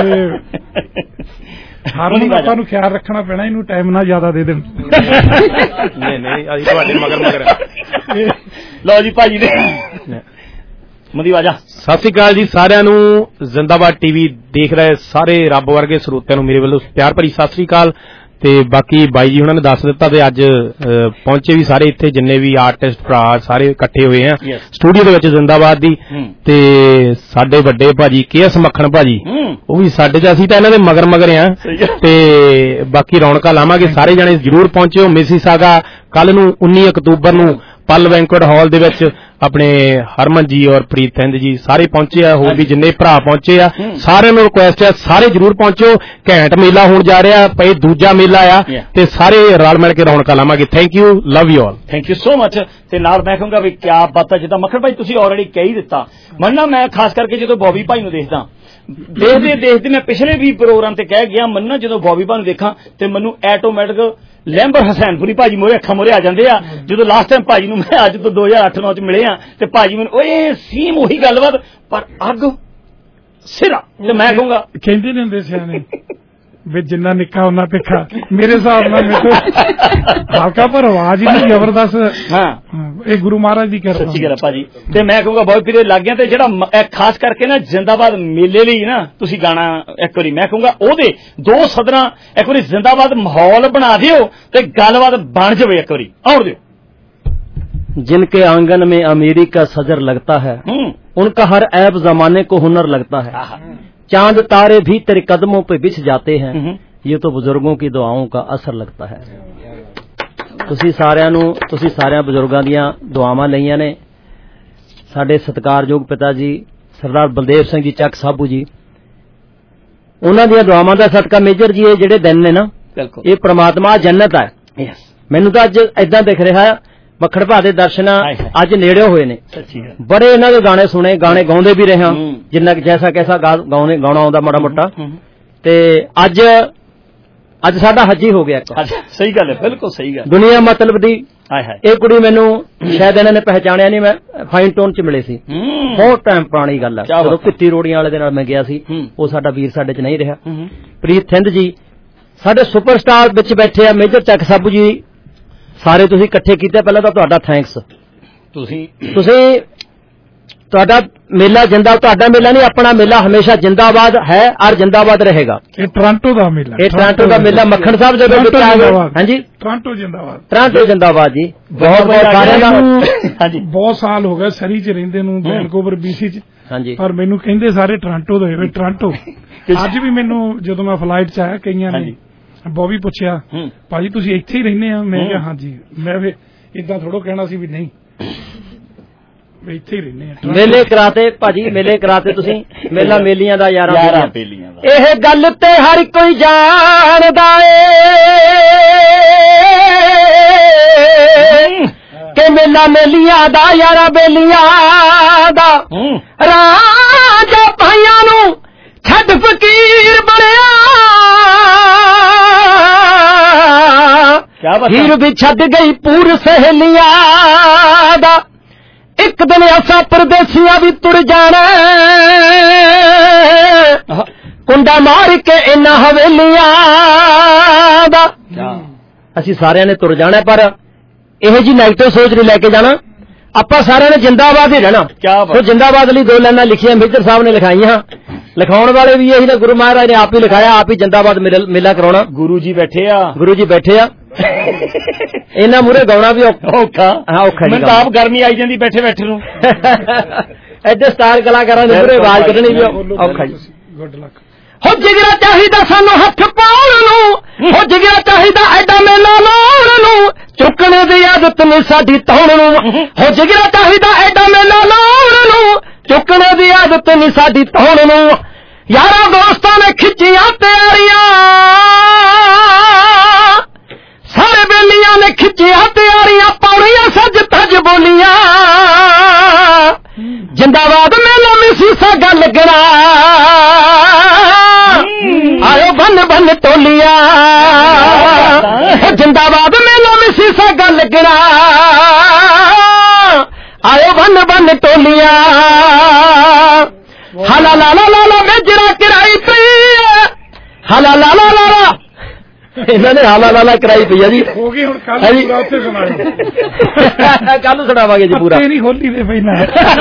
J: ਹਾਰਨ ਆਪਾਂ ਨੂੰ ਖਿਆਲ ਰੱਖਣਾ ਪੈਣਾ, ਇਹਨੂੰ ਟਾਈਮ ਨਾ ਜ਼ਿਆਦਾ ਦੇ ਦੇਣ।
M: ਨਹੀਂ ਨਹੀਂ ਅਸੀਂ ਤੁਹਾਡੇ ਮਗਰ ਮਗਰ।
I: ਲਓ ਜੀ ਭਾਜੀ ਦੇ ਮਦੀ ਵਾਜਾ।
M: ਸਤਿ ਸ੍ਰੀ ਅਕਾਲ ਜੀ ਸਾਰਿਆਂ ਨੂੰ, ਜਿੰਦਾਬਾਦ ਟੀਵੀ ਦੇਖ ਰਹੇ ਸਾਰੇ ਰੱਬ ਵਰਗੇ ਸਰੋਤਿਆਂ ਨੂੰ ਮੇਰੇ ਵੱਲੋਂ ਪਿਆਰ ਭਰੀ ਸਤਿ ਸ੍ਰੀ ਅਕਾਲ। ਤੇ ਬਾਕੀ ਬਾਈ ਜੀ ਉਹਨਾਂ ਨੇ ਦੱਸ ਦਿੱਤਾ, ਤੇ ਅੱਜ ਪਹੁੰਚੇ ਵੀ ਸਾਰੇ ਇੱਥੇ ਜਿੰਨੇ ਵੀ ਆਰਟਿਸਟ ਭਰਾ ਸਾਰੇ ਇਕੱਠੇ ਹੋਏ ਆ ਸਟੂਡੀਓ ਦੇ ਵਿੱਚ ਜਿੰਦਾਬਾਦ ਦੀ। ਤੇ ਸਾਡੇ ਵੱਡੇ ਭਾਜੀ ਕੇ ਐਸ ਮੱਖਣ ਭਾਜੀ, ਉਹ ਵੀ ਸਾਡੇ ਚ, ਅਸੀਂ ਤਾਂ ਇਹਨਾਂ ਦੇ ਮਗਰ ਮਗਰ ਆ। ਤੇ ਬਾਕੀ ਰੌਣਕਾਂ ਲਾਵਾਂਗੇ, ਸਾਰੇ ਜਣੇ ਜ਼ਰੂਰ ਪਹੁੰਚਿਓ। ਮਿਸੀਸਾਗਾ ਕੱਲ ਨੂੰ ਉੱਨੀ ਅਕਤੂਬਰ ਨੂੰ ਪਲ ਬੈਂਕੁਏਟ ਹਾਲ ਦੇ ਵਿੱਚ ਆਪਣੇ ਹਰਮਨ ਜੀ ਔਰ ਪ੍ਰੀਤ ਹਿੰਦ ਜੀ ਸਾਰੇ ਪਹੁੰਚੇ ਆ, ਹੋਰ ਵੀ ਜਿੰਨੇ ਭਰਾ ਪਹੁੰਚੇ ਆ, ਸਾਰਿਆਂ ਨੂੰ ਰਿਕੁਐਸਟ ਹੈ ਸਾਰੇ ਜਰੂਰ ਪਹੁੰਚੋ। ਘੈਂਟ ਮੇਲਾ ਹੋਣ ਜਾ ਰਿਹਾ, ਪਏ ਦੂਜਾ ਮੇਲਾ ਆ ਤੇ ਸਾਰੇ ਰਲ ਮਿਲ ਕੇ ਰੌਣਕਾਂ ਲਾਵਾਂਗੇ। Thank you, love you all,
I: thank you so much. ਤੇ ਨਾਲ ਮੈਂ ਕਹੂੰਗਾ ਵੀ ਕਿਆ ਬਾਤ ਹੈ, ਜਿੱਦਾਂ ਮੱਖਣ ਭਾਈ ਤੁਸੀਂ ਆਲਰੇਡੀ ਕਹਿ ਹੀ ਦਿੱਤਾ। ਮੰਨਣਾ ਮੈਂ ਖਾਸ ਕਰਕੇ ਜਦੋਂ ਬੌਬੀ ਭਾਈ ਨੂੰ ਦੇਖਦਾ, ਦੇਖਦੇ ਦੇਖਦੇ ਮੈਂ ਪਿਛਲੇ ਵੀ ਪ੍ਰੋਗਰਾਮ ਤੇ ਕਹਿ ਗਿਆ, ਮੰਨਣਾ ਜਦੋਂ ਬੌਬੀ ਭਾਈ ਨੂੰ ਦੇਖਾਂ ਤੇ ਮੈਨੂੰ ਐਟੋਮੈਟਿਕ ਲੈਂਬਰ ਹਸੈਨਪੁਰੀ ਭਾਜੀ ਮੋਰੇ ਅੱਖਾਂ ਮੋਰੇ ਆ ਜਾਂਦੇ ਆ। ਜਦੋਂ ਲਾਸਟ ਟਾਈਮ ਭਾਜੀ ਨੂੰ ਮੈਂ ਅੱਜ ਤੋਂ ਦੋ ਹਜ਼ਾਰ ਅੱਠ ਨੌ ਚ ਮਿਲੇ ਆ ਤੇ ਭਾਜੀ ਮੈਨੂੰ ਓਏ ਸੇਮ ਉਹੀ ਗੱਲਬਾਤ ਪਰ ਅੱਗ ਸਿਰਾ। ਤੇ ਮੈਂ ਕਹੂੰਗਾ
J: ਕਹਿੰਦੇ ਨੇ ਹੁੰਦੇ ਸਿਆਣੇ ਵੀ ਜਿੰਨਾ ਨਿੱਕਾ ਉਹਨਾਂ ਤਿੱਖਾ। ਮੇਰੇ ਹਿਸਾਬ ਨਾਲ ਮੇਰੇ ਹਲਕਾ ਪਰ ਆਵਾਜ਼ ਹੀ ਜ਼ਬਰਦਸਤ। ਹਾਂ, ਇਹ ਗੁਰੂ ਮਹਾਰਾਜ ਦੀ ਕਿਰਪਾ।
I: ਸੱਚੀ ਗੱਲ ਭਾਜੀ। ਤੇ ਮੈਂ ਕਹੂੰਗਾ ਬਹੁਤ ਪੀਰੇ ਲੱਗ ਗਿਆ। ਤੇ ਜਿਹੜਾ ਖਾਸ ਕਰਕੇ ਨਾ ਜਿੰਦਾਬਾਦ ਮੇਲੇ ਲਈ ਨਾ ਤੁਸੀਂ ਗਾਣਾ ਇੱਕ ਵਾਰੀ ਮੈਂ ਕਹੂੰਗਾ ਉਹਦੇ ਦੋ ਸਦਰਾਂ ਇੱਕ ਵਾਰੀ ਜਿੰਦਾਬਾਦ ਮਾਹੌਲ ਬਣਾ ਦਿਓ ਤੇ ਗੱਲਬਾਤ ਬਣ ਜਾਵੇ। ਇੱਕ ਵਾਰੀ ਆਉਣ ਦਿਓ।
N: जिनके आंगन में अमीरी का सजर लगता है, उनका हर ऐब जमाने को हुनर लगता है। चांद तारे भी तेरे कदमों पे बिछ जाते हैं, ये तो बुजुर्गों की दुआओं का असर लगता है। ਤੁਸੀਂ ਸਾਰਿਆਂ ਨੂੰ ਤੁਸੀਂ ਸਾਰਿਆਂ ਬਜ਼ੁਰਗਾਂ ਦੀਆਂ ਦੁਆਵਾਂ ਲਈਆਂ ਨੇ। ਸਾਡੇ ਸਤਿਕਾਰਯੋਗ ਪਿਤਾ ਜੀ ਸਰਦਾਰ ਬਲਦੇਵ ਸਿੰਘ ਜੀ ਚੱਕ ਸਾਬੂ ਜੀ, ਉਹਨਾਂ ਦੀਆਂ ਦੁਆਵਾਂ ਦਾ ਸਦਕਾ ਮੇਜਰ ਜੀ ਇਹ ਜਿਹੜੇ ਦਿਨ ਨੇ ਨਾ, ਇਹ ਪ੍ਰਮਾਤਮਾ ਜੰਨਤ ਹੈ। ਮੈਨੂੰ ਤਾਂ ਅੱਜ ਏਦਾਂ ਦਿਖ ਰਿਹਾ ਮੱਖਣ ਭਾ ਦੇ ਦਰਸ਼ਨ ਅੱਜ ਨੇੜੇ ਹੋਏ ਨੇ। ਬੜੇ ਇਹਨਾਂ ਦੇ ਗਾਣੇ ਸੁਣੇ, ਗਾਣੇ ਗਾਉਂਦੇ ਵੀ ਰਹੇ ਹਾਂ ਜਿੰਨਾ ਜੈਸਾ ਕੈਸਾ ਗਾਉਣੇ ਗਾਉਣਾ ਆਉਂਦਾ ਮਾੜਾ ਮੋਟਾ। ਤੇ ਅੱਜ ਅੱਜ ਸਾਡਾ ਹੱਜੀ ਹੋ ਗਿਆ।
I: ਸਹੀ ਗੱਲ ਹੈ, ਬਿਲਕੁਲ ਸਹੀ ਗੱਲ।
N: ਦੁਨੀਆ ਮਤਲਬ ਦੀ ਇਹ ਕੁੜੀ ਮੈਨੂੰ ਸ਼ਾਇਦ ਇਹਨਾਂ ਨੇ ਪਹਿਚਾਣਿਆ ਨਹੀਂ, ਮੈਂ ਫਾਈਨ ਟੋਨ ਚ ਮਿਲੇ ਸੀ, ਬਹੁਤ ਟਾਈਮ ਪੁਰਾਣੀ ਗੱਲ ਹੈ। ਜਦੋਂ ਪਿੱਤੀ ਰੋੜੀਆਂ ਵਾਲੇ ਦੇ ਨਾਲ ਮੈਂ ਗਿਆ ਸੀ, ਉਹ ਸਾਡਾ ਵੀਰ ਸਾਡੇ ਚ ਨਹੀਂ ਰਿਹਾ। ਪ੍ਰੀਤ ਹਿੰਦ ਜੀ ਸਾਡੇ ਸੁਪਰਸਟਾਰ ਵਿੱਚ ਬੈਠੇ ਆ, ਮੇਜਰ ਚੱਕ ਸਾਬੂ ਜੀ, ਸਾਰੇ ਤੁਸੀਂ ਇਕੱਠੇ ਕੀਤੇ। ਪਹਿਲਾਂ ਤਾਂ ਤੁਹਾਡਾ ਥੈਂਕਸ। ਤੁਸੀਂ ਤੁਸੀਂ ਤੁਹਾਡਾ ਮੇਲਾ ਜਿੰਦਾ, ਤੁਹਾਡਾ ਮੇਲਾ ਨਹੀਂ ਆਪਣਾ ਮੇਲਾ ਹਮੇਸ਼ਾ ਜਿੰਦਾਬਾਦ ਹੈ ਔਰ ਜਿੰਦਾਬਾਦ ਰਹੇਗਾ।
J: ਇਹ ਟੋਰਾਂਟੋ ਦਾ ਮੇਲਾ,
N: ਇਹ ਟੋਰਾਂਟੋ ਦਾ ਮੇਲਾ। ਮੱਖਣ ਸਾਹਿਬ ਜਦੋਂ ਵਿੱਚ ਆ ਗਏ, ਹਾਂਜੀ
J: ਟੋਰਾਂਟੋ ਜਿੰਦਾਬਾਦ,
N: ਟੋਰਾਂਟੋ ਜਿੰਦਾਬਾਦ ਜੀ। ਬਹੁਤ ਬਹੁਤ ਸਾਰਿਆਂ ਦਾ ਹਾਂਜੀ।
J: ਬਹੁਤ ਸਾਲ ਹੋ ਗਏ ਸਰੀ ਚ ਰਹਿੰਦੇ ਨੂੰ, ਵੈਨਕੂਵਰ ਬੀਸੀ ਚ।
N: ਹਾਂਜੀ,
J: ਪਰ ਮੈਨੂੰ ਕਹਿੰਦੇ ਸਾਰੇ ਟੋਰਾਂਟੋ ਦੇ ਹੋਏ। ਟੋਰਾਂਟੋ ਅੱਜ ਵੀ ਮੈਨੂੰ ਜਦੋਂ ਮੈਂ ਫਲਾਈਟ ਚ ਆਇਆ ਕਈਆਂ ਨੇ ਬੌਬੀ ਪੁੱਛਿਆ ਭਾਜੀ ਤੁਸੀਂ ਇੱਥੇ ਹੀ ਰਹਿੰਦੇ ਆ? ਮੈਂ ਕਿਹਾ ਹਾਂਜੀ। ਮੈਂ ਵੀ ਏਦਾਂ ਥੋੜੋ ਕਹਿਣਾ ਸੀ ਵੀ ਨਹੀਂ, ਇੱਥੇ ਹੀ ਰਹਿੰਦੇ ਆ।
N: ਮੇਲੇ ਕਰਾਤੇ ਭਾਜੀ, ਮੇਲੇ ਕਰਾਤੇ ਤੁਸੀਂ। ਮੇਲਾ ਮੇਲੀਆਂ ਦਾ ਯਾਰਾਂ ਬੇਲੀਆਂ ਦਾ, ਇਹ ਗੱਲ ਤੇ ਹਰ ਕੋਈ ਜਾਣਦਾ ਏ ਕਿ ਮੇਲਾ ਮੇਲੀਆਂ ਦਾ ਯਾਰਾਂ ਬੇਲੀਆਂ ਦਾ। ਰਾਜਾ ਭਾਈਆਂ ਨੂੰ ਛੱਡ ਫਕੀਰ ਬਣਿਆ, ਹੀਰ ਵੀ ਛੱਡ ਗਈ ਪੂਰ ਸਹੇਲੀਆਂ ਦਾ। ਇੱਕ ਦਿਨ ਅਸਾਂ ਪਰਦੇਸੀਆਂ ਵੀ ਤੁਰ ਜਾਣਾ, ਕੁੰਡਾ ਮਾਰ ਕੇ ਇਹਨਾਂ ਹਵੇਲੀਆਂ ਦਾ। ਅਸੀਂ ਸਾਰਿਆਂ ਨੇ ਤੁਰ ਜਾਣਾ, ਪਰ ਇਹੋ ਜੀ ਨੈਗੇਟਿਵ ਸੋਚ ਨਹੀਂ ਲੈ ਕੇ ਜਾਣਾ। ਆਪਾਂ ਸਾਰਿਆਂ ਨੇ ਜਿੰਦਾਬਾਦ ਹੀ ਰਹਿਣਾ। ਸੋ ਜਿੰਦਾਬਾਦ ਲਈ ਦੋ ਲਾਈਨਾਂ ਲਿਖੀਆਂ, ਮੇਜਰ ਸਾਹਿਬ ਨੇ ਲਿਖਾਈਆਂ। ਲਿਖਾਉਣ ਵਾਲੇ ਵੀ ਇਹੀ ਨਾ, ਗੁਰੂ ਮਹਾਰਾਜ ਨੇ ਆਪ ਹੀ ਲਿਖਾਇਆ, ਆਪ ਹੀ ਜਿੰਦਾਬਾਦ ਮੇਲਾ ਕਰਾਉਣਾ।
I: ਗੁਰੂ ਜੀ ਬੈਠੇ ਆ,
N: ਗੁਰੂ ਜੀ ਬੈਠੇ ਆ। ਇਹਨਾਂ ਮੂਹਰੇ ਗਾਉਣਾ ਵੀ ਔਖਾ। ਹਾਂ ਔਖਾ ਜੀ,
I: ਮੈਨੂੰ ਤਾਂ ਆਪ ਗਰਮੀ ਆਈ ਜਾਂਦੀ ਬੈਠੇ ਬੈਠੇ ਨੂੰ।
N: ਐਡੇ ਸਟਾਰ ਕਲਾਕਾਰਾਂ ਦੇ ਮੂਹਰੇ ਆਵਾਜ਼ ਕੱਢਣੀ ਵੀ ਔਖਾ ਜੀ।
J: Good luck.
N: ਹੋ ਜਿਗਰਾ ਚਾਹੀਦਾ ਸਾਨੂੰ ਹੱਥ ਪਾਉਣ ਨੂੰ, ਹੋ ਜਿਗਰਾ ਚਾਹੀਦਾ ਐਡਾ ਮੇਲਾ ਲਾਉਣ ਨੂੰ, ਚੁੱਕਣੇ ਦੀ ਆਦਤ ਨਹੀਂ ਸਾਡੀ ਧੌਣ ਨੂੰ। ਹੋ ਜਿਗਰਾ ਚਾਹੀਦਾ ਐਡਾ ਮੇਲਾ ਲਾਉਣ ਨੂੰ, ਚੁੱਕਣੇ ਦੀ ਆਦਤ ਨਹੀਂ ਸਾਡੀ ਧੌਣ ਨੂੰ। ਯਾਰਾਂ ਦੋਸਤਾਂ ਨੇ ਖਿੱਚੀਆਂ ਤਿਆਰੀਆਂ, ਸਾਰੇ ਬੇਲੀਆਂ ਨੇ ਖਿੱਚੀਆਂ ਤਿਆਰੀਆਂ, ਪੌੜੀਆਂ ਸੱਜ ਤੱਜ ਬੋਲੀਆਂ। ਜਿੰਦਾਬਾਦ ਮੇਲਾ ਮਿਸੀ ਸਾਗਾ ਲੱਗਣਾ, ਆਇਓ ਬੰਨ ਬੰਨ ਟੋਲੀਆਂ। ਜਿੰਦਾਬਾਦ ਮੇਲਾ ਮਿਸੀ ਸਾਗਾ ਲੱਗਣਾ, ਆਇਓ ਬੰਨ ਬੰਨ ਟੋਲੀਆਂ। ਹਾਲਾ ਲਾ ਲਾ ਲਾ ਲਾ ਮੇਜਰਾ ਕਰਾਈ ਪਈ, ਹਾਲਾ ਲਾ ਲਾ ਲਾ ਲਾ ਇਹਨਾਂ ਨੇ ਹਾਲਾ ਲਾਲਾ ਕਰਾਈ ਪਈ ਆ ਜੀ। ਹੋ ਗਈ ਹੁਣ ਕੱਲ ਪੂਰਾ ਉੱਥੇ ਸੁਣਾਵਾਂਗੇ, ਕੱਲ ਸੁਣਾਵਾਂਗੇ ਜੀ ਪੂਰਾ। ਨਹੀਂ ਹੋਲੀ ਦੇ ਪਹਿਲਾਂ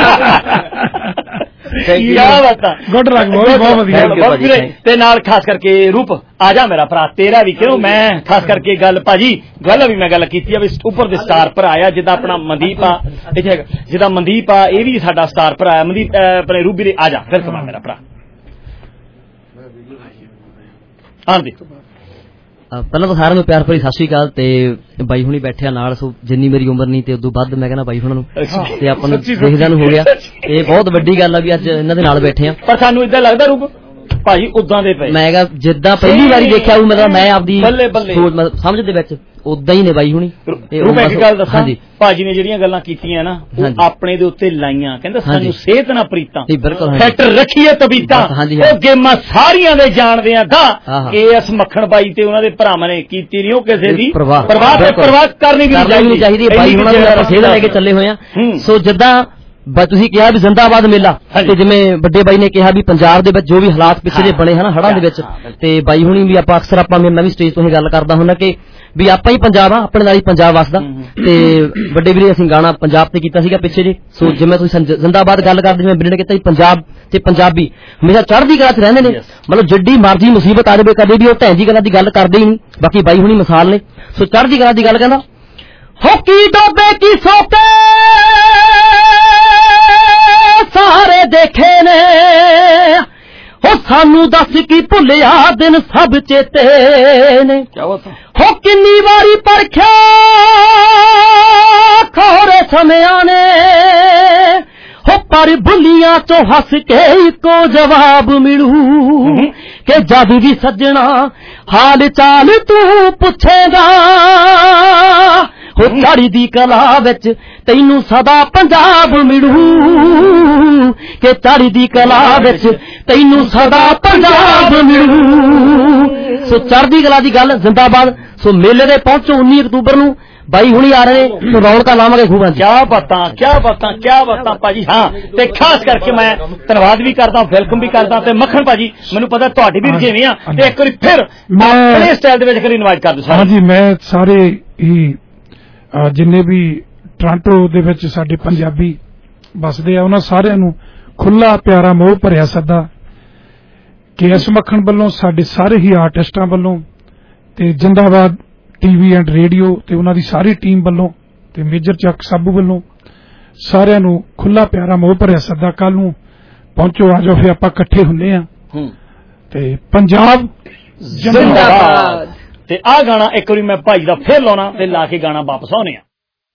I: ਗੁੱਡ ਲੱਕ, ਬਹੁਤ ਵਧੀਆ। ਤੇ ਨਾਲ ਖਾਸ ਕਰਕੇ ਰੂਪ ਆ ਜਾ ਮੇਰਾ ਭਰਾ, ਤੇਰਾ ਵੀ ਕਿਉਂ ਮੈਂ ਖਾਸ ਕਰਕੇ ਗੱਲ ਭਾਜੀ ਗੱਲ ਵੀ ਮੈਂ ਗੱਲ ਕੀਤੀ ਆ ਵੀ ਉੱਪਰ ਦੇ ਸਟਾਰ ਭਰਾ ਆ, ਜਿੱਦਾਂ ਆਪਣਾ ਮਨਦੀਪ ਆ ਇੱਥੇ, ਜਿੱਦਾਂ ਮਨਦੀਪ ਆ ਇਹ ਵੀ ਸਾਡਾ ਸਟਾਰ ਭਰਾ। ਮਨਦੀਪ ਆਪਣੇ ਰੂਬੀ ਦੇ ਆ ਜਾ, ਵੈਲਕਮ ਆ ਮੇਰਾ ਭਰਾ। ਹਾਂਜੀ
N: ਪਹਿਲਾਂ ਤਾਂ ਸਾਰਿਆਂ ਨੂੰ ਪਿਆਰ ਭਰੀ ਸਤਿ ਸ਼੍ਰੀ ਅਕਾਲ ਤੇ ਬਾਈ ਹੁਣੀ ਬੈਠਿਆ ਨਾਲ ਸੋ ਜਿੰਨੀ ਮੇਰੀ ਉਮਰ ਨਹੀਂ ਤੇ ਉਦੋਂ ਵੱਧ ਮੈਂ ਕਹਿੰਦਾ ਬਾਈ ਹੁਣਾਂ ਨੂੰ ਤੇ ਆਪਾਂ ਨੂੰ ਦੇਖਦਿਆਂ ਨੂੰ ਹੋ ਗਿਆ ਇਹ ਬਹੁਤ ਵੱਡੀ ਗੱਲ ਆ ਵੀ ਅੱਜ ਇਹਨਾਂ ਦੇ ਨਾਲ ਬੈਠੇ ਆ
I: ਪਰ ਸਾਨੂੰ ਇਦਾਂ ਲੱਗਦਾ ਰੂਪ ਭਾਜੀ ਉਦਾਂ ਦੇ ਪਏ
N: ਮੈਂ ਕਿਹਾ ਜਿੱਦਾਂ ਪਹਿਲੀ ਵਾਰੀ ਦੇਖਿਆ ਉਹ ਮਤਲਬ ਮੈਂ ਆਪਦੀ ਸੋਚ ਸਮਝ ਦੇ ਵਿੱਚ ਉਦਾਂ ਹੀ ਨੇ ਬਾਈ ਹੁਣੀ
I: ਰੂਪ ਇੱਕ ਗੱਲ ਦੱਸਾਂ ਭਾਜੀ ਨੇ ਜਿਹੜੀਆਂ ਗੱਲਾਂ ਕੀਤੀਆਂ ਨਾ ਉਹ ਆਪਣੇ ਦੇ ਉੱਤੇ ਲਾਈਆਂ ਕਹਿੰਦਾ ਸਾਨੂੰ ਸਿਹਤ ਨਾ ਪ੍ਰੀਤਾਂ ਫਿੱਟ ਰੱਖੀਏ ਤਬੀਤਾਂ ਉਹ ਗੇਮਾਂ ਸਾਰੀਆਂ ਦੇ ਜਾਣਦੇ ਆ ਦਾ ਕੇ ਐਸ ਮੱਖਣ ਬਾਈ ਤੇ ਉਹਨਾਂ ਦੇ ਭਰਾਵਾਂ ਨੇ ਕੀਤੀ ਨਹੀਂ ਉਹ ਕਿਸੇ ਦੀ ਪਰਵਾਹ ਪਰਵਾਹ ਕਰਨੀ ਵੀ
N: ਚਾਹੀਦੀ ਬਾਈ ਹੁਣਾਂ ਦੀ ਸਿਹਤ ਲੈ ਕੇ ਚੱਲੇ ਹੋਏ ਆ ਸੋ ਜਿੱਦਾਂ ਤੁਸੀਂ ਕਿਹਾ ਵੀ ਜ਼ਿੰਦਾਬਾਦ ਮੇਲਾ ਤੇ ਜਿਵੇਂ ਵੱਡੇ ਬਾਈ ਨੇ ਕਿਹਾ ਵੀ ਪੰਜਾਬ ਦੇ ਵਿੱਚ ਜੋ ਵੀ ਹਾਲਾਤ ਪਿੱਛੇ ਜੇ ਬਣੇ ਹਨ ਹੜ੍ਹਾਂ ਦੇ ਵਿੱਚ ਤੇ ਬਾਈ ਹੁਣੀ ਵੀ ਆਪਾਂ ਅਕਸਰ ਆਪਾਂ ਮੈਂ ਵੀ ਸਟੇਜ ਤੋਂ ਹੀ ਗੱਲ ਕਰਦਾ ਹੁੰਦਾ ਕਿ ਵੀ ਆਪਾਂ ਹੀ ਪੰਜਾਬ ਆ ਆਪਣੇ ਨਾਲ ਹੀ ਪੰਜਾਬ ਵਸਦਾ ਤੇ ਵੱਡੇ ਵੀਰੇ ਅਸੀਂ ਗਾਣਾ ਪੰਜਾਬ ਤੇ ਕੀਤਾ ਸੀਗਾ ਪਿੱਛੇ ਜੇ ਸੋ ਜਿਵੇਂ ਤੁਸੀਂ ਜ਼ਿੰਦਾਬਾਦ ਗੱਲ ਕਰਦੇ ਜਿਵੇਂ ਵੀਰੇ ਨੇ ਕੀਤਾ ਪੰਜਾਬ ਤੇ ਪੰਜਾਬੀ ਹਮੇਸ਼ਾ ਚੜ੍ਹਦੀ ਕਲਾ 'ਚ ਰਹਿੰਦੇ ਨੇ ਮਤਲਬ ਜਿੱਡੀ ਮਰਜ਼ੀ ਮੁਸੀਬਤ ਆ ਜਾਵੇ ਕਦੇ ਵੀ ਉਹ ਢੈਂਜੀ ਕਲਾ ਦੀ ਗੱਲ ਕਰਦੇ ਹੀ ਨਹੀਂ ਬਾਕੀ ਬਾਈ ਹੁਣੀ ਮਿਸਾਲ ਨੇ ਸੋ ਚੜ੍ਹਦੀ ਕਲਾ ਦੀ ਗੱਲ ਕਹਿੰਦਾ ਹੋਕੀ ਡੋਬੇ ਕੀ ਸੋਤੇ ਸਾਰੇ ਦੇਖੇ ਨੇ ਹੋ ਸਾਨੂੰ ਦੱਸ ਕੀ ਭੁੱਲਿਆ ਦਿਨ ਸਭ ਚੇਤੇ ਨੇ ਹੋ ਕਿੰਨੀ ਵਾਰੀ ਪਰਖਿਆ ਖੋਰੇ ਸਮਿਆਂ ਨੇ ਹੋ ਪਰ ਭੁੱਲੀਆਂ ਚੋਂ ਹੱਸ ਕੇ ਇੱਕੋ ਜਵਾਬ ਮਿਲੂ ਕਿ ਜਦ ਵੀ ਸੱਜਣਾ ਹਾਲ ਚਾਲ ਤੂੰ ਪੁੱਛੇਗਾ ਹੋ ਝਾੜੀ ਦੀ ਕਲਾ ਵਿੱਚ ਤੈਨੂੰ ਸਦਾ ਪੰਜਾਬ ਮਿਲੂ ਕਿ ਝਾੜੀ ਦੀ ਕਲਾ ਵਿੱਚ ਤੈਨੂੰ ਸਦਾ ਪੰਜਾਬ ਮਿਲੂ ਸੋ ਚੜ੍ਹਦੀ ਕਲਾ ਦੀ ਗੱਲ ਜ਼ਿੰਦਾਬਾਦ ਸੋ ਮੇਲੇ ਦੇ ਪਹੁੰਚੋ ਉੱਨੀ ਅਕਤੂਬਰ ਨੂੰ ਬਾਈ ਹੁਣੀ ਆ ਰਹੇ ਨੇ ਸੋ ਰੌਣਕਾਂ ਲਾਵਾਂਗੇ ਖੂਬਾਂ
I: ਕਿਆ ਬਾਤਾਂ ਕਿਆ ਬਾਤਾਂ ਕਿਆ ਬਾਤਾਂ ਭਾਜੀ ਹਾਂ ਤੇ ਖਾਸ ਕਰਕੇ ਮੈਂ ਧੰਨਵਾਦ ਵੀ ਕਰਦਾ ਵੈਲਕਮ ਵੀ ਕਰਦਾ ਤੇ ਮੱਖਣ ਭਾਜੀ ਮੈਨੂੰ ਪਤਾ ਤੁਹਾਡੀ ਵੀ ਰਜੇਵੇਂ ਆ ਤੇ ਇੱਕ ਵਾਰੀ ਫਿਰ ਆਪਣੇ ਸਟਾਈਲ ਦੇ ਵਿੱਚ ਕਰੀ ਇਨਵਾਈਟ ਕਰ ਦਿਓ
J: ਹਾਂਜੀ ਮੈਂ ਸਾਰੇ ਹੀ ਜਿੰਨੇ ਵੀ ਟੋਰਾਂਟੋ ਦੇ ਵਿੱਚ ਸਾਡੇ ਪੰਜਾਬੀ ਵਸਦੇ ਆ ਉਹਨਾਂ ਸਾਰਿਆਂ ਨੂੰ ਖੁੱਲਾ ਪਿਆਰਾ ਮੋਹ ਭਰਿਆ ਸੱਦਾ ਕੇ ਐਸ ਮੱਖਣ ਵੱਲੋਂ ਸਾਡੇ ਸਾਰੇ ਹੀ ਆਰਟਿਸਟਾਂ ਵੱਲੋਂ ਤੇ ਜਿੰਦਾਬਾਦ ਟੀਵੀ ਐਂਡ ਰੇਡੀਓ ਤੇ ਉਹਨਾਂ ਦੀ ਸਾਰੀ ਟੀਮ ਵੱਲੋਂ ਤੇ ਮੇਜਰ ਚੱਕ ਸਾਬੂ ਵੱਲੋਂ ਸਾਰਿਆਂ ਨੂੰ ਖੁੱਲਾ ਪਿਆਰਾ ਮੋਹ ਭਰਿਆ ਸੱਦਾ ਕੱਲ ਨੂੰ ਪਹੁੰਚੋ ਆ ਜਾਓ ਫਿਰ ਆਪਾਂ ਇਕੱਠੇ ਹੁੰਨੇ ਆ ਤੇ ਪੰਜਾਬ
I: ਜਿੰਦਾਬਾਦ ਤੇ ਆਹ ਗਾਣਾ ਇੱਕ ਵਾਰੀ ਮੈਂ ਭਾਈ ਦਾ ਫੇਰ ਲਾਉਣਾ ਤੇ ਲਾ ਕੇ ਗਾਣਾ ਵਾਪਸ ਆਉਣੇ ਆ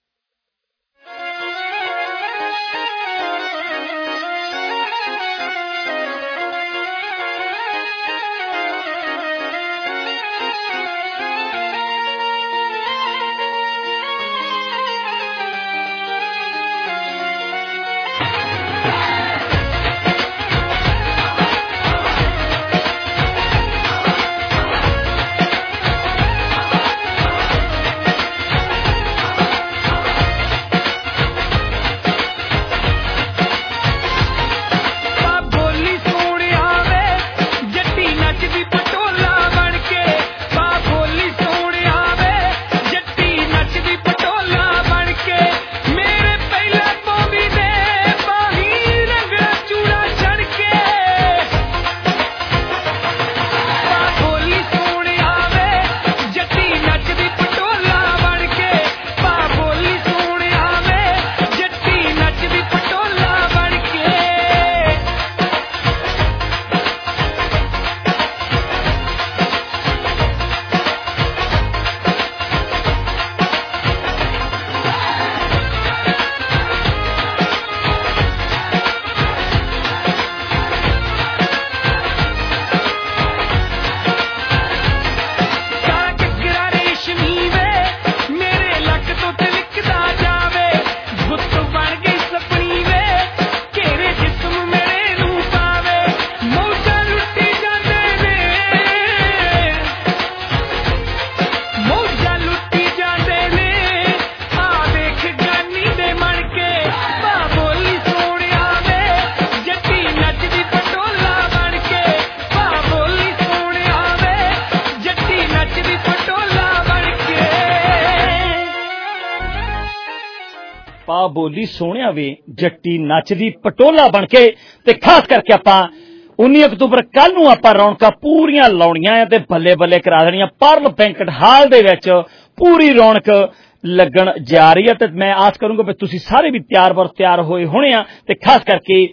I: ਬੋਲੀ ਸੋਹਣਿਆ ਵੇ ਜੱਟੀ ਨੱਚਦੀ ਪਟੋਲਾ ਬਣ ਕੇ ਤੇ ਖਾਸ ਕਰਕੇ ਆਪਾਂ ਉੱਨੀ ਅਕਤੂਬਰ ਕੱਲ ਨੂੰ ਆਪਾਂ ਰੌਣਕਾਂ ਪੂਰੀਆਂ ਲਾਉਣੀਆਂ ਆ ਤੇ ਬੱਲੇ ਬੱਲੇ ਕਰਾ ਦੇਣੀਆਂ ਪਰਲ ਬੈਂਕਟ ਹਾਲ ਦੇ ਵਿੱਚ ਪੂਰੀ ਰੌਣਕ ਲੱਗਣ ਜਾ ਰਹੀ ਹੈ ਤੇ ਮੈਂ ਆਸ ਕਰੂੰਗਾ ਵੀ ਤੁਸੀਂ ਸਾਰੇ ਵੀ ਤਿਆਰ ਬਰ ਤਿਆਰ ਹੋਏ ਹੋਣੇ ਆ ਤੇ ਖਾਸ ਕਰਕੇ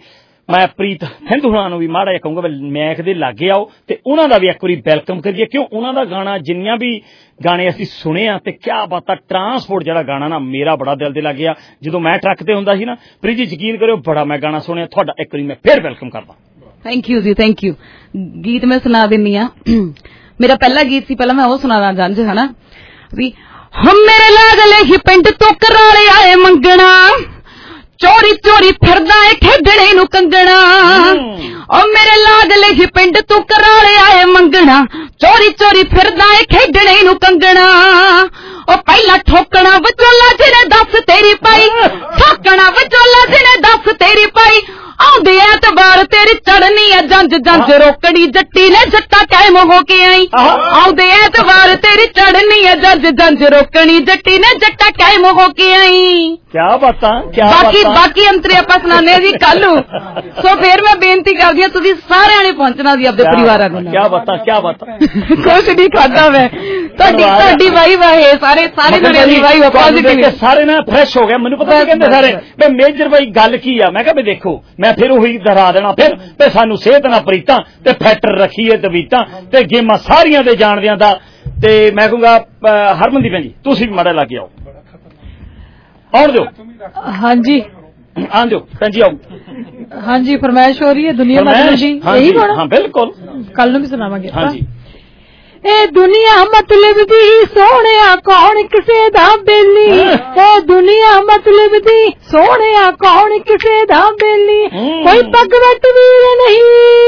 I: मैं प्रीत हिंद हुणा नूं भी माड़ा जिहा कहूंगा मैक दे लागे आओ ते उन्हां दा भी एक वारी वेलकम करिए क्यों उन्हां दा गाना जिन्नियां भी गाने असीं सुने आ ते क्या बात आ ट्रांसपोर्ट जिहड़ा गाना ना मेरा बड़ा दिल दे लग गया जदों मैं ट्रक ते हुंदा सी ना प्रीत जी यकीन करियो बड़ा मैं गाना सुनिया तुहाडा एक वारी मैं फिर वेलकम करदा
L: थैंक यू जी थैंक यू गीत मैं सुना दिंदी आ मेरा पहला गीत सी पहला मैं वो सुनाना जंज है ना भी हम मेरे लागले ही पिंड तो कराले आए मंगना चोरी चोरी फिरदा है खेडणे नू कंगना ओ मेरे लागले ही पिंड तू कराले आए मंगना चोरी चोरी फिरदा है खेडणे नू कंगना ओ पहला ठोकना विचोला जिने दस तेरी पाई ठोकना विचोला जिने दस तेरी पाई आउंदे एतबार तेरी चढ़नी है जंज जंज रोकड़ी जट्टी ने जट्टा कायम हो के आई आउंदे एतबार तेरी चढ़नी है जंज जंज रोकड़ी जट्टी ने जट्टा कायम हो के आई
I: क्या बातां क्या
L: बाकी बाकी अंतरे ਆਪਾਂ ਸੁਣਾਣੇ ਜੀ ਕੱਲ ਨੂੰ ਸੋ ਫਿਰ ਮੈਂ ਬੇਨਤੀ ਕਰਦੀ ਹਾਂ ਤੁਸੀਂ ਸਾਰਿਆਂ ਨੇ ਪਹੁੰਚਣਾ ਜੀ ਆਪਣੇ ਪਰਿਵਾਰਾਂ ਦੇ ਨਾਲ
I: ਕੀ ਬਾਤਾਂ ਕੀ ਬਾਤਾਂ
L: ਕੁਛ ਨਹੀਂ ਖਾਦਾ ਮੈਂ ਤੁਹਾਡੀ ਤੁਹਾਡੀ ਵਾਈ ਵਾਈ ਸਾਰੇ ਸਾਰੇ ਜਣੇ ਦੀ ਵਾਈ ਪੋਜ਼ਿਟਿਵ
I: ਸਾਰੇ ਨਾ ਫਰੈਸ਼ ਹੋ ਗਿਆ ਮੈਨੂੰ ਪਤਾ ਨਹੀਂ ਕਹਿੰਦੇ ਸਾਰੇ ਵੀ ਮੇਜਰ ਬਾਈ ਗੱਲ ਕੀ ਆ ਮੈਂ ਕਿਹਾ ਵੀ ਦੇਖੋ ਮੈਂ ਫਿਰ ਉਹੀ ਦਰਾ ਦੇਣਾ ਫਿਰ ਤੇ ਸਾਨੂੰ ਸਿਹਤ ਨਾਲ ਪ੍ਰੀਤਾਂ ਤੇ ਫੈਟਰ ਰੱਖੀਏ ਤਵੀਤਾਂ ਤੇ ਗੇਮਾਂ ਸਾਰੀਆਂ ਦੇ ਜਾਣਦਿਆਂ ਦਾ ਤੇ ਮੈਂ ਕਹੂੰਗਾ ਹਰਮਨਦੀਪ ਜੀ ਤੁਸੀਂ ਵੀ ਮਾੜਾ ਲੱਗ ਆਓ आउण दो
K: हाँ जी
I: आन दो भैन जी आओ
K: हाँ जी फरमाइश हो रही है दुनिया मतलब जी यही होना
I: हाँ बिल्कुल
K: कल नूं भी सुनावांगे
I: हाँ जी
K: ए दुनिया मतलब दी सोने कौन किसे दा बेली ए दुनिया मतलब दी सोने कौन किसे दा बेली कोई भगवत वीर नहीं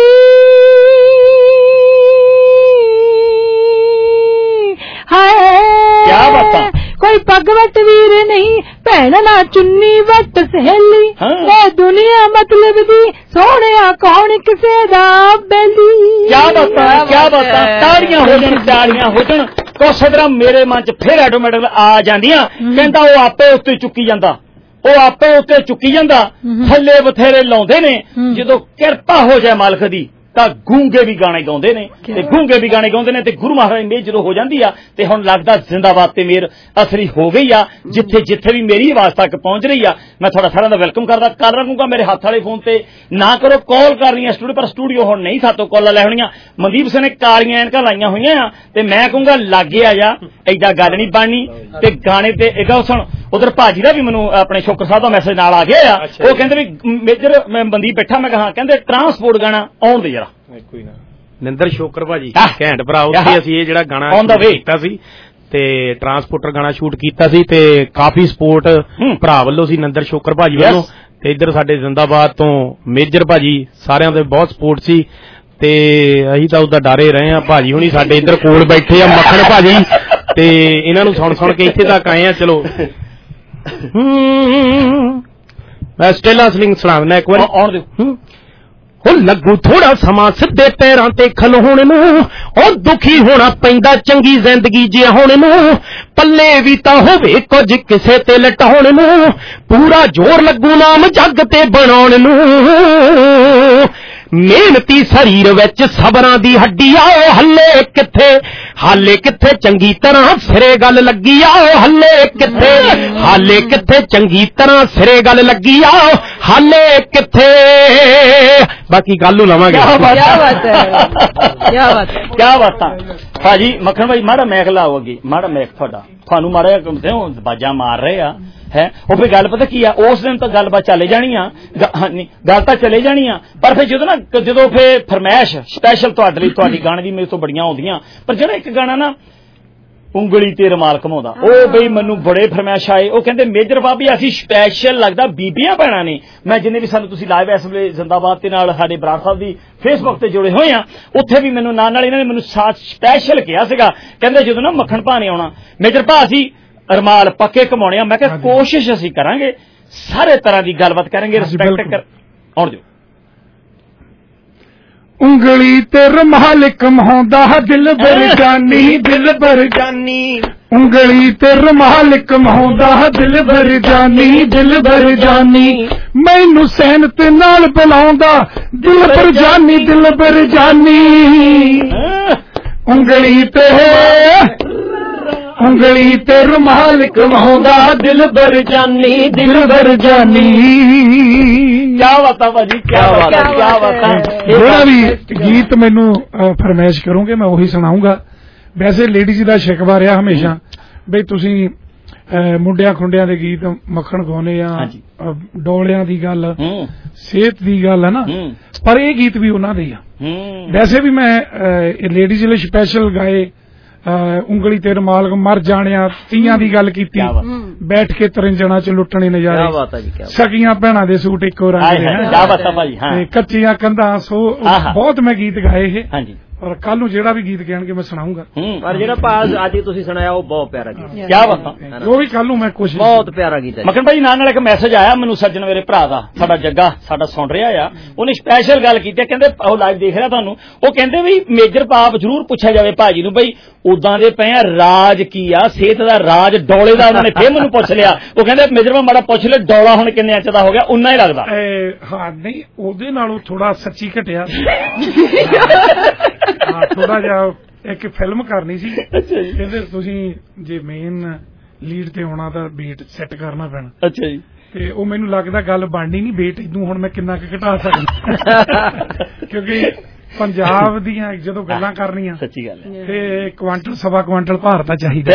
K: हाय
I: क्या बात
K: कोई भगवत वीर नहीं भैन ना चुन्नी वट सहेली ए दुनिया मतलब दी सोने कौन किसे दा बेली
I: क्या बात क्या बात ताड़ियां हो जान ताड़ियां हो जान कोसदरा मेरे मन च फिर ऑटोमैटिक आ जांदियां कहंदा ओ आपे उत्ते चुक्की जांदा ओ आपे उत्ते चुक्की जांदा थल्ले बथेरे लाउंदे ने जदों किरपा हो जाए मालक दी ਤਾਂ ਗੂੰਗੇ ਵੀ ਗਾਣੇ ਗਾਉਂਦੇ ਨੇ ਤੇ ਗੂੰਗੇ ਵੀ ਗਾਣੇ ਗਾਉਂਦੇ ਨੇ ਤੇ ਗੁਰੂ ਮਹਾਰਾਜ ਮੇਰ ਜਦੋਂ ਹੋ ਜਾਂਦੀ ਆ ਤੇ ਹੁਣ ਲੱਗਦਾ ਜ਼ਿੰਦਾਬਾਦ ਤੇ ਮੇਰ ਅਸਰੀ ਹੋ ਗਈ ਆ ਜਿੱਥੇ ਜਿੱਥੇ ਵੀ ਮੇਰੀ ਆਵਾਜ਼ ਤੱਕ ਪਹੁੰਚ ਰਹੀ ਆ ਮੈਂ ਤੁਹਾਡਾ ਸਾਰਿਆਂ ਦਾ ਵੈਲਕਮ ਕਰਦਾ ਕਰ ਰੱਖੂਗਾ ਮੇਰੇ ਹੱਥ ਵਾਲੇ ਫੋਨ ਤੇ ਨਾ ਕਰੋ ਕਾਲ ਕਰਨੀਆਂ ਸਟੂਡੀਓ ਪਰ ਸਟੂਡੀਓ ਹੁਣ ਨਹੀਂ ਸਾਤੋਂ ਕਾਲਾਂ ਲੈ ਹੋਣੀਆਂ ਮਨਦੀਪ ਸਿੰਘ ਨੇ ਕਾਲੀਆਂ ਐਨਕਾਂ ਲਾਈਆਂ ਹੋਈਆਂ ਆ ਤੇ ਮੈਂ ਕਹੂੰਗਾ ਲਾਗੇ ਆ ਜਾ ਐਡਾ ਗੱਲ ਨਹੀਂ ਬਣਨੀ ਤੇ ਗਾਣੇ ਤੇ ਇੱਕ ਗੱਲ ਸੁਣ ਉਧਰ ਭਾਜੀ ਦਾ ਵੀ ਮੈਨੂੰ ਆਪਣੇ ਸ਼ੁਕਰ ਸਾਹਿਬ ਦਾ ਮੈਸੇਜ ਨਾਲ ਆ ਗਿਆ ਆ ਉਹ ਕਹਿੰਦੇ ਵੀ ਮੇਜਰ ਮੈਂ ਮਨਦੀਪ ਬੈਠਾ ਮੈਂ ਕਹਾਂ ਕਹਿੰਦੇ ਟਰਾਂਸਪੋਰਟ ਗਾਣਾ ਆਉਣ ਦੇ ਜਰਾ
M: ਕੋਈ ਨਾ ਨਿੰਦਰ ਸ਼ੋਕਰ ਭਾਜੀ ਘੈਂਟ ਭਰਾ ਉੱਥੇ ਅਸੀਂ ਇਹ ਜਿਹੜਾ ਗਾਣਾ ਕੀਤਾ ਸੀ ਤੇ ਟਰਾਂਸਪੋਰਟਰ ਗਾਣਾ ਸ਼ੂਟ ਕੀਤਾ ਸੀ ਤੇ ਕਾਫੀ ਸਪੋਰਟ ਭਰਾ ਵੱਲੋਂ ਸੀ ਨਿੰਦਰ ਸ਼ੋਕਰ ਭਾਜੀ ਵੱਲੋਂ ਤੇ ਇੱਧਰ ਸਾਡੇ ਜ਼ਿੰਦਾਬਾਦ ਤੋਂ ਮੇਜਰ ਭਾਜੀ ਸਾਰਿਆਂ ਦੇ ਬਹੁਤ ਸਪੋਰਟ ਸੀ ਤੇ ਅਸੀਂ ਤਾਂ ਉਹਦਾ ਡਰੇ ਰਹੇ ਆ ਭਾਜੀ ਹੁਣੀ ਸਾਡੇ ਇੱਧਰ ਕੋਲ ਬੈਠੇ ਆ ਮੱਖਣ ਭਾਜੀ ਤੇ ਇਹਨਾਂ ਨੂੰ ਸੁਣ ਸੁਣ ਕੇ ਇੱਥੇ ਤੱਕ ਆਏ ਆ ਚਲੋ ਮੈਂ ਸਟੇਲਾ ਸਲਿੰਗ ਸੁਣਾਉਣਾ ਇੱਕ ਵਾਰ ਆਉਣ ਦਿਓ हो लगू थोड़ा समा सिद्धे पैरां ते खलोण नूं ओ दुखी होना पैंदा चंगी जिंदगी जिउण नूं पल्ले भी तां होवे कुछ किसे ते लटाउण नूं पूरा जोर लगू नाम जग ते बनाउण नूं मेहनती शरीर विच सबरां दी हड्डी आओ हल्ले किथे हाले किथे चंगी तरह सिरे गल लगी आओ हल्ले किथे हाले किथे चंगी तरह सिरे गल लगी आओ हाले किथे बाकी गल लवांगे
K: क्या बात है क्या बात है
I: क्या बात भाजी मक्खन भाई माड़ा मैक लाओ अगे माड़ा मैक थोड़ा थानू माड़ा बाजा मार रहे आ है ਉਹ ਫਿਰ ਗੱਲ ਪਤਾ ਕੀ ਆ ਉਸ ਦਿਨ ਤਾਂ ਗੱਲਬਾਤ ਚੱਲੇ ਜਾਣੀ ਆ ਗੱਲ ਤਾਂ ਚਲੇ ਜਾਣੀ ਆ ਪਰ ਫਿਰ ਜਦੋਂ ਨਾ ਜਦੋਂ ਫਿਰ ਫਰਮਾਇਸ਼ ਸਪੈਸ਼ਲ ਤੁਹਾਡੇ ਲਈ ਤੁਹਾਡੀ ਗਾਣੇ ਦੀ ਮੇਰੇ ਤੋਂ ਬੜੀਆਂ ਆਉਂਦੀਆਂ ਪਰ ਜਿਹੜਾ ਇੱਕ ਗਾਣਾ ਨਾ ਉਂਗਲੀ ਤੇ ਰਮਾਲ ਘਮਾਉਂਦਾ ਉਹ ਬਈ ਮੈਨੂੰ ਬੜੇ ਫਰਮਾਇਸ਼ ਆਏ ਉਹ ਕਹਿੰਦੇ ਮੇਜਰ ਬਾਬੀ ਅਸੀਂ ਸਪੈਸ਼ਲ ਲੱਗਦਾ ਬੀਬੀਆਂ ਭੈਣਾਂ ਨੇ ਮੈਂ ਜਿੰਨੇ ਵੀ ਸਾਨੂੰ ਤੁਸੀਂ ਲਾਈਵ ਇਸ ਵੇਲੇ ਜ਼ਿੰਦਾਬਾਦ ਤੇ ਨਾਲ ਸਾਡੇ ਬਰਾੜ ਸਾਹਿਬ ਦੀ ਫੇਸਬੁੱਕ ਤੇ ਜੁੜੇ ਹੋਏ ਆ ਉੱਥੇ ਵੀ ਮੈਨੂੰ ਨਾਲ ਨਾਲ ਇਹਨਾਂ ਨੇ ਮੈਨੂੰ ਸਾਥ ਸਪੈਸ਼ਲ ਕਿਹਾ ਸੀਗਾ ਕਹਿੰਦੇ ਜਦੋਂ ਨਾ ਮੱਖਣ ਭਾ ਨੇ ਆਉਣਾ ਮੇਜਰ ਭਾ ਅਸੀਂ ਰਮਾਲ ਪੱਕੇ ਘਮਾਉਣੇ ਆ ਮੈਂ ਕਿਹਾ ਕੋਸ਼ਿਸ਼ ਅਸੀਂ ਕਰਾਂਗੇ ਸਾਰੇ ਤਰ੍ਹਾਂ ਦੀ ਗੱਲਬਾਤ ਕਰਾਂਗੇ ਰਿਸਪੈਕਟ ਕਰ ਆਉਣ ਦਿਓ
J: ਉਂਗਲੀ ਤੇ ਰਮਾਲ ਘਮਾਉਂਦਾ ਦਿਲ ਬਰ ਜਾਨੀ ਦਿਲ ਬਰ ਜਾਨੀ ਉਂਗਲੀ ਤੇ ਰਮਾਲ ਘਮਾਉਂਦਾ ਦਿਲ ਬਰ ਜਾਨੀ ਦਿਲ ਬਰ ਜਾਨੀ ਮੈਨੂੰ ਸਹਿਨਤ ਨਾਲ ਬੁਲਾਉਂਦਾ ਦਿਲ ਬਰ ਜਾਨੀ ਦਿਲ ਬਰ ਜਾਨੀ ਉਂਗਲੀ ਤੇ ਉਂਗਲੀ ਤੇ ਰੁਮਾਲ ਘਮਾਉਂਦਾ ਦਿਲ ਬਰ ਜਾਨੀ ਦਿਲ ਬਰ ਜਾਨੀ
I: ਕਿਆ ਬਾਤਾਂ ਭਾਜੀ, ਕਿਆ ਬਾਤਾਂ, ਕਿਆ ਬਾਤਾਂ।
J: ਜਿਹੜਾ ਵੀ ਗੀਤ ਮੈਨੂੰ ਫਰਮਾਇਸ਼ ਕਰੋਗੇ ਮੈਂ ਉਹੀ ਸੁਣਾਉਂਗਾ। ਵੈਸੇ ਲੇਡੀਜ਼ ਦਾ ਸ਼ਿਕਵਾ ਰਿਹਾ ਹਮੇਸ਼ਾ ਬਈ ਤੁਸੀਂ ਮੁੰਡਿਆਂ ਖੁੰਡਿਆਂ ਦੇ ਗੀਤ ਮੱਖਣ ਗਾਉਨੇ ਆ, ਡੋਲਿਆਂ ਦੀ ਗੱਲ, ਸਿਹਤ ਦੀ ਗੱਲ ਹੈ ਨਾ, ਪਰ ਇਹ ਗੀਤ ਵੀ ਉਹਨਾਂ ਦੇ ਆ। ਵੈਸੇ ਵੀ ਮੈਂ ਲੇਡੀਜ਼ ਲਈ ਸਪੈਸ਼ਲ ਗਾਏ, ਉਂਗਲੀ ਤੇ ਰੁਮਾਲ ਮਰ ਜਾਣਿਆ, ਤੀਆਂ ਦੀ ਗੱਲ ਕੀਤੀ, ਬੈਠ ਕੇ ਤਰਿੰਜਣਾ ਚ ਲੁੱਟਣੇ ਨਜ਼ਾਰੇ, ਸਕੀਆਂ ਭੈਣਾਂ ਦੇ ਸੂਟ ਇੱਕੋ ਰੰਗ ਦੇ, ਕੱਚੀਆਂ ਕੰਧਾਂ, ਸੋ ਬਹੁਤ ਮੈਂ ਗੀਤ ਗਾਏ ਇਹ। ਔਰ ਕੱਲ ਨੂੰ ਜਿਹੜਾ ਵੀ ਗੀਤ ਕਹਿਣਗੇ ਮੈਂ ਸੁਣਾਉਂਗਾ।
N: ਪਰ ਜਿਹੜਾ ਭਾਜ ਅੱਜ ਤੁਸੀਂ ਸੁਣਾਇਆ ਉਹ ਬਹੁਤ ਪਿਆਰਾ ਗੀਤ,
I: ਕਿਆ ਬਾਤਾਂ,
J: ਉਹ ਵੀ ਕੱਲ ਨੂੰ ਮੈਂ ਕੋਸ਼ਿਸ਼,
N: ਬਹੁਤ ਪਿਆਰਾ ਗੀਤ ਹੈ।
I: ਮੱਖਣ ਭਾਈ ਨਾਲ ਨਾਲ ਇੱਕ ਮੈਸੇਜ ਆਇਆ ਮੈਨੂੰ ਸੱਜਣ ਮੇਰੇ ਭਰਾ ਦਾ, ਸਾਡਾ ਜੱਗਾ ਸਾਡਾ ਸੁਣ ਰਿਹਾ ਆ, ਉਹਨੇ ਸਪੈਸ਼ਲ ਗੱਲ ਕੀਤੀ, ਕਹਿੰਦੇ ਉਹ ਲਾਈਵ ਦੇਖ ਰਿਹਾ ਤੁਹਾਨੂੰ, ਉਹ ਕਹਿੰਦੇ ਵੀ ਮੇਜਰ ਪਾਪ ਜ਼ਰੂਰ ਪੁੱਛਿਆ ਜਾਵੇ ਭਾਜੀ ਨੂੰ ਬਈ ਉਦਾਂ ਦੇ ਪਏ ਆ ਰਾਜ ਕੀ ਆ, ਸਿਹਤ ਦਾ ਰਾਜ ਡੋਲੇ ਦਾ। ਉਹਨਾਂ ਨੇ ਫੇਰ ਮੈਨੂੰ ਪੁੱਛ ਲਿਆ, ਉਹ ਕਹਿੰਦੇ ਮੇਜਰ ਮਾੜਾ ਪੁੱਛ ਲੈ ਡੋਲਾ ਹੁਣ ਕਿੰਨੇ ਇੰਚ ਦਾ ਹੋ ਗਿਆ, ਉਨਾ ਹੀ ਲੱਗਦਾ।
J: ਹਾਂ ਨਹੀਂ ਉਹਦੇ ਨਾਲੋਂ ਥੋੜਾ ਸੱਚੀ ਘਟਿਆ, ਥੋੜਾ ਜਿਹਾ ਇੱਕ ਫਿਲਮ ਕਰਨੀ ਸੀ, ਕਹਿੰਦੇ ਤੁਸੀਂ ਜੇ ਮੇਨ ਲੀਡ ਤੇ ਹੋਣਾ ਤਾਂ ਵੇਟ ਸੈੱਟ ਕਰਨਾ ਪੈਣਾ।
I: ਅੱਛਾ ਜੀ।
J: ਤੇ ਉਹ ਮੈਨੂੰ ਲੱਗਦਾ ਗੱਲ ਬਣਨੀ ਨਹੀਂ, ਵੇਟ ਇਹਨੂੰ ਹੁਣ ਮੈਂ ਕਿੰਨਾ ਕੁ ਘਟਾ ਸਕਦਾ, ਕਿਉਂਕਿ ਪੰਜਾਬ ਦੀਆਂ ਜਦੋਂ ਗੱਲਾਂ ਕਰਨੀਆਂ
I: ਸੱਚੀ ਗੱਲ ਹੈ
J: ਤੇ ਕੁਆਂਟਲ ਸਵਾ ਕੁਆਂਟਲ ਭਾਰ ਤਾਂ ਚਾਹੀਦਾ।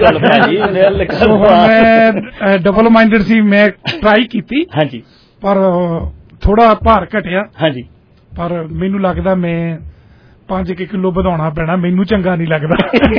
J: ਮੈਂ ਡਬਲ ਮਾਈਂਡਡ ਸੀ, ਮੈਂ ਟਰਾਈ ਕੀਤੀ
I: ਹਾਂਜੀ, ਪਰ
J: ਥੋੜਾ ਭਾਰ ਘਟਿਆ
I: ਹਾਂਜੀ,
J: ਪਰ ਮੈਨੂੰ ਲੱਗਦਾ ਮੈਂ ਪੰਜ ਕਿ ਕਿਲੋ ਵਧਾਉਣਾ ਪੈਣਾ, ਮੈਨੂੰ ਚੰਗਾ ਨਹੀਂ ਲੱਗਦਾ।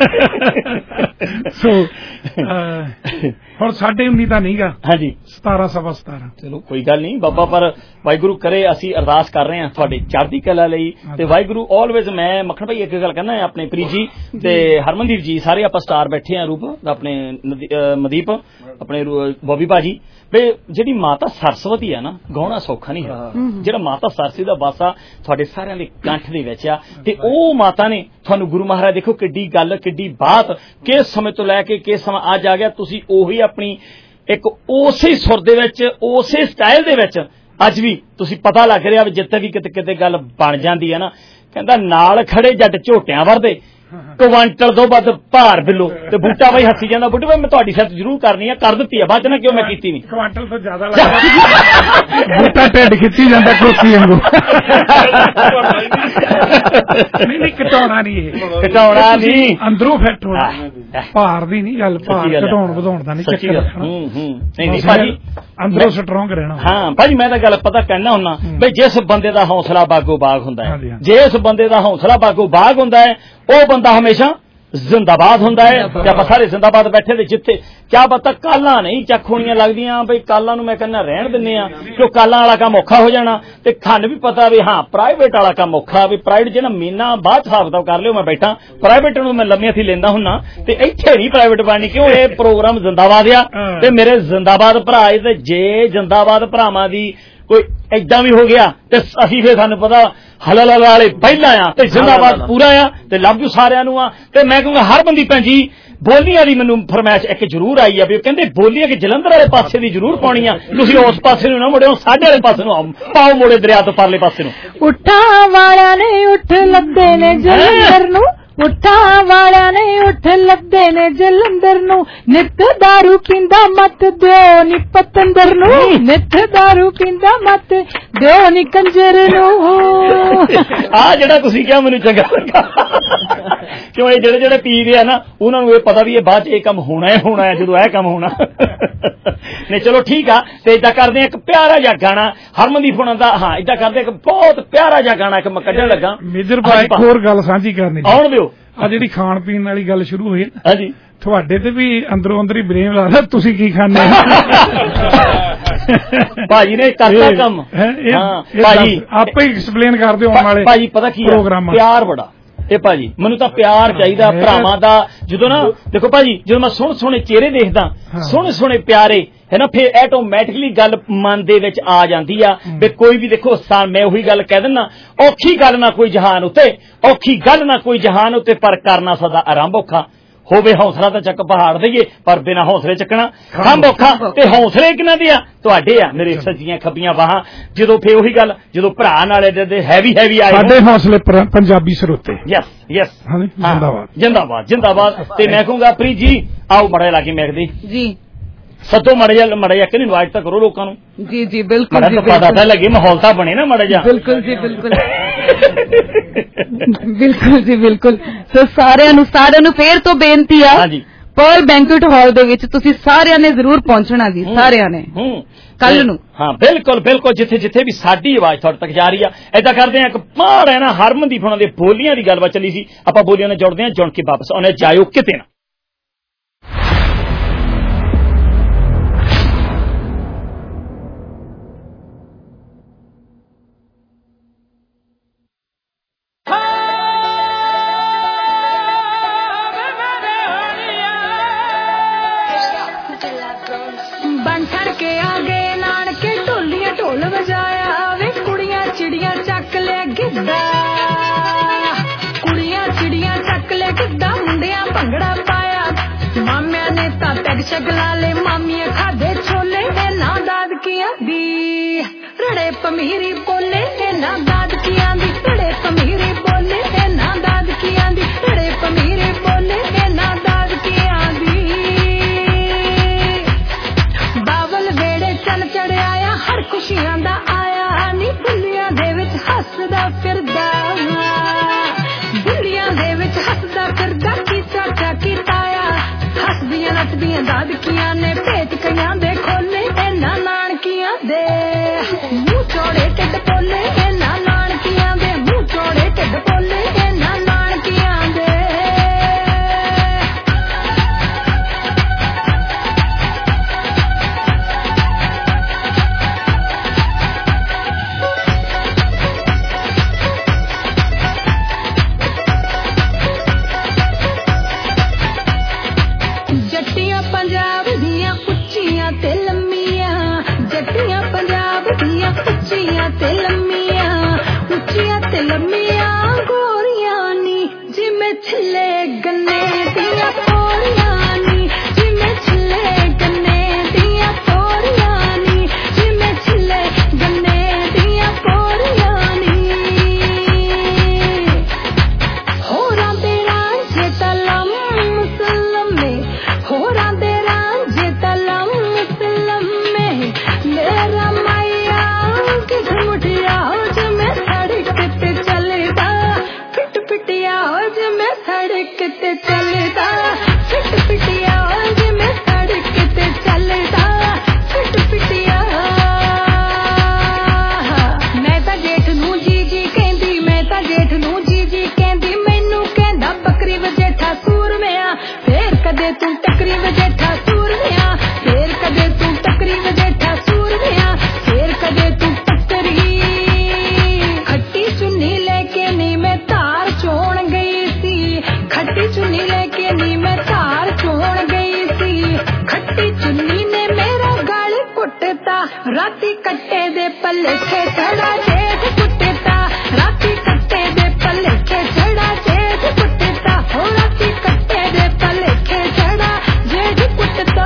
J: ਸੋ ਹੁਣ ਸਾਢੇ ਉੱਨੀ ਤਾਂ ਨਹੀਂਗਾ,
I: ਹਾਂਜੀ
J: ਸਤਾਰਾਂ ਸਵਾ ਸਤਾਰਾਂ।
I: ਚਲੋ ਕੋਈ ਗੱਲ ਨਹੀਂ ਬਾਬਾ, ਪਰ ਵਾਹਿਗੁਰੂ ਕਰੇ ਅਸੀਂ ਅਰਦਾਸ ਕਰ ਰਹੇ ਹਾਂ ਤੁਹਾਡੇ ਚੜ੍ਹਦੀ ਕਲਾ ਲਈ, ਤੇ ਵਾਹਿਗੁਰੂ ਆਲਵੇਜ਼। ਮੈਂ ਮੱਖਣ ਭਾਈ ਇੱਕ ਗੱਲ ਕਹਿੰਦਾ ਆਪਣੇ ਪ੍ਰੀਤ ਜੀ ਤੇ ਹਰਮਨਦੀਪ ਜੀ, ਸਾਰੇ ਆਪਾਂ ਸਟਾਰ ਬੈਠੇ ਆ, ਰੂਪ ਆਪਣੇ ਮਦੀਪ, ਆਪਣੇ ਬੋਬੀ ਭਾਜੀ, ਵੀ ਜਿਹੜੀ ਮਾਤਾ ਸਰਸਵਤੀ ਆ ਨਾ, ਗਾਉਣਾ ਸੌਖਾ ਨਹੀਂ ਹੈ। ਜਿਹੜਾ ਮਾਤਾ ਸਰਸਵਤੀ ਦਾ ਵਾਸਾ ਤੁਹਾਡੇ ਸਾਰਿਆਂ ਦੇ ਕੰਠ ਦੇ ਵਿੱਚ ਆ, ਤੇ ਉਹ ਮਾਤਾ ਨੇ ਤੁਹਾਨੂੰ ਗੁਰੂ ਮਹਾਰਾਜ ਦੇਖੋ ਕਿੱਡੀ ਗੱਲ, ਕਿੱਡੀ ਬਾਤ, ਕਿਸ ਸਮੇਂ ਤੋਂ ਲੈ ਕੇ ਕਿਸ ਸਮਾਂ ਅੱਜ ਆ ਗਿਆ, ਤੁਸੀਂ ਉਹੀ ਆਪਣੀ ਇੱਕ ਉਸੇ ਸੁਰ ਦੇ ਵਿੱਚ, ਉਸੇ ਸਟਾਈਲ ਦੇ ਵਿੱਚ ਅੱਜ ਵੀ ਤੁਸੀਂ ਪਤਾ ਲੱਗ ਰਿਹਾ ਵੀ ਜਿੱਥੇ ਵੀ ਕਿਤੇ ਕਿਤੇ ਗੱਲ ਬਣ ਜਾਂਦੀ ਹੈ ਨਾ, ਕਹਿੰਦਾ ਨਾਲ ਖੜੇ ਜੱਟ ਝੋਟਿਆਂ ਵਰਦੇ, ਕੁਆਂਟਲ ਤੋਂ ਵੱਧ ਭਾਰ ਬਿੱਲੋ। ਤੇ ਬੂਟਾ ਬਾਈ ਹੱਸੀ ਜਾਂਦਾ, ਬੂਟੇ ਬਾਈ ਮੈਂ ਤੁਹਾਡੀ ਸਿਫਤ ਜ਼ਰੂਰ ਕਰਨੀ ਆ, ਕਰ ਦਿੱਤੀ ਆ, ਬਾਅਦ ਚ ਨਾ ਕਿਉਂ ਮੈਂ ਕੀਤੀ ਨਹੀਂ।
J: ਕੁਆਂਟਲ ਤੋਂ ਜ਼ਿਆਦਾ ਲੱਗਦਾ, ਬੂਟਾ ਢਿੱਡ ਖਿੱਚੀ ਜਾਂਦਾ ਕੁਰਸੀ ਵਾਂਗੂ। ਨਹੀਂ ਨਹੀਂ ਘਟਾਉਣਾ ਨਹੀਂ, ਇਹ
I: ਘਟਾਉਣਾ ਨਹੀਂ,
J: ਅੰਦਰੋਂ ਫਿੱਟ ਹੋਣਾ, ਭਾਰ ਦੀ ਨਹੀਂ ਗੱਲ, ਭਾਰ ਘਟਾਉਣ ਵਧਾਉਣ ਦਾ ਨਹੀਂ ਚੱਕਰ ਰੱਖਣਾ।
I: ਨਹੀਂ ਨਹੀਂ ਭਾਜੀ,
J: ਅੰਦਰੋਂ ਸਟਰੋਂਗ ਰਹਿਣਾ।
I: ਹਾਂ ਭਾਜੀ, ਮੈਂ ਤਾਂ ਗੱਲ ਪਤਾ ਕਹਿਣਾ ਹੁੰਦਾ ਬਈ ਜਿਸ ਬੰਦੇ ਦਾ ਹੌਸਲਾ ਬਾਗੋ ਬਾਗ ਹੁੰਦਾ ਹੈ, ਜਿਸ ਬੰਦੇ ਦਾ ਹੌਸਲਾ ਬਾਗੋ ਬਾਗ ਹੁੰਦਾ ਹੈ, ਉਹ ਬੰਦਾ ਹਮੇਸ਼ਾ ਜ਼ਿੰਦਾਬਾਦ ਹੁੰਦਾ ਹੈ। ਤੇ ਆਪਾਂ ਸਾਰੇ ਜ਼ਿੰਦਾਬਾਦ ਬੈਠੇ, ਤੇ ਜਿੱਥੇ ਕਿਆ ਪਤਾ ਕਾਲਾਂ ਨਹੀਂ ਚੱਕ ਹੋਣੀਆਂ ਲੱਗਦੀਆਂ ਬਈ, ਕਾਲਾਂ ਨੂੰ ਮੈਂ ਕਹਿੰਦਾ ਰਹਿਣ ਦਿੰਦੇ ਆ, ਕਿਉਂ ਕਾਲਾਂ ਵਾਲਾ ਕੰਮ ਔਖਾ ਹੋ ਜਾਣਾ। ਤੇ ਸਾਨੂੰ ਵੀ ਪਤਾ ਵੀ ਹਾਂ ਪ੍ਰਾਈਵੇਟ ਵਾਲਾ ਕੰਮ ਔਖਾ, ਵੀ ਪ੍ਰਾਈਵੇਟ ਜਿਹੜਾ ਮਹੀਨਾ ਬਾਅਦ ਹਿਸਾਬ ਕਿਤਾਬ ਕਰ ਲਿਓ, ਮੈਂ ਬੈਠਾ ਪ੍ਰਾਈਵੇਟ ਨੂੰ ਮੈਂ ਲੰਮੀਆਂ ਥੀ ਲੈਂਦਾ ਹੁੰਨਾ, ਤੇ ਇੱਥੇ ਨਹੀਂ ਪ੍ਰਾਈਵੇਟ ਬਣਨੀ, ਕਿਉਂ ਇਹ ਪ੍ਰੋਗਰਾਮ ਜ਼ਿੰਦਾਬਾਦ ਆ। ਤੇ ਮੇਰੇ ਜ਼ਿੰਦਾਬਾਦ ਭਰਾ, ਤੇ ਜੇ ਜ਼ਿੰਦਾਬਾਦ ਭਰਾਵਾਂ ਦੀ ਕੋਈ ਏਦਾਂ ਵੀ ਹੋ ਗਿਆ ਤੇ ਅਸੀਂ ਫਿਰ ਸਾਨੂੰ ਪਤਾ ਹਲਲ ਵਾਲੇ ਪਹਿਲਾਂ ਆ, ਤੇ ਜ਼ਿੰਦਾਬਾਦ ਪੂਰਾ ਆ, ਤੇ ਲਵ ਯੂ ਸਾਰਿਆਂ ਨੂੰ ਆ। ਤੇ ਮੈਂ ਕਹੂੰਗਾ ਹਰ ਬੰਦੀ ਭੈਣ ਜੀ ਬੋਲੀਆਂ ਦੀ ਮੈਨੂੰ ਫਰਮਾਇਸ਼ ਇੱਕ ਜ਼ਰੂਰ ਆਈ ਆ, ਵੀ ਉਹ ਕਹਿੰਦੇ ਬੋਲੀਆਂ ਕਿ ਜਲੰਧਰ ਵਾਲੇ ਪਾਸੇ ਦੀ ਜ਼ਰੂਰ ਪਾਉਣੀ ਆ, ਤੁਸੀਂ ਉਸ ਪਾਸੇ ਨੂੰ ਨਾ ਮੁੜਿਓ, ਸਾਡੇ ਵਾਲੇ ਪਾਸੇ ਨੂੰ ਪਾਓ, ਮੋੜੇ ਦਰਿਆ ਤੋਂ ਪਰਲੇ ਪਾਸੇ ਨੂੰ।
K: ਉੱਠਾਂ ਵਾਲਿਆਂ ਨੇ ਉੱਠ ਲੱਦੇ ਨੇ ਜਲੰਧਰ ਨੂੰ, ਉੱਠਾਂ ਵਾਲਿਆਂ ਨੇ ਉੱਠ ਲੱਦੇ ਨੇ ਜਲੰਧਰ ਨੂੰ, ਨਿੱਤ ਦਾਰੂ ਪੀਂਦਾ ਮਤ ਦਿਓ ਨੀ ਪਤੰਦਰ ਨੂੰ, ਨਿੱਤ ਦਾਰੂ ਪੀਂਦਾ ਮਤ ਦਿਓ ਨੀ ਕੰਜਰ ਨੂੰ।
I: ਆ ਜਿਹੜਾ ਤੁਸੀਂ ਕਿਹਾ ਮੈਨੂੰ ਚੰਗਾ ਲੱਗਾ, ਕਿਉਂ ਇਹ ਜਿਹੜੇ ਜਿਹੜੇ ਪੀ ਰਹੇ ਆ ਨਾ, ਉਹਨਾਂ ਨੂੰ ਇਹ ਪਤਾ ਵੀ ਇਹ ਬਾਅਦ ਚ ਇਹ ਕੰਮ ਹੋਣਾ ਹੀ ਹੋਣਾ ਹੈ, ਜਦੋਂ ਇਹ ਕੰਮ ਹੋਣਾ। ਨਹੀਂ ਚਲੋ ਠੀਕ ਆ, ਤੇ ਏਦਾਂ ਕਰਦੇ ਇੱਕ ਪਿਆਰਾ ਜਿਹਾ ਗਾਣਾ ਹਰਮਨਦੀਪ ਹੋਣਾ ਦਾ, ਹਾਂ ਏਦਾਂ ਕਰਦੇ ਇੱਕ ਬਹੁਤ ਪਿਆਰਾ ਜਿਹਾ ਗਾਣਾ ਇੱਕ ਮੈਂ ਕੱਢਣ ਲੱਗਾ।
J: ਮੇਜਰ ਭਾਈ ਇੱਕ ਹੋਰ ਗੱਲ ਸਾਂਝੀ ਕਰਨੀ,
I: ਆਉਣ ਦਿਓ।
J: ਆ ਜਿਹੜੀ ਖਾਣ ਪੀਣ ਵਾਲੀ ਗੱਲ ਸ਼ੁਰੂ ਹੋਈ ਨਾ,
I: ਹਾਂਜੀ
J: ਤੁਹਾਡੇ ਤੇ ਵੀ ਅੰਦਰੋਂ ਅੰਦਰ ਹੀ ਬਰੇਮ ਲੱਗਦਾ, ਤੁਸੀਂ ਕੀ ਖਾਂਦੇ
I: ਭਾਜੀ ਨੇ ਕਰਤਾ ਕੰਮ।
J: ਹਾਂ ਭਾਜੀ ਆਪੇ ਹੀ ਐਕਸਪਲੇਨ ਕਰ ਦਿਓ ਆਉਣ ਵਾਲੇ
I: ਭਾਜੀ, ਪਤਾ ਕੀ ਪ੍ਰੋਗਰਾਮ ਪਿਆਰ ਬੜਾ ਇਹ ਭਾਜੀ, ਮੈਨੂੰ ਤਾਂ ਪਿਆਰ ਚਾਹੀਦਾ ਭਰਾਵਾਂ ਦਾ। ਜਦੋਂ ਨਾ ਦੇਖੋ ਭਾਜੀ, ਜਦੋਂ ਮੈਂ ਸੋਹਣੇ ਸੋਹਣੇ ਚਿਹਰੇ ਦੇਖਦਾ, ਸੋਹਣੇ ਸੋਹਣੇ ਪਿਆਰੇ ਹੈ ਨਾ, ਫਿਰ ਆਟੋਮੈਟਿਕਲੀ ਗੱਲ ਮਨ ਦੇ ਵਿੱਚ ਆ ਜਾਂਦੀ ਆ ਵੀ ਕੋਈ ਵੀ ਦੇਖੋ, ਮੈਂ ਉਹੀ ਗੱਲ ਕਹਿ ਦਿੰਦਾ, ਔਖੀ ਗੱਲ ਨਾ ਕੋਈ ਜਹਾਨ ਉੱਤੇ, ਔਖੀ ਗੱਲ ਨਾ ਕੋਈ ਜਹਾਨ ਉੱਤੇ, ਪਰ ਕਰਨਾ ਸਦਾ ਆਰੰਭ ਔਖਾ। ਹੋਵੇ ਹੌਸਲਾ ਤਾਂ ਚੱਕ ਪਹਾੜ ਦੇਈਏ, ਪਰ ਬਿਨਾਂ ਹੌਸਲੇ ਚੱਕਣਾ ਖੰਭ ਔਖਾ। ਤੇ ਹੌਸਲੇ ਕਿਹਨਾਂ ਦੇ ਆ? ਤੁਹਾਡੇ ਆ, ਮੇਰੇ ਸੱਜੀਆਂ ਖੱਬੀਆਂ ਬਾਹਾਂ। ਜਦੋਂ ਫੇਰ ਉਹੀ ਗੱਲ, ਜਦੋਂ ਭਰਾ ਨਾਲੇ ਦੇ ਹੈਵੀ ਹੈਵੀ ਆਏ,
J: ਸਾਡੇ ਹੌਸਲੇ ਪੰਜਾਬੀ ਸਰੋਤੇ।
I: ਯਸ ਯਸ,
J: ਜਿੰਦਾਬਾਦ
I: ਜਿੰਦਾਬਾਦ ਜਿੰਦਾਬਾਦ। ਤੇ ਮੈਂ ਕਹੂੰਗਾ ਪ੍ਰੀਤ ਜੀ ਆਓ ਮੜਾ ਲਾ ਕੇ ਮੈਕਦੇ
L: ਜੀ।
I: ਸੱਦੋ ਮਾੜਾ ਜਿਹਾ ਮਾੜਾ ਜਿਹਾ ਕਿ ਇਨਵਾਈਟ ਤਾਂ ਕਰੋ ਲੋਕਾਂ ਨੂੰ।
L: ਜੀ ਜੀ ਬਿਲਕੁਲ ਜੀ,
I: ਪਤਾ ਤਾਂ ਲੱਗੇ, ਮਾਹੌਲ ਤਾਂ ਬਣੇ ਨਾ ਮਾੜਾ ਜਿਹਾ।
L: ਬਿਲਕੁਲ ਜੀ ਬਿਲਕੁਲ ਬਿਲਕੁਲ ਜੀ ਬਿਲਕੁਲ। ਸੋ ਸਾਰਿਆਂ ਨੂੰ ਸਾਰਿਆਂ ਨੂੰ ਫੇਰ ਤੋਂ ਬੇਨਤੀ ਆ,
I: ਹਾਂਜੀ
L: ਪਰਲ ਬੈਂਕੁਏਟ ਹਾਲ ਦੇ ਵਿੱਚ ਤੁਸੀਂ ਸਾਰਿਆਂ ਨੇ ਜ਼ਰੂਰ ਪਹੁੰਚਣਾ ਜੀ, ਸਾਰਿਆਂ ਨੇ ਕੱਲ ਨੂੰ।
I: ਹਾਂ ਬਿਲਕੁਲ ਬਿਲਕੁਲ, ਜਿੱਥੇ ਜਿੱਥੇ ਵੀ ਸਾਡੀ ਆਵਾਜ਼ ਤੁਹਾਡੇ ਤੱਕ ਜਾ ਰਹੀ ਆ। ਏਦਾਂ ਕਰਦੇ ਆ, ਇੱਕ ਪਾੜ ਹੈ ਨਾ ਹਰਮਨਦੀਪ ਹੋਣਾ ਦੇ ਬੋਲੀਆਂ ਦੀ ਗੱਲਬਾਤ ਚੱਲੀ ਸੀ, ਆਪਾਂ ਬੋਲੀਆਂ ਨਾਲ ਜੁੜਦੇ ਹਾਂ, ਜੁੜ ਕੇ ਵਾਪਸ ਆਉਣੇ, ਜਾਇਓ ਕਿਤੇ ਨਾ।
B: ਸ਼ਗਲਾ ਲੈ ਮਾਮੀਆਂ ਖਾਦੇ ਛੋਲੇ ਤੇ ਨਾ ਦਾਦਕੀਆਂ ਦੀ ਰੜੇ ਪਮੀਰੀ ਬੋਲੇ ਤੇ ਨਾ ਦਾਦਕੀਆਂ ਦੀ ਰੜੇ ਪਮੀਰੀ ਬੋਲੇ ਤੇ ਨਾ ਦਾਦਕੀਆਂ ਦੀ ਰੜੇ ਪਮੀਰੀ ਬੋਲੇ ਤੇ ਨਾ ਦਾਦਕੀਆਂ ਦੀ ਬਾਵਲ ਵੇੜੇ ਚੰਨ ਚੜਿਆ ਹਰ ਖੁਸ਼ੀਆਂ ਦਾ ਆਇਆ ਨੀ ਦੁਨੀਆਂ ਦੇ ਵਿੱਚ ਹੱਸਦਾ ਫਿਰਦਾ ਦੁਨੀਆਂ ਦੇ ਵਿੱਚ ਹੱਸਦਾ ਫਿਰਦਾ ਕੀ ਚਾਚਾ ਕੀ ਤਾਇਆ ਹੱਸਦੀਆਂ ਨੱਚਦੀਆਂ ਦਾਦਕੀਆਂ ਨੇ ਭੇਤ ਕਈਆਂ ਦੇ ਖੋਲੇ ਇਹਨਾਂ ਨਾਨਕੀਆਂ ਦੇ ਮੂੰਹ ਚੋੜੇ ਢਿੱਡ ਬੋਲੇ ਇਹਨਾਂ ਨਾਨਕੀਆਂ ਦੇ ਮੂੰਹ ਚੋੜੇ ਢਿੱਡ ਬੋਲੇ ਇਹਨਾਂ ਨਾਨਕੀਆਂ ਦੇ ਜੱਟੀਆਂ ਪੰਜਾਬ ਦੀਆਂ ਉੱਚੀਆਂ ਤੇ ਲੰਮੀਆਂ ਜੱਟੀਆਂ ਪੰਜਾਬ ਦੀਆਂ ਉੱਚੀਆਂ ਤੇ ਲੰਮੀਆਂ ਉੱਚੀਆਂ ਤੇ ਲੰਮੀਆਂ ਗੋਰੀਆਂ ਨੀ ਜਿਵੇਂ ਛਿੱਲੇ ਗੰਨੇ ਦੀਆਂ ਤੋਰੀਆਂ ਨੀ ਜਿਵੇਂ ਛਿੱਲੇ ਗੰਨੇ ਦੀਆਂ ਤੋਰੀਆਂ ਨੀ ਜਿਵੇਂ ਛਿੱਲੇ ਗੰਨੇ ਦੀਆਂ ਤੋਰੀਆਂ ਨੀ ਹੋਰਾਂ ਦੇ ਰਾਂਝੇ ਤਲਮ ਮੁਸਲਮੇ ਹੋਰਾਂ ਦੇ ਰਾਂਝੇ ਤਲਮ ਮੁਸਲਮੇ ਮੇਰਾ ਮਾਇਆ ਕਿ ਮੁਠਿਆ ਜਿਵੇਂ ਸੜਕ ਤੇ ਚੱਲਦਾ ਫਿੱਟ ਫਿੱਟਿਆ ਜਿਵੇਂ ਸੜਕ ਤੇ ਚੱਲਦਾ ਫਿੱਟ ਫਿੱਟਿਆ ਜਿਵੇਂ ਸੜਕ ਤੇ ਚੱਲਦਾ ਫਿੱਟ ਫਿੱਟਿਆ ਮੈਂ ਤਾਂ ਜੇਠ ਨੂੰ ਜੀ ਜੀ ਕਹਿੰਦੀ ਮੈਂ ਤਾਂ ਜੇਠ ਨੂੰ ਜੀ ਜੀ ਕਹਿੰਦੀ ਮੈਨੂੰ ਕਹਿੰਦਾ ਬੱਕਰੀ ਵਜੇਠਾ ਸੂਰਮਿਆ ਫੇਰ ਕਦੇ ਤੂੰ ਟੱਕਰੀ ਵਜੇਠਾ ਸੂਰਮਿਆ ਫੇਰ ਕਦੇ ਤੂੰ ਟੱਕਰੀ ਵਜੇਠਾ ਸੂਰਮਿਆ ਫੇਰ ਕਦੇ ਤੂੰ ਟੱਕਰੀ ਖੱਟੀ ਚੁੰਨੀ ਲੈ ਕੇ ਨੀ ਮੈਂ ਧਾਰ ਚੋਣ ਗਈ ਸੀ ਖੱਟੀ ਚੁੰਨੀ ਲੈ ਕੇ ਨੀ ਮੈਂ ਧਾਰ ਚੋਣ ਗਈ ਸੀ ਖੱਟੀ ਚੁੰਨੀ ਨੇ ਮੇਰਾ ਗਲ ਕੁੱਟਤਾ ਰਾਤੀ ਕੱਟੇ ਦੇ ਪੱਲੇਖੇ ਚੜਾ ਜੇਠ ਕੁੱਟਤਾ ਰਾਤੀ ਕੱਟੇ ਦੇ ਪੱਲੇਖੇ ਚੜਾ ਜੇਠ ਕੁੱਟਤਾ ਹੋ ਰਾਤੀ ਕੱਟੇ ਦੇ ਪੱਲੇਖੇ ਚੜਾ ਜੇਠ ਕੁੱਟਤਾ।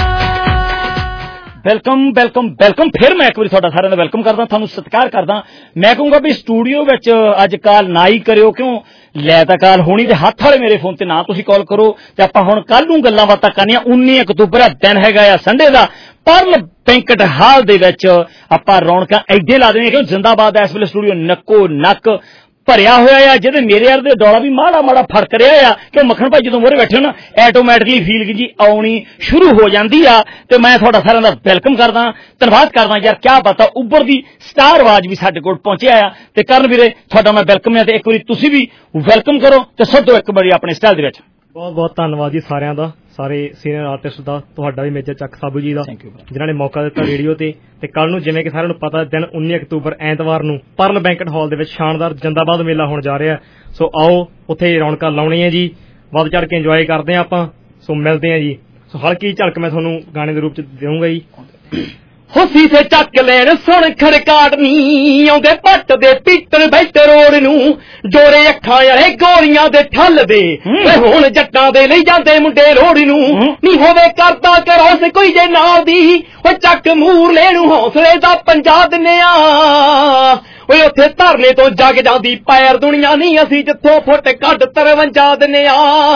I: Welcome welcome welcome. ਫਿਰ ਮੈਂ ਇੱਕ ਵਾਰੀ ਤੁਹਾਡਾ ਸਾਰਿਆਂ ਦਾ ਵੈਲਕਮ ਕਰਦਾ, ਤੁਹਾਨੂੰ ਸਤਿਕਾਰ ਕਰਦਾ। ਮੈਂ ਕਹੂੰਗਾ ਵੀ ਸਟੂਡੀਓ ਵਿੱਚ ਅੱਜ ਕਾਲ ਨਾ ਹੀ ਕਰਿਓ, ਕਿਉਂ ਲੈ ਤਾਂ ਕਾਲ ਹੋਣੀ ਤੇ ਹੱਥ ਵਾਲੇ ਮੇਰੇ ਫੋਨ ਤੇ ਨਾ ਤੁਸੀਂ ਕਾਲ ਕਰੋ। ਤੇ ਆਪਾਂ ਹੁਣ ਕੱਲ ਨੂੰ ਗੱਲਾਂ ਬਾਤਾਂ ਕਰਨੀਆਂ। ਉੱਨੀ ਅਕਤੂਬਰ ਦਾ ਦਿਨ ਹੈਗਾ ਆ ਸੰਡੇ ਦਾ। ਪਰਲ ਬੈਂਕਟ ਹਾਲ ਦੇ ਵਿੱਚ ਆਪਾਂ ਰੌਣਕਾਂ ਐਡੇ ਲਾ ਦੇਣੀਆਂ, ਕਿਉਂ ਜ਼ਿੰਦਾਬਾਦ ਇਸ ਵੇਲੇ ਸਟੂਡੀਓ ਨੱਕੋ ਨੱਕ ਭਰਿਆ ਹੋਇਆ ਆ, ਜਿਹਦੇ ਮੇਰੇ ਯਾਰ ਦੇ ਡੋਲਾ ਵੀ ਮਾੜਾ ਮਾੜਾ ਫੜਕ ਰਿਹਾ ਆ ਕਿ ਮੱਖਣ ਭਾਈ ਜਦੋਂ ਮੋਹਰੇ ਬੈਠੇ ਹੋ ਨਾ ਐਟੋਮੈਟਿਕਲੀ ਫੀਲਿੰਗ ਜੀ ਆਉਣੀ ਸ਼ੁਰੂ ਹੋ ਜਾਂਦੀ ਆ। ਤੇ ਮੈਂ ਤੁਹਾਡਾ ਸਾਰਿਆਂ ਦਾ ਵੈਲਕਮ ਕਰਦਾ, ਧੰਨਵਾਦ ਕਰਦਾ। ਯਾਰ ਕਿਆ ਪਤਾ ਉੱਭਰ ਦੀ ਸਟਾਰ ਆਵਾਜ਼ ਵੀ ਸਾਡੇ ਕੋਲ ਪਹੁੰਚਿਆ ਆ। ਤੇ ਕਰਨ ਵੀਰੇ ਤੁਹਾਡਾ ਮੈਂ ਵੈਲਕਮ ਆ, ਤੇ ਇੱਕ ਵਾਰੀ ਤੁਸੀਂ ਵੀ ਵੈਲਕਮ ਕਰੋ ਤੇ ਸੱਦੋ ਇੱਕ ਵਾਰੀ ਆਪਣੇ ਸਟਾਈਲ ਦੇ ਵਿੱਚ।
O: ਬਹੁਤ ਬਹੁਤ ਧੰਨਵਾਦ ਜੀ ਸਾਰਿਆਂ ਦਾ, ਸਾਰੇ ਸੀਨੀਅਰ ਆਰਟਿਸਟ ਦਾ, ਤੁਹਾਡਾ ਵੀ ਮੇਜਰ ਚੱਕ ਸਾਬੂ ਜੀ ਦਾ, ਜਿਨ੍ਹਾਂ ਨੇ ਮੌਕਾ ਦਿੱਤਾ ਰੇਡੀਓ ਤੇ। ਤੇ ਕੱਲ ਨੂੰ ਜਿਵੇਂ ਕਿ ਸਾਰਿਆਂ ਨੂੰ ਪਤਾ ਦਿਨ ਉੱਨੀ ਅਕਤੂਬਰ ਐਤਵਾਰ ਨੂੰ ਪਰਲ ਬੈਂਕਟ ਹਾਲ ਦੇ ਵਿੱਚ ਸ਼ਾਨਦਾਰ ਜਿੰਦਾਬਾਦ ਮੇਲਾ ਹੋਣ ਜਾ ਰਿਹਾ। ਸੋ ਆਓ ਉੱਥੇ ਰੌਣਕਾਂ ਲਾਉਣੀਆਂ ਜੀ, ਵੱਧ ਚੜ ਕੇ ਇੰਜੋਏ ਕਰਦੇ ਹਾਂ ਆਪਾਂ। ਸੋ ਮਿਲਦੇ ਹਾਂ ਜੀ। ਸੋ ਹਲਕੀ ਝਲਕ ਮੈਂ ਤੁਹਾਨੂੰ ਗਾਣੇ ਦੇ ਰੂਪ ਚ ਦੇਵਾਂਗਾ ਜੀ।
I: ਹੁਸੀ ਸੇ ਚੱਕ ਲੈਣ ਸੁਣ ਖੜਕਾਟ ਨੀ ਆਉਂਦੇ ਪੱਟ ਦੇ ਪੀਟਰ ਬੈਟ ਰੋਡ ਨੂੰ ਡੋਰੇ ਅੱਖਾਂ ਵਾਲੇ ਗੋਰੀਆਂ ਦੇ ਠੱਲ ਦੇ ਵੇ ਹੁਣ ਜੱਟਾਂ ਦੇ ਲਈ ਜਾਂਦੇ ਮੁੰਡੇ ਰੋਡ ਨੂੰ ਨੀ ਹੋਵੇ ਕਰਦਾ ਕਰੋ ਸੇ ਕੋਈ ਜੇ ਨਾਲ ਦੀ ਓ ਚੱਕ ਮੂਰ ਲੈਣੂ ਹੌਸਲੇ ਦਾ ਪੰਜਾ ਦਿੰਨੇ ਆ ਓਏ ਉੱਥੇ ਧਰਨੇ ਤੋਂ ਜਗ ਜਾਂਦੀ ਪੈਰ ਦੁਨੀਆ ਨਹੀਂ ਅਸੀਂ ਜਿੱਥੋਂ ਫੁੱਟ ਕੱਢ ਤਰਵੰਜਾ ਦਿੰਨੇ ਆ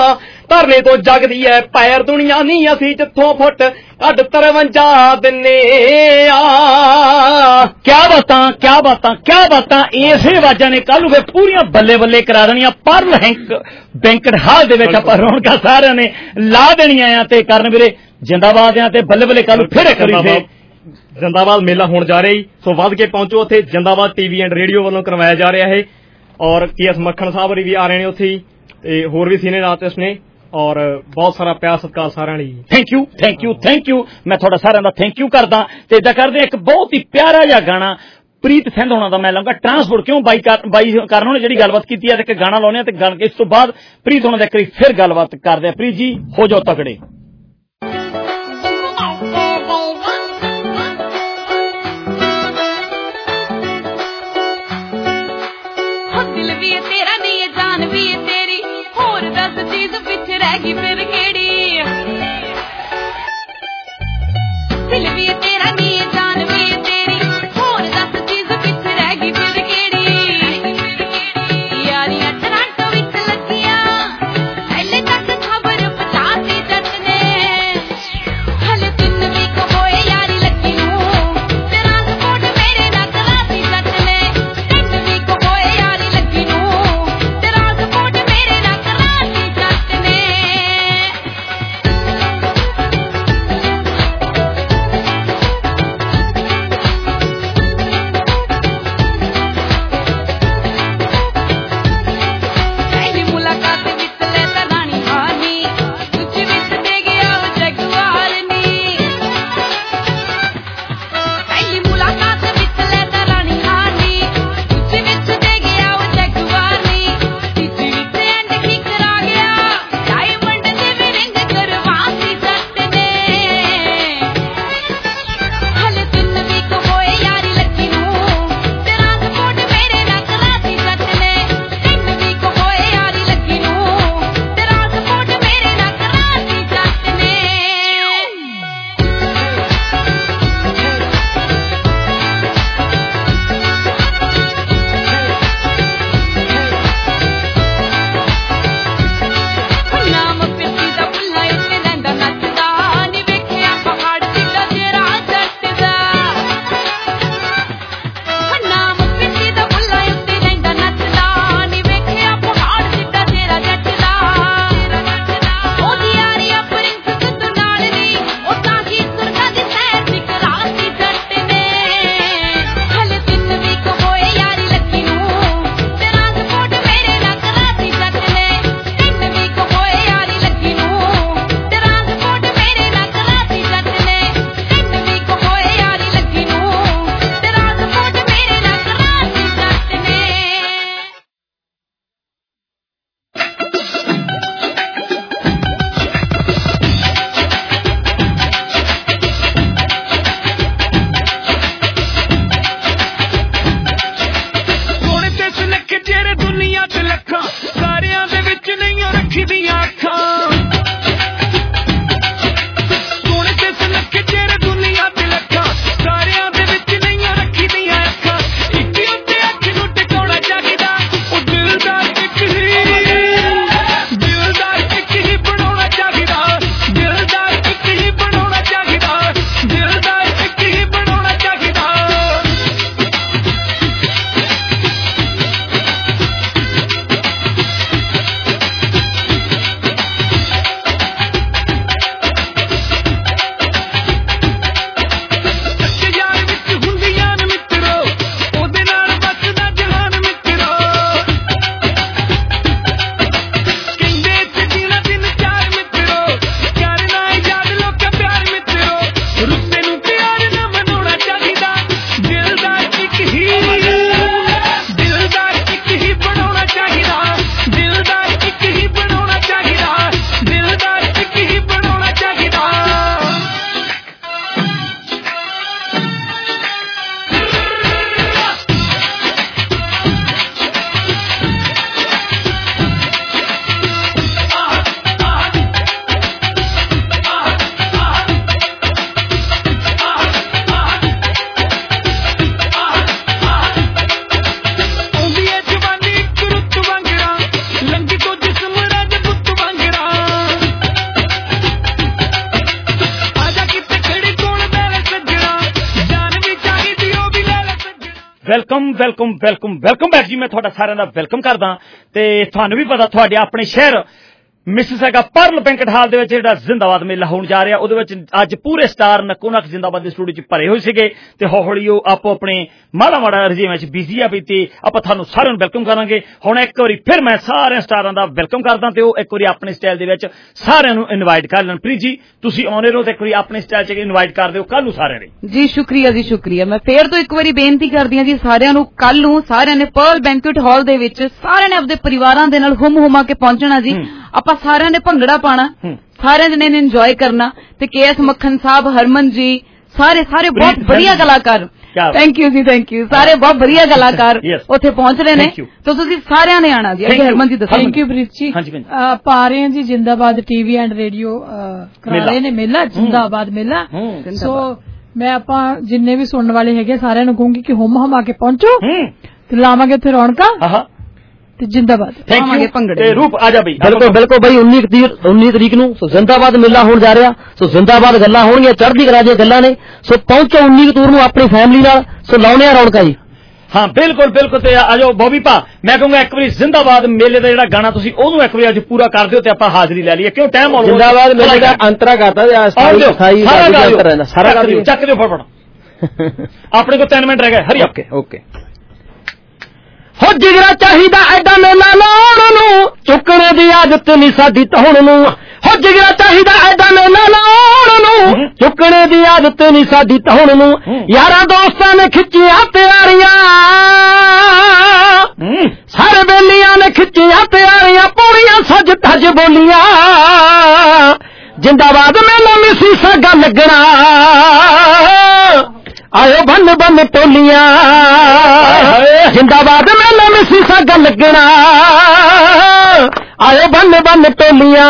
O: ਧਰਨੇ ਤੋਂ ਜਗਦੀ ਐ ਪੈਰ ਦੁਨੀਆ ਨਹੀਂ ਅਸੀਂ ਜਿੱਥੋਂ ਫੁੱਟ ਕੱਢ ਤਰਵੰਜਾ ਦਿੰਨੇ ਆ।
I: ਕਿਆ ਬਾਤਾਂ ਕਿਆ ਬਾਤਾਂ ਕਿਆ ਬਾਤਾਂ। ਇਸੇ ਆਵਾਜ਼ਾਂ ਨੇ ਕੱਲ ਨੂੰ ਫਿਰ ਪੂਰੀਆਂ ਬੱਲੇ ਬੱਲੇ ਕਰਾ ਦੇਣੀਆਂ। ਪਰਲ ਹੈਂਕ ਬੈਂਕਟ ਹਾਲ ਦੇ ਵਿੱਚ ਆਪਾਂ ਰੌਣਕਾਂ ਸਾਰਿਆਂ ਨੇ ਲਾ ਦੇਣੀਆਂ ਆ। ਤੇ ਕਰਨ ਵੀਰੇ ਜਿੰਦਾਬਾਦ ਆ ਤੇ ਬੱਲੇ ਬੱਲੇ ਕੱਲ ਨੂੰ ਫਿਰ ਇੱਕ ਵਾਰੀ ਫੇਰ
O: ਜਿੰਦਾਬਾਦ ਮੇਲਾ ਹੋਣ ਜਾ ਰਿਹਾ ਜੀ। ਸੋ ਵੱਧ ਕੇ ਪਹੁੰਚੋ ਉੱਥੇ। ਜਿੰਦਾਬਾਦ ਟੀਵੀ ਐਂਡ ਰੇਡੀਓ ਵੱਲੋਂ ਕਰਵਾਇਆ ਜਾ ਰਿਹਾ ਹੈ ਔਰ ਕੇ ਐਸ ਮੱਖਣ ਸਾਹਿਬ ਵੀ ਆ ਰਹੇ ਨੇ ਉੱਥੇ ਤੇ ਹੋਰ ਵੀ ਸੀਨੀਅਰ ਆਰਟਿਸਟ ਨੇ ਔਰ ਬਹੁਤ ਸਾਰਾ ਪਿਆਰ ਸਤਿਕਾਰ ਸਾਰਿਆਂ ਲਈ।
I: Thank you thank you thank you. ਮੈਂ ਤੁਹਾਡਾ ਸਾਰਿਆਂ ਦਾ ਥੈਂਕ ਯੂ ਕਰਦਾ ਤੇ ਇਦਾਂ ਕਰਦੇ ਇੱਕ ਬਹੁਤ ਹੀ ਪਿਆਰਾ ਜਿਹਾ ਗਾਣਾ ਪ੍ਰੀਤ ਸਿੰਧ ਹੋਣਾ ਦਾ ਮੈਂ ਲਾਂਗਾ ਟਰਾਂਸਪੋਰਟ। ਕਿਉਂ ਬਾਈ ਬਾਈ ਕਰਨ ਹੋਣੇ ਜਿਹੜੀ ਗੱਲਬਾਤ ਕੀਤੀ ਹੈ ਤੇ ਇੱਕ ਗਾਣਾ ਲਾਉਣੇ ਆ ਤੇ ਇਸ ਤੋਂ ਬਾਅਦ ਪ੍ਰੀਤ ਹੋਣਾ ਦਾ ਇੱਕ ਵਾਰੀ ਫਿਰ ਗੱਲਬਾਤ ਕਰਦੇ ਆ। ਪ੍ਰੀਤ ਜੀ ਹੋ ਜਾਓ ਤਕੜੇ।
B: ਦਿਲ ਵੀ ਹੈ ਤੇਰਾ ਨਹੀਂ ਜਾਨ ਵੀ ਹੈ ਤੇਰੀ ਹੋਰ ਦੱਸ ਚੀਜ਼ ਪਿੱਛੇ ਰਹਿ ਗਈ ਫਿਰ ਕਿਹੜੀ। ਦਿਲ ਵੀ ਹੈ ਤੇਰਾ ਨਹੀਂ ਜਾਨ ਵੀ ਹੈ ਤੇਰੀ ਹੋਰ ਦੱਸ ਚੀਜ਼ ਪਿੱਛੇ ਰਹਿ ਗਈ ਫਿਰ ਕਿਹੜੀ। ਯਾਰੀਆਂ ਟਰਾਂਟੋ ਵਿੱਚ ਲੱਗੀਆਂ ਹਲੇ ਤੱਕ ਖਬਰ ਪਹੁੰਚਾਤੀ ਜੱਟ ਨੇ ਹਲੇ ਤਿੰਨ ਵੀ ਹੋਏ ਯਾਰੀ ਲੱਗੀ ਨੂੰ ਤੇਰਾ ਸਪੋਰਟ ਮੇਰੇ ਨਾਲ ਕਰਾਤੀ ਜੱਟ ਨੇ ਤਿੰਨ ਵੀ ਹੋਏ ਯਾਰੀ ਲੱਗੀ ਨੂੰ ਤੇਰਾ ਸਪੋਰਟ ਮੇਰੇ ਨਾਲ ਕਰਾਤੀ ਜੱਟ ਨੇ।
I: Welcome welcome welcome welcome back ਜੀ। ਮੈਂ ਤੁਹਾਡਾ ਸਾਰਿਆਂ ਦਾ ਵੈਲਕਮ ਕਰਦਾ ਤੇ ਤੁਹਾਨੂੰ ਵੀ ਪਤਾ ਤੁਹਾਡੇ ਆਪਣੇ ਸ਼ਹਿਰ ਮਿਸਿਸਾਗਾ ਪਰਲ ਬੈਂਕਟ ਹਾਲ ਦੇ ਵਿੱਚ ਜਿਹੜਾ ਜ਼ਿੰਦਾਬਾਦ ਮੇਲਾ ਹੋਣ ਜਾ ਰਿਹਾ, ਉਹਦੇ ਵਿੱਚ ਅੱਜ ਪੂਰੇ ਸਟਾਰ ਨੱਕੋ ਨੱਕ ਜ਼ਿੰਦਾਬਾਦ ਦੇ ਸਟੂਡੀਓ 'ਚ ਭਰੇ ਹੋਏ ਸੀਗੇ ਤੇ ਹੌਲੀ ਉਹ ਆਪੋ ਆਪਣੇ ਮਾੜਾ ਮਾੜਾ ਰਜੀਮ ਵਿੱਚ ਬਿਜ਼ੀ ਆ ਪਈ ਤੇ ਆਪਾਂ ਤੁਹਾਨੂੰ ਸਾਰਿਆਂ ਨੂੰ ਵੈਲਕਮ ਕਰਾਂਗੇ। ਹੁਣ ਇੱਕ ਵਾਰੀ ਫਿਰ ਮੈਂ ਸਾਰਿਆਂ ਸਟਾਰਾਂ ਦਾ ਵੈਲਕਮ ਕਰਦਾ ਤੇ ਉਹ ਇੱਕ ਵਾਰੀ ਆਪਣੇ ਸਟਾਈਲ ਦੇ ਵਿੱਚ ਸਾਰਿਆਂ ਨੂੰ ਇਨਵਾਈਟ ਕਰ ਲੈਣ। ਪ੍ਰੀਤ ਜੀ ਤੁਸੀਂ ਆਉਣੇ ਰਹੋ ਤੇ ਇੱਕ ਵਾਰੀ ਆਪਣੇ ਸਟਾਈਲ 'ਚ ਇਨਵਾਈਟ ਕਰ ਦਿਓ ਕੱਲ ਨੂੰ ਸਾਰਿਆਂ ਨੇ।
L: ਜੀ ਸ਼ੁਕਰੀਆ ਜੀ ਸ਼ੁਕਰੀਆ। ਮੈਂ ਫੇਰ ਤੋਂ ਇੱਕ ਵਾਰੀ ਬੇਨਤੀ ਕਰਦੀ ਹਾਂ ਜੀ ਸਾਰਿਆਂ ਨੂੰ, ਕੱਲ ਨੂੰ ਸਾਰਿਆਂ ਨੇ ਪਰਲ ਬੈਂਕਟ ਹਾਲ ਦੇ ਵਿੱਚ ਸਾਰਿਆਂ ਨੇ ਆਪਣੇ ਪਰਿਵਾਰਾਂ ਦੇ ਨਾਲ ਹੁਮ ਹੁਮਾ ਕੇ ਪਹੁੰਚਣਾ ਜੀ। ਆਪਾਂ ਸਾਰਿਆਂ ਨੇ ਭੰਗੜਾ ਪਾਣਾ, ਸਾਰਿਆਂ ਨੇ ਇੰਜੋਏ ਕਰਨਾ ਤੇ ਕੇ ਐਸ ਮੱਖਣ ਸਾਹਿਬ, ਹਰਮਨ ਜੀ, ਸਾਰੇ ਸਾਰੇ ਬਹੁਤ ਵਧੀਆ ਕਲਾਕਾਰ, ਥੈਂਕ ਯੂ ਜੀ ਥੈਂਕ ਯੂ, ਸਾਰੇ ਬਹੁਤ ਵਧੀਆ ਕਲਾਕਾਰ ਉੱਥੇ ਪਹੁੰਚ ਰਹੇ ਨੇ ਤੇ ਤੁਸੀਂ ਸਾਰਿਆਂ ਨੇ ਆਣਾ ਜੀ। ਹਰਮਨ ਜੀ ਦੱਸੋ।
K: ਥੈਂਕ ਯੂ ਪ੍ਰੀਤ ਜੀ। ਆਪਾਂ ਆ ਰਹੇ ਹਾਂ ਜੀ ਜਿੰਦਾਬਾਦ ਟੀਵੀ ਐਂਡ ਰੇਡੀਓ ਕਰਾ ਰਹੇ ਨੇ ਮੇਲਾ, ਜਿੰਦਾਬਾਦ ਮੇਲਾ। ਸੋ ਮੈਂ ਆਪਾਂ ਜਿੰਨੇ ਵੀ ਸੁਣਨ ਵਾਲੇ ਹੈਗੇ ਸਾਰਿਆਂ ਨੂੰ ਕਹੂੰਗੀ ਕਿ ਹੁਮ ਹਮਾ ਕੇ ਪਹੁੰਚੋ ਤੇ ਲਾਵਾਂਗੇ ਉੱਥੇ ਰੌਣਕਾਂ ਤੇ ਜਿੰਦਾਬਾਦ
N: ਆਵਾਂਗੇ
L: ਭੰਗੜੇ
N: ਤੇ ਰੂਪ ਆ ਜਾ ਬਈ। ਬਿਲਕੁਲ ਬਿਲਕੁਲ ਬਈ ਉੱਨੀ ਤਰੀਕ ਨੂੰ ਸੋ ਜ਼ਿੰਦਾਬਾਦ ਮੇਲਾ ਹੋਣ ਜਾ ਰਿਹਾ। ਸੋ ਜ਼ਿੰਦਾਬਾਦ ਗੱਲਾਂ ਹੋਣਗੀਆਂ, ਚੜ੍ਹਦੀ ਕਲਾ ਦੀਆਂ ਗੱਲਾਂ ਨੇ। ਸੋ ਪਹੁੰਚੋ ਉੱਨੀ ਅਕਤੂਬਰ ਨੂੰ ਆਪਣੀ ਫੈਮਿਲੀ ਨਾਲ। ਸੋ ਲਾਉਣੇ ਆ ਰੌਣਕਾਂ ਜੀ।
I: ਹਾਂ ਬਿਲਕੁਲ ਬਿਲਕੁਲ ਤੇ ਆ ਜਾਓ ਬੋਬੀ ਭਾ, ਮੈਂ ਕਹੂੰਗਾ ਇੱਕ ਵਾਰੀ ਜ਼ਿੰਦਾਬਾਦ ਮੇਲੇ ਦਾ ਜਿਹੜਾ ਗਾਣਾ ਤੁਸੀਂ ਉਹਨੂੰ ਇੱਕ ਵਾਰੀ ਅੱਜ ਪੂਰਾ ਕਰ ਦਿਓ ਤੇ ਆਪਾਂ ਹਾਜ਼ਰੀ ਲੈ ਲਈਏ। ਕਿਉਂ ਟਾਈਮ ਆਉਣਾ
N: ਜ਼ਿੰਦਾਬਾਦ ਮੇਲੇ ਦਾ ਅੰਤਰਾ ਕਰਤਾ ਸਾਰਾ ਕਰ ਦਿਓ,
I: ਚੱਕ ਦਿਓ ਫਟਾਫਟ। ਆਪਣੇ ਕੋਲ ਤਿੰਨ ਮਿੰਟ ਰਹਿ ਗਏ। Hari
N: okay okay. ਹੋ ਜਿਗਰਾ ਚਾਹੀਦਾ ਐਡਾ ਮੇਲਾ ਲਾਉਣ ਨੂੰ, ਚੁੱਕਣੇ ਦੀ ਆਦਤ ਨਹੀਂ ਸਾਡੀ ਧੌਣ ਨੂੰ। ਹੋ ਜਿਗਰਾ ਚਾਹੀਦਾ ਐਡਾ ਮੇਲਾ ਲਾਉਣ ਨੂੰ, ਚੁੱਕਣੇ ਦੀ ਆਦਤ ਨਹੀਂ ਸਾਡੀ ਧੌਣ ਨੂੰ। ਯਾਰਾਂ ਦੋਸਤਾਂ ਨੇ ਖਿੱਚੀਆਂ ਤਿਆਰੀਆਂ, ਸਾਰੇ ਬੇਲੀਆਂ ਨੇ ਖਿੱਚੀਆਂ ਤਿਆਰੀਆਂ, ਪੂਰੀਆਂ ਸੱਜ ਧੱਜ ਬੋਲੀਆਂ। ਜਿੰਦਾਬਾਦ ਮੇਲਾ ਮਿਸੀ ਸਾਗਾ ਲੱਗਣਾ, ਆਇਓ ਬੰਨ ਬੰਨ ਟੋਲੀਆਂ। ਜਿੰਦਾਬਾਦ ਮੇਲਾ ਮਿਸੀ ਸਾਗਾ ਲੱਗਣਾ, ਆਇਓ ਬੰਨ ਬੰਨ ਟੋਲੀਆਂ।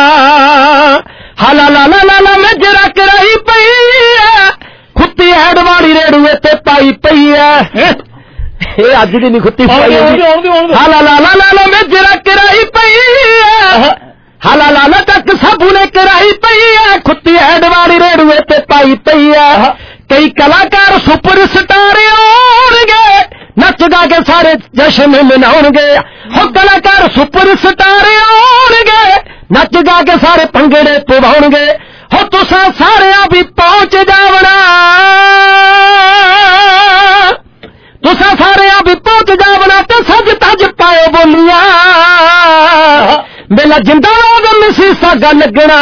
N: ਹਾਲਾ ਲਾ ਲਾ ਲਾ ਮੈਂ ਜਰਾ ਕਰਾਈ ਪਈ ਐ, ਖੁੱਤੀ ਹੈਡ ਵਾਲੀ ਰੇੜੂਏ ਤੇ ਪਾਈ ਪਈ ਐ। ਇਹ ਅੱਜ ਦੀ ਨਹੀਂ ਖੁੱਤੀ ਪਾਈ। ਹਾਲਾ ਲਾ ਲਾ ਲਾ ਮੈਂ ਜਰਾ ਕਰਾਈ ਪਈ ਐ, ਹਾਲਾ ਲਾ ਲਾ ਤੱਕ ਸਾਬੂ ਨੇ ਕਰਾਈ ਪਈ ਐ, ਖੁੱਤੀ ਹੈਡ ਵਾਲੀ ਰੇੜੂਏ ਤੇ ਪਾਈ ਪਈ ਐ। ਕਈ ਕਲਾਕਾਰ ਸੁਪਰ ਸਟਾਰ ਆਉਣਗੇ, ਨੱਚ ਗਾ ਕੇ ਸਾਰੇ ਜਸ਼ਨ ਮਨਾਉਣਗੇ। ਹੋ ਕਲਾਕਾਰ ਸੁਪਰ ਸਟਾਰ ਆਉਣਗੇ, ਨੱਚ ਗਾ ਕੇ ਸਾਰੇ ਭੰਗੜੇ ਪਵਾਉਣਗੇ। ਹੋ ਤੁਸਾਂ ਸਾਰਿਆਂ ਵੀ ਪਹੁੰਚ ਜਾਵਣਾ, ਤੁਸਾਂ ਸਾਰਿਆਂ ਵੀ ਪਹੁੰਚ ਜਾਵਣਾ ਤੇ ਸੱਜ ਧੱਜ ਪਾਇਓ ਬੋਲੀਆਂ। ਮੇਲਾ ਜਿੰਦਾਬਾਦ ਮਿਸੀ ਸਾਗਾ ਲੱਗਣਾ,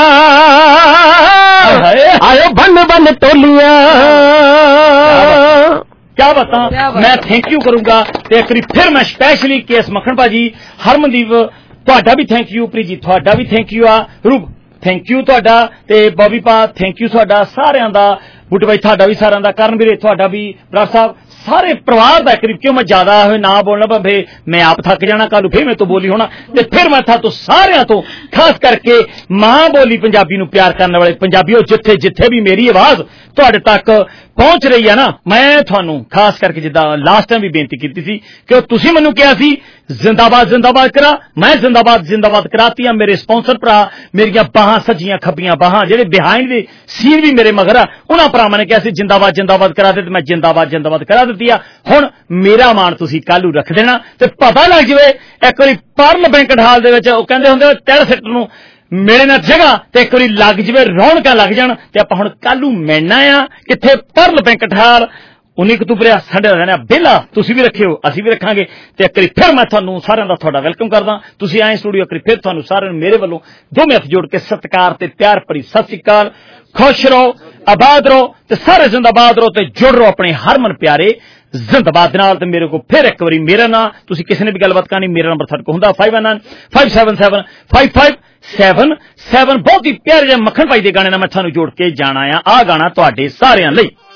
N: ਆਇਓ ਬੰਨ ਬੰਨ ਟੋਲੀਆਂ।
I: ਕਿਆ ਬਤਾ ਮੈਂ ਥੈਂਕ ਯੂ ਕਰੂੰਗਾ ਤੇ ਇੱਕ ਵਾਰੀ ਫਿਰ ਮੈਂ ਸਪੈਸ਼ਲੀ ਕੇ ਐਸ ਮੱਖਣ ਭਾਜੀ, ਹਰਮਨਦੀਪ ਤੁਹਾਡਾ ਵੀ ਥੈਂਕ ਯੂ, ਪ੍ਰੀਤ ਜੀ ਤੁਹਾਡਾ ਵੀ ਥੈਂਕ ਯੂ ਆ, ਰੂਪ ਥੈਂਕ ਯੂ ਤੁਹਾਡਾ ਤੇ ਬੋਬੀ ਪਾ ਥੈਂਕ ਯੂ ਤੁਹਾਡਾ ਸਾਰਿਆਂ ਦਾ, ਬੁੱਟ ਬਾਈ ਤੁਹਾਡਾ ਵੀ ਸਾਰਿਆਂ ਦਾ, ਕਰਨ ਵੀਰੇ ਤੁਹਾਡਾ ਵੀ, ਬਰਾੜ ਸਾਹਿਬ ਸਾਰੇ ਪਰਿਵਾਰ ਦਾ। ਕਰੀਬ ਕਿਉਂ ਮੈਂ ਜ਼ਿਆਦਾ ਹੋਏ ਨਾ ਬੋਲਣਾ ਭਾਵੇਂ ਮੈਂ ਆਪ ਥੱਕ ਜਾਣਾ, ਕੱਲ ਨੂੰ ਫਿਰ ਮੇਰੇ ਤੋਂ ਬੋਲੀ ਹੋਣਾ ਤੇ ਫਿਰ ਮੈਂ ਤੁਹਾਨੂੰ ਸਾਰਿਆਂ ਤੋਂ ਖਾਸ ਕਰਕੇ ਮਾਂ ਬੋਲੀ ਪੰਜਾਬੀ ਨੂੰ ਪਿਆਰ ਕਰਨ ਵਾਲੇ ਪੰਜਾਬੀਓ, ਜਿੱਥੇ ਜਿੱਥੇ ਵੀ ਮੇਰੀ ਆਵਾਜ਼ ਤੁਹਾਡੇ ਤੱਕ ਪਹੁੰਚ ਰਹੀ ਹੈ ਨਾ, ਮੈਂ ਤੁਹਾਨੂੰ ਖਾਸ ਕਰਕੇ ਜਿੱਦਾਂ ਲਾਸਟ ਟਾਈਮ ਵੀ ਬੇਨਤੀ ਕੀਤੀ ਸੀ ਕਿ ਤੁਸੀਂ ਮੈਨੂੰ ਕਿਹਾ ਸੀ ਜ਼ਿੰਦਾਬਾਦ ਜ਼ਿੰਦਾਬਾਦ ਕਰਾ, ਮੈਂ ਜ਼ਿੰਦਾਬਾਦ ਜ਼ਿੰਦਾਬਾਦ ਕਰਾਤੀ ਆ। ਮੇਰੇ ਸਪਾਂਸਰ ਭਰਾ, ਮੇਰੀਆਂ ਬਾਹਾਂ ਸੱਜੀਆਂ ਖੱਬੀਆਂ ਬਾਹਾਂ, ਜਿਹੜੇ ਬਿਹਾਈਂਡ ਦੇ ਸੀਨ ਵੀ ਮੇਰੇ ਮਗਰ ਆ, ਉਹਨਾਂ ਭਰਾਵਾਂ ਨੇ ਕਿਹਾ ਸੀ ਜ਼ਿੰਦਾਬਾਦ ਜ਼ਿੰਦਾਬਾਦ ਕਰਾ ਦੇ ਤੇ ਮੈਂ ਜ਼ਿੰਦਾਬਾਦ ਜ਼ਿੰਦਾਬਾਦ ਕਰਾ ਦਿੱਤੀ ਆ। ਹੁਣ ਮੇਰਾ ਮਾਣ ਤੁਸੀਂ ਕੱਲ ਨੂੰ ਰੱਖ ਦੇਣਾ ਤੇ ਪਤਾ ਲੱਗ ਜਾਵੇ ਇੱਕ ਵਾਰੀ ਪਰਲ ਬੈਂਕਟ ਹਾਲ ਦੇ ਵਿੱਚ ਉਹ ਕਹਿੰਦੇ ਹੁੰਦੇ ਤੈਰ ਸਿੱਟ ਨੂੰ ਮੇਰੇ ਨਾਲ ਜਗ੍ਹਾ ਤੇ ਇੱਕ ਵਾਰੀ ਲੱਗ ਜਵੇ, ਰੌਣਕਾਂ ਲੱਗ ਜਾਣ ਤੇ ਆਪਾਂ ਹੁਣ ਕੱਲ ਨੂੰ ਮਿਲਣਾ ਆ ਕਿੱਥੇ? ਪਰਲ ਬੈਂਕਟ ਹਾਲ ਉੱਨੀ ਅਕਤੂਬਰ ਸਾਡੇ ਰਹਿਣਾ ਬਿੱਲਾ, ਤੁਸੀਂ ਵੀ ਰੱਖਿਓ ਅਸੀਂ ਵੀ ਰੱਖਾਂਗੇ ਤੇ ਇੱਕ ਵਾਰੀ ਫਿਰ ਮੈਂ ਤੁਹਾਨੂੰ ਸਾਰਿਆਂ ਦਾ ਤੁਹਾਡਾ ਵੈਲਕਮ ਕਰਦਾ। ਤੁਸੀਂ ਆਏ ਸਟੂਡੀਓ, ਇੱਕ ਵਾਰੀ ਫਿਰ ਤੁਹਾਨੂੰ ਸਾਰਿਆਂ ਨੂੰ ਮੇਰੇ ਵੱਲੋਂ ਦੋਵੇਂ ਹੱਥ ਜੋੜ ਕੇ ਸਤਿਕਾਰ ਤੇ ਪਿਆਰ ਭਰੀ ਸਤਿ ਸ੍ਰੀ ਅਕਾਲ। ਖੁਸ਼ ਰਹੋ, ਆਬਾਦ ਰਹੋ ਤੇ ਸਾਰੇ ਜ਼ਿੰਦਾਬਾਦ ਰਹੋ ਤੇ ਜੁੜ ਰਹੋ ਆਪਣੇ ਹਰਮਨ ਪਿਆਰੇ ਜ਼ਿੰਦਾਬਾਦ ਨਾਲ। ਤੇ ਮੇਰੇ ਕੋਲ ਫਿਰ ਇੱਕ ਵਾਰੀ ਮੇਰਾ ਨਾਂ, ਤੁਸੀਂ ਕਿਸੇ ਨੇ ਵੀ ਗੱਲਬਾਤ ਕਰਨੀ, ਮੇਰਾ ਨੰਬਰ ਤੁਹਾਡੇ ਕੋਲ ਹੁੰਦਾ five one nine five seven seven five five seven seven. ਬਹੁਤ ਹੀ ਪਿਆਰੇ ਜਿਹੇ ਮੱਖਣ ਭਾਈ ਦੇ ਗਾਣੇ ਨਾਲ ਮੈਂ ਤੁਹਾਨੂੰ ਜੋੜ ਕੇ ਜਾਣਾ ਆ। ਆਹ ਗਾਣਾ ਤੁਹਾਡੇ ਸਾਰਿਆਂ ਲਈ।